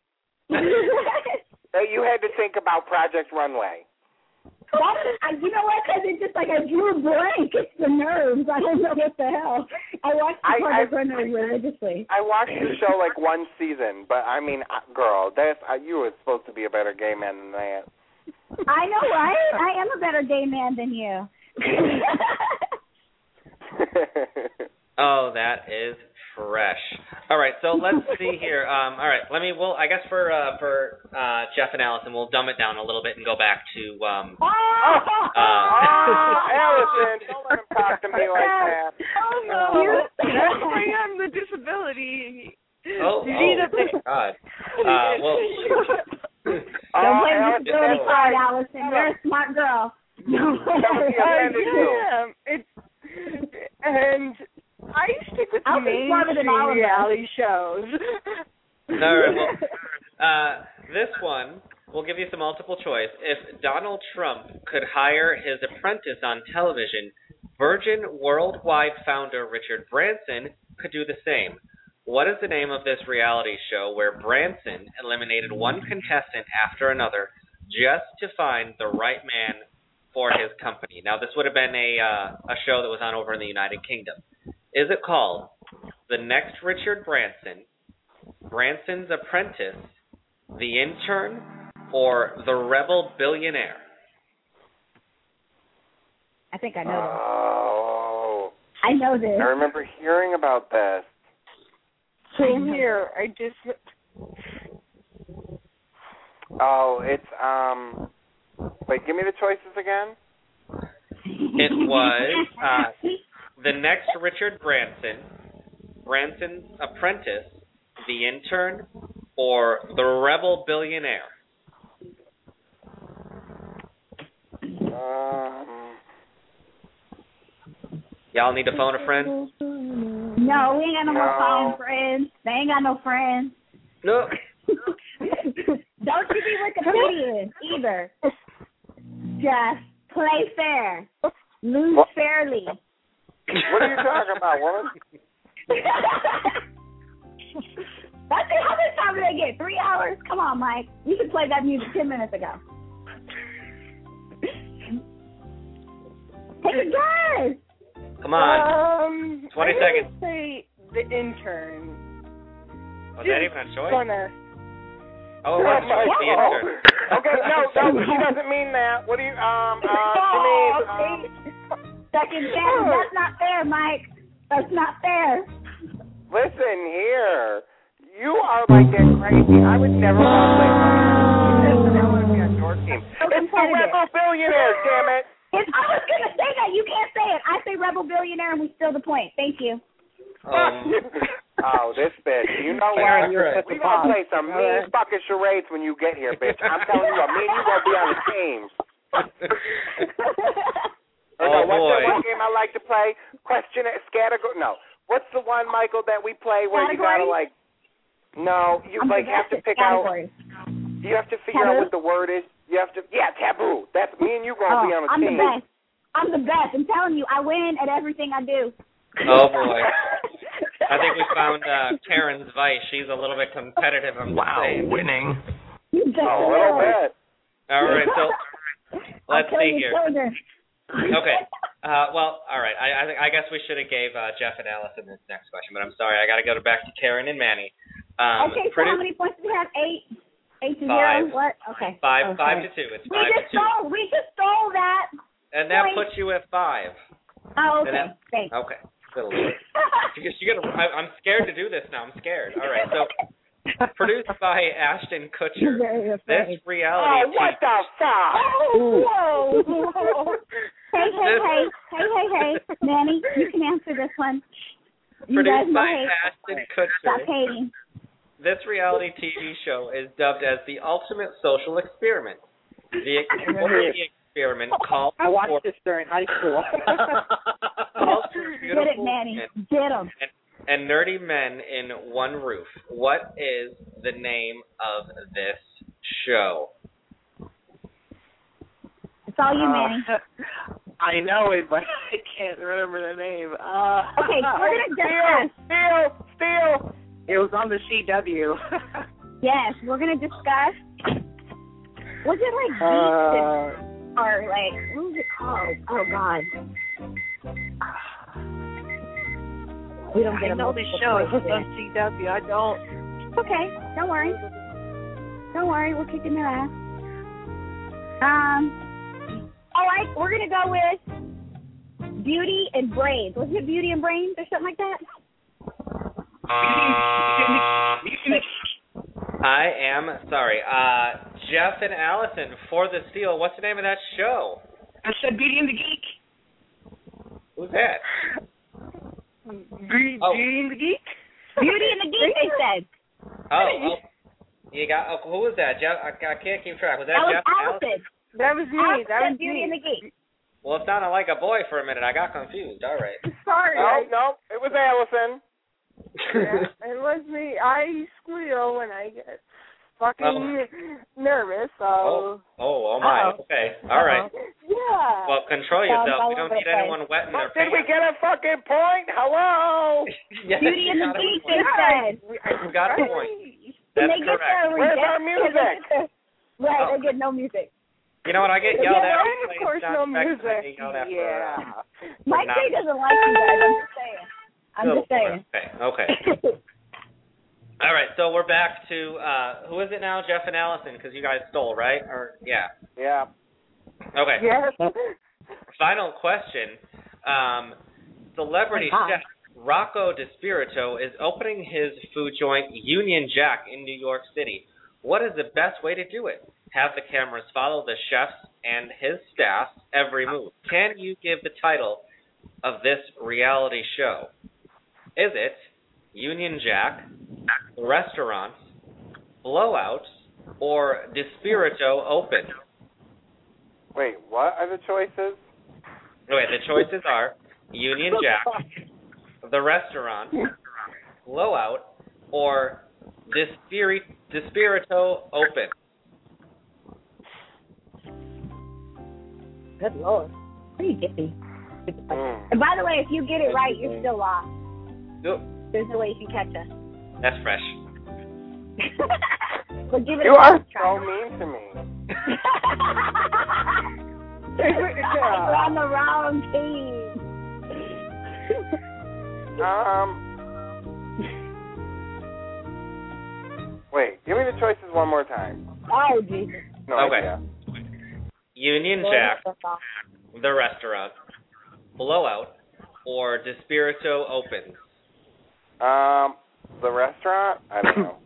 You had to think about Project Runway. You know what? Because it's just like I drew a blank. It's the nerves. I don't know what the hell. I watched Project Runway religiously. I watched the show like one season, but I mean, girl, you were supposed to be a better gay man than that. I know, right? I am a better gay man than you. Oh, that is fresh. All right, so let's see here. All right, I guess for Jeff and Allison, we'll dumb it down a little bit and go back to Allison, don't let him talk to me like that. Oh no, that's why I'm the disability. Oh my God. Don't blame the disability card, Allison. You're a smart girl. And I stick with the mainstream reality shows. All right, well, this one, we'll give you some multiple choice. If Donald Trump could hire his apprentice on television, Virgin Worldwide founder Richard Branson could do the same. What is the name of this reality show where Branson eliminated one contestant after another just to find the right man for his company? Now, this would have been a show that was on over in the United Kingdom. Is it called The Next Richard Branson, Branson's Apprentice, The Intern, or The Rebel Billionaire? I think I know this. Oh. I know this. I remember hearing about this. Same here. I just. Oh, it's Wait, give me the choices again. It was The Next Richard Branson, Branson's Apprentice, The Intern, or The Rebel Billionaire. Y'all need to phone a friend? No, we ain't got no more phone friends. They ain't got no friends. No. Don't you be Wikipedia either. Just play fair. Lose fairly. What are you talking about, woman? That's it. How much time did they get? 3 hours? Come on, Mike. You should play that music 10 minutes ago. Take a guess. Come on. 20 seconds. Say The Intern. Was that even a choice? Oh, what's the answer? Okay, no, she doesn't mean that. What do you, she means, second chance. That's not fair, Mike. That's not fair. Listen here. You are like that crazy. I would never want to play I want to be on your team. It's the Rebel Billionaires, damn it. I was going to say that. You can't say it. I say Rebel Billionaire and we steal the point. Thank you. Oh, this bitch. You know what? We're going to play some mean fucking charades when you get here, bitch. I'm telling you what, me and you going to be on the team. Oh, what's boy. that one game I like to play? Question it, category. No. What's the one, Michael, that we play where you got to, like, no, you have to pick categories. out. You have to figure out what the word is. You have to, taboo. That's me and you going to be on a team. I'm the best. I'm telling you, I win at everything I do. Oh, boy. I think we found Karen's vice. She's a little bit competitive. Winning. A little bit. All right, so let's see here. Okay. Well, all right. I guess we should have gave Jeff and Allison this next question, but I'm sorry. I got to go back to Karen and Manny. Okay, so how many points do we have? 8 to 0? What? Okay. 5 to 2. It's 5 to 2. We just stole that. And that puts you at 5. Oh, okay. Thanks. Okay. I'm scared to do this now. I'm scared. All right. So, produced by Ashton Kutcher. This reality. Oh, what the fuck? Whoa. Hey. Manny, you can answer this one. Produced by Ashton Kutcher. Stop hating. This reality TV show is dubbed as the ultimate social experiment. The experiment calls I watched this during high school. Get it, Manny. Get them. And nerdy men in one roof. What is the name of this show? It's all you, Manny. I know it, but I can't remember the name. Okay, we're going to discuss. Steal. It was on the CW. Yes, we're going to discuss. Was it like Geeks or like, what was it called? Oh, God. We don't get I know the show. It was on CW. I don't. Okay, don't worry. We're kicking their ass. All right, we're going to go with Beauty and Brains. Was it Beauty and Brains or something like that? I am sorry. Jeff and Allison, for the steal, what's the name of that show? I said Beauty and the Geek. Who's that? Beauty and the Geek? Beauty and the Geek, they said. Oh. You got, who was that? Jeff? I can't keep track. Was that Jeff? Allison. That was me. That was Beauty and the Geek. Well, it sounded like a boy for a minute. I got confused. All right. Sorry. No, it was Allison. Yeah, it was me. I squeal when I get fucking nervous. So. Oh my. Okay. All right. Yeah. Well, control yourself. We don't need anyone wet in their pants. Did we get a fucking point? Hello. Yes, Beauty and the Geek, they said. We got a point. That's correct. Where's our music? Right, they get no music. You know what? I get yelled at. Of course, no music. Yeah. Mike J doesn't like you guys. I'm just saying. Okay. All right, so we're back to who is it now? Jeff and Allison, because you guys stole, right? Or Yeah. Okay. Yes. Final question. Celebrity chef Rocco DiSpirito is opening his food joint Union Jack in New York City. What is the best way to do it? Have the cameras follow the chef and his staff every move. Can you give the title of this reality show? Is it Union Jack, Restaurant, Blowout, or DiSpirito Open? Wait, what are the choices? Wait, the choices are Union Jack, The Restaurant, Blowout, or DiSpirito Open. Good Lord. Pretty dippy. And by the way, if you get it right, you're still lost. Yep. There's no way you can catch us. That's fresh. But give it you are so mean to me. We're on the wrong team. Wait, give Give me the choices one more time. Oh, Jesus. No idea. Union Jack, the restaurant, Blowout, or Despirito Opens? The restaurant? I don't know.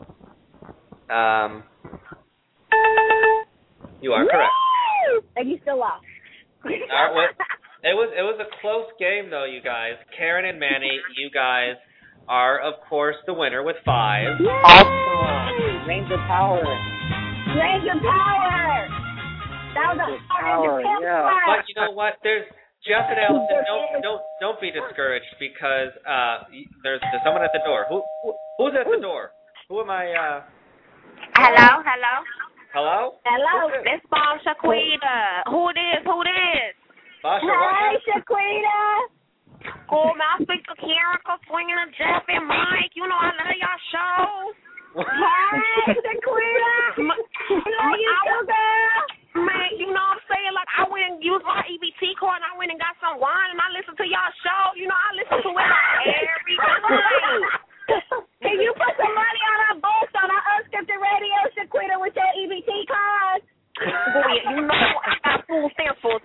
You are correct. And you still lost. It was a close game though, you guys. Karen and Manny, you guys are of course the winner with 5. Awesome. Ranger Power. Ranger Power. That was a Power, yeah. But you know what? There's Jeff and Allison. Don't be discouraged because there's someone at the door. Who's at the door? Who am I? Hello. Hello? This Bomb Shaquita. Who this? Basha, hey, Shaquita. Oh, man, I speak to Karen, Swinging and Jeff and Mike. You know I love y'all show. Hey, Shaquita. Love you too, girl. Man, you know what I'm saying? Like, I went and used my EBT card, and I went and got some wine, and I listened to y'all show. You know, I listen to it every day. Can you put some money on our boost on our unscripted radio, Shaquita, with your EBT card? You know I got full stamps for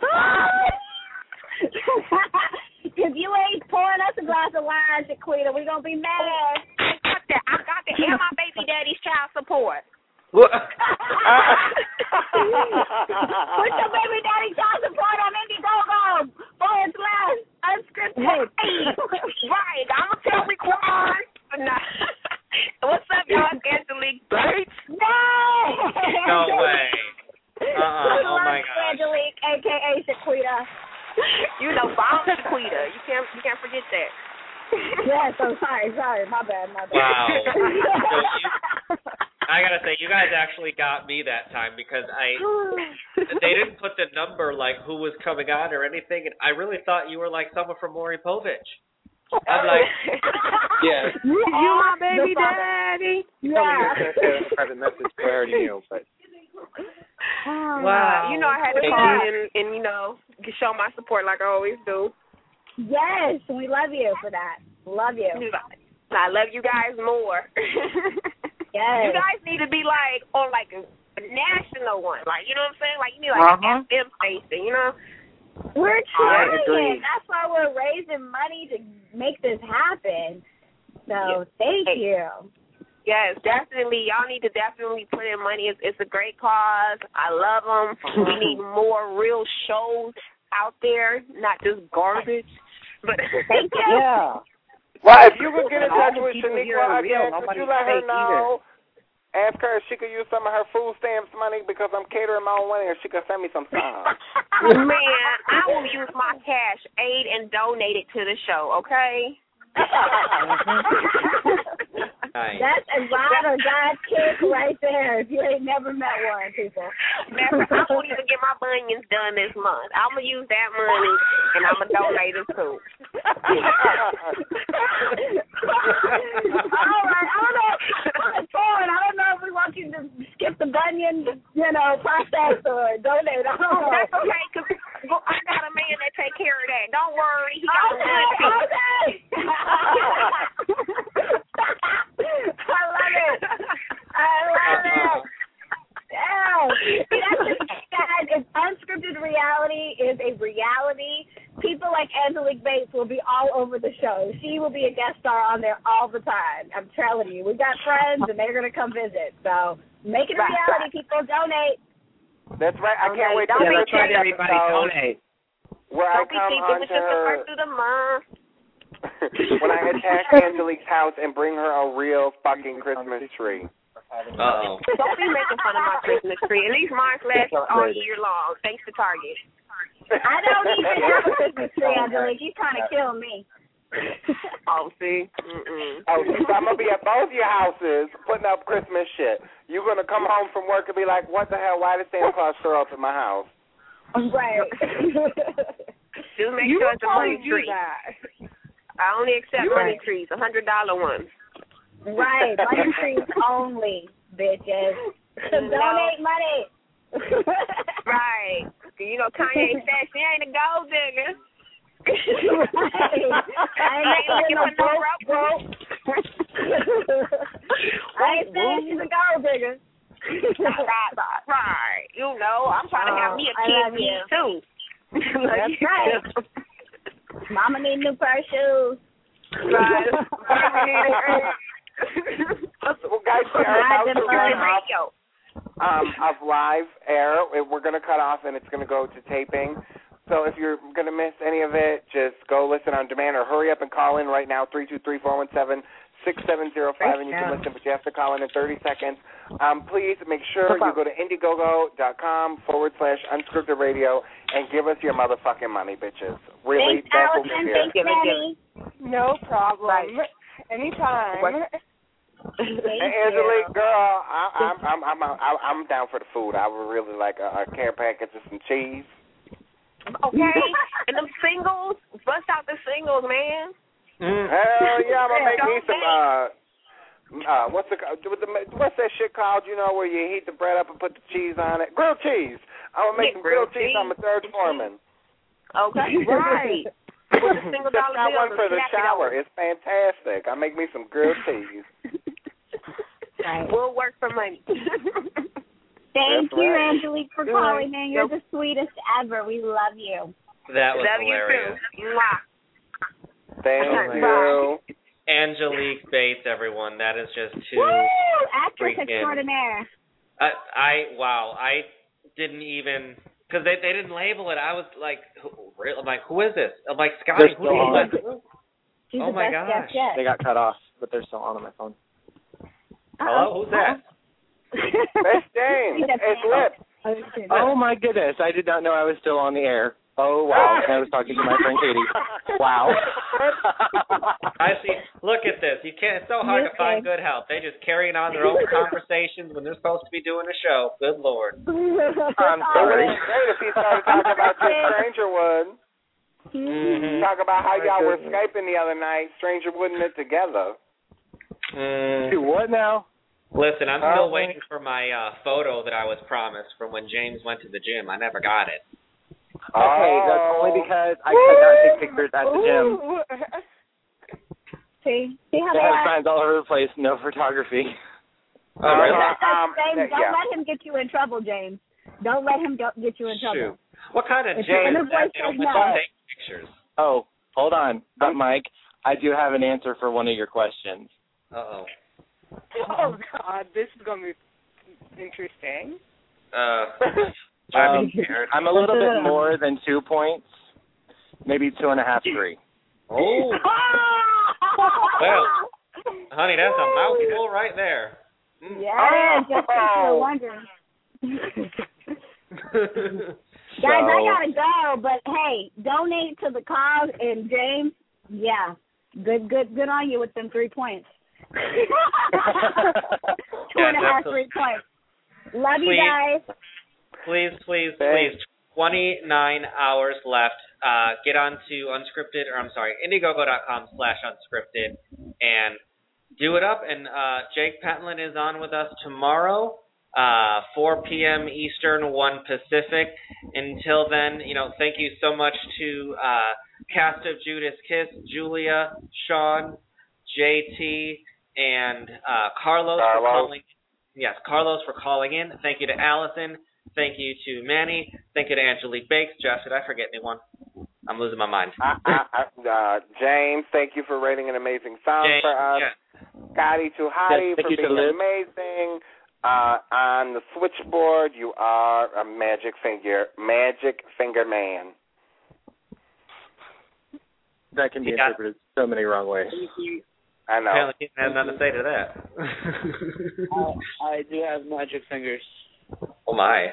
If you ain't pouring us a glass of wine, Shaquita, we're going to be mad. I got to and my baby daddy's child support. Put your baby daddy's child support on Indiegogo for his glass unscripted. Right. I'm going to tell Riquan. What's up, y'all? Angelique Bates? No way. Oh my gosh. Angelique, a.k.a. Shaquita. You know, Bomb Shaquita. You can't forget that. Yes, I'm sorry, my bad. Wow. I gotta say, you guys actually got me that time because they didn't put the number like who was coming on or anything, and I really thought you were like someone from Maury Povich. I'm like, yeah. You my baby daddy. Yeah. Private message, I already knew, but. Wow. You know I had to call and you know show my support like I always do. Yes, we love you for that. Love you. I love you guys more. Yes. You guys need to be like on like a national one, like you know what I'm saying? Like you need like an FM station, you know. We're trying. That's why we're raising money to make this happen. So thank you. Yes, definitely. Y'all need to definitely put in money. It's a great cause. I love them. We need more real shows out there, not just garbage. But thank you. Yeah. Well, if you could get in touch with Shaniqua again, could you let her know? Ask her if she could use some of her food stamps money because I'm catering my own wedding, or she could send me some songs. Man, I will use my cash aid and donate it to the show, okay? nice. That's a ride or die kick right there. If you ain't never met one, people. I won't even get my bunions done this month. I'm going to use that money, and I'm going to donate it too. All right. I don't know. I don't know if we want you to skip the bunion, process or donate. I don't know. That's okay, because I got a man that take care of that. Don't worry. He got I love it. Yeah. That's just, guys, if unscripted reality is a reality, people like Angelique Bates will be all over the show. She will be a guest star on there all the time. I'm telling you. We've got friends, and they're going to come visit. So make it a reality. People donate. That's right. I can't wait to that's right, everybody. Donate. Where I come on to her through the month. When I attack Angelique's house and bring her a real fucking Christmas tree. Uh-oh. Don't be making fun of my Christmas tree. At least mine lasts all year long, thanks to Target. I don't even have a Christmas tree, Angelique. You're trying to kill me. Oh, see? Oh, so I'm going to be at both your houses putting up Christmas shit. You're going to come home from work and be like, what the hell, why did Santa Claus show up at my house? Right. Just make sure it's a money tree. I only accept money trees, $100 ones. Right, money trees only, bitches. Donate money. Right. You know, Kanye said she ain't a gold digger. I ain't saying she's a gold digger. Right. You know, I'm trying to have me a kid too. That's right. Mama need a new pair of shoes. Right. Well, guys, we are about to run off of live air. We're going to cut off, and it's going to go to taping. So if you're going to miss any of it, just go listen on demand or hurry up and call in right now, 323-417-6705, and you can listen, but you have to call in 30 seconds. Please make sure you go to Indiegogo.com/unscripted radio and give us your motherfucking money, bitches. Really, thanks, that's Allison. what we're here. Thanks, No problem. Right. Anytime. Hey, Angelique, girl, I'm down for the food. I would really like a care package of some cheese. Okay, and them singles, bust out the singles, man. Hell yeah, I'm gonna make me some. What's that shit called? You know, where you heat the bread up and put the cheese on it? Grilled cheese. I'm gonna make some grilled cheese. I'm a third foreman. Okay, right. With a $1 got one for the shower. It's fantastic. I make me some grilled cheese. Right. We'll work for money. Thank you, Angelique, for calling in. You're the sweetest ever. We love you. That was hilarious. Thank you. Angelique Bates, everyone. That is just too. Woo! Actress extraordinaire. I didn't even, because they didn't label it. I was like, who is this? I'm like, Scotty, who is this? Oh my gosh. They got cut off, but they're still on my phone. Hello, who's that? That's James. It's Lip. Oh my goodness, I did not know I was still on the air. Oh wow, I was talking to my friend Katie. Wow. I see. Look at this. You can't. It's so hard to find good help. They just carrying on their own conversations when they're supposed to be doing a show. Good Lord. I'm sorry. Great if he started talking about your Stranger Wood. Talk about how y'all were Skyping the other night. Stranger Wooding it together. Do what now? Listen, I'm still waiting for my photo that I was promised from when James went to the gym. I never got it. Okay, that's only because I could not take pictures at the gym. See how they have signs all over the place, no photography. James, don't let him get you in trouble, James. Don't let him get you in trouble. Shoot. What kind of James? They don't let take pictures. Oh, hold on. But Mike, I do have an answer for one of your questions. Uh-oh. Oh, God, this is going to be interesting. I'm a little bit more than 2 points, maybe 2.5, 3. Oh. Well, honey, that's a mouthful right there. Yeah, just for wondering. Guys, I gotta go, but hey, donate to the cause, and James, yeah, good on you with them 3 points. 2.5, 3 points. Love you guys. Please. 29 hours left. Get on to Indiegogo.com/unscripted and do it up. And Jake Pentland is on with us tomorrow, 4 p.m. Eastern, 1 Pacific. Until then, thank you so much to cast of Judas Kiss, Julia, Sean, JT, and Carlos for calling. Yes, Carlos for calling in. Thank you to Allison. Thank you to Manny. Thank you to Angelique Bakes. Jeff, did I forget anyone? I'm losing my mind. James, thank you for writing an amazing song for us. Yeah. Scotty Tuhati for being amazing. On the switchboard, you are a magic finger man. That can be interpreted so many wrong ways. I know. Apparently he has nothing to say to that. I do have magic fingers. Oh, my.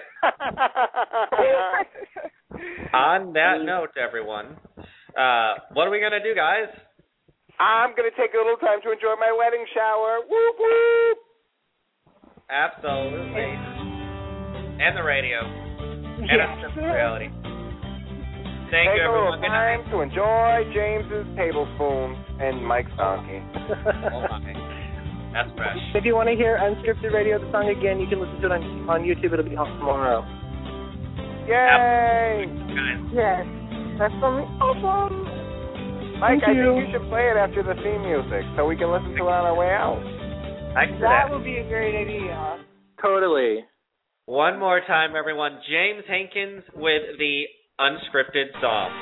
On that note, everyone, what are we going to do, guys? I'm going to take a little time to enjoy my wedding shower. Whoop, whoop. Absolutely. And the radio. And a reality. Thank you, everyone. Take a little time to enjoy James's tablespoons and Mike's donkey. Oh, my. That's fresh. If you want to hear Unscripted Radio, the song again, you can listen to it on YouTube. It'll be on tomorrow. Yay! Guys. Yes. That's gonna be awesome. Mike, I Thank you. think you should play it after the theme music so we can listen to it on our way out. That would be a great idea. Totally. One more time, everyone. James Hankins with the unscripted song.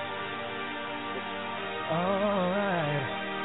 All right.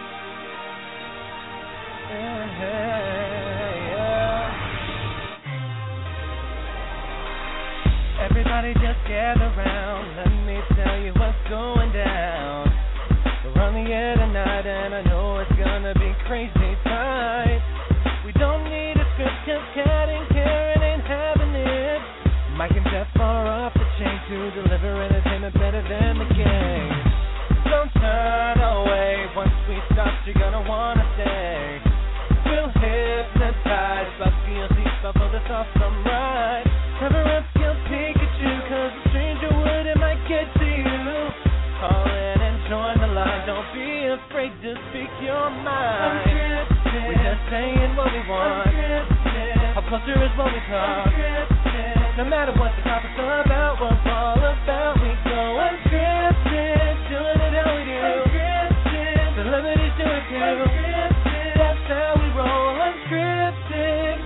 Everybody just gather round. Let me tell you what's going down. We're on the air tonight, and I know it's gonna be crazy tight. We don't need a script, 'cause Cat and Karen ain't having it. Mike and Jeff are off the chain to deliver entertainment better than the game. Don't turn away. Once we start, you're gonna wanna stay. We'll hypnotize, but feel deep up for this awesome ride. Cover up your Pikachu, 'cause a stranger would, it might get to you. Call in and join the line. Don't be afraid to speak your mind. We're just saying what we want. Our culture is what we talk. No matter what the topic's about, we're all about. We go unscripted, doing it how we do. Celebrities do it too. That's how we roll. Unscripted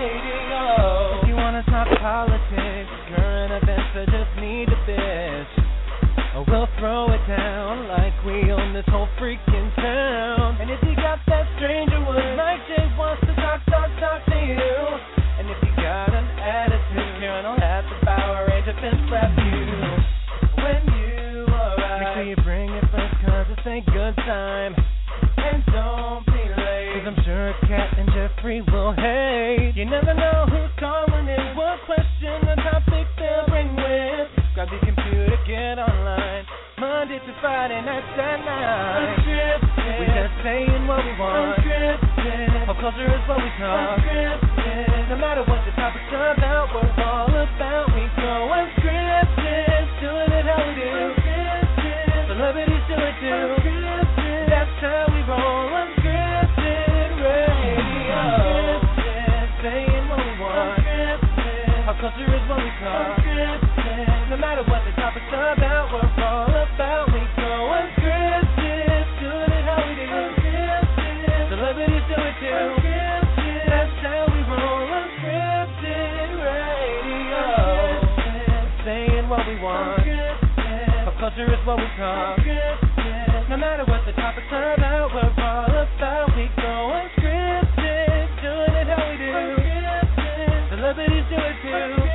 radio. If you wanna talk politics, current events, I just need a bitch. Or we'll throw it down like we own this whole freaking town. And if you got that stranger wood, Mike J wants to talk to you. And if you got an attitude, Karen will have to Power Ranger fist slap you. When you arrive, make sure you bring it first, 'cause it's a good time. And don't be late, 'cause I'm sure Kat and Jeffrey will hate. You never know who's calling in, what question or topic they'll bring with. Grab your computer, get online, Monday to Friday, nights at 9. Unscripted. We just saying what we want. Unscripted. Our culture is what we talk. Unscripted. No matter what the topic's about, we're all about. We go unscripted, doing it how we do. Unscripted. Celebrities do it too. Unscripted. That's how we roll. Unscripted radio. Unscripted. Saying what we want. Unscripted. Our culture is what we talk. Unscripted. No matter what the topic's about, we're all about. We go unscripted, doing it how we do. Unscripted. Celebrities do it too. Unscripted. That's how we roll. Unscripted radio. Unscripted. Saying what we want. Unscripted. Our culture is what we talk. Unscripted. No matter what the topic's about, we're all about. We go unscripted, doing it how we do. Unscripted. Celebrities do it too.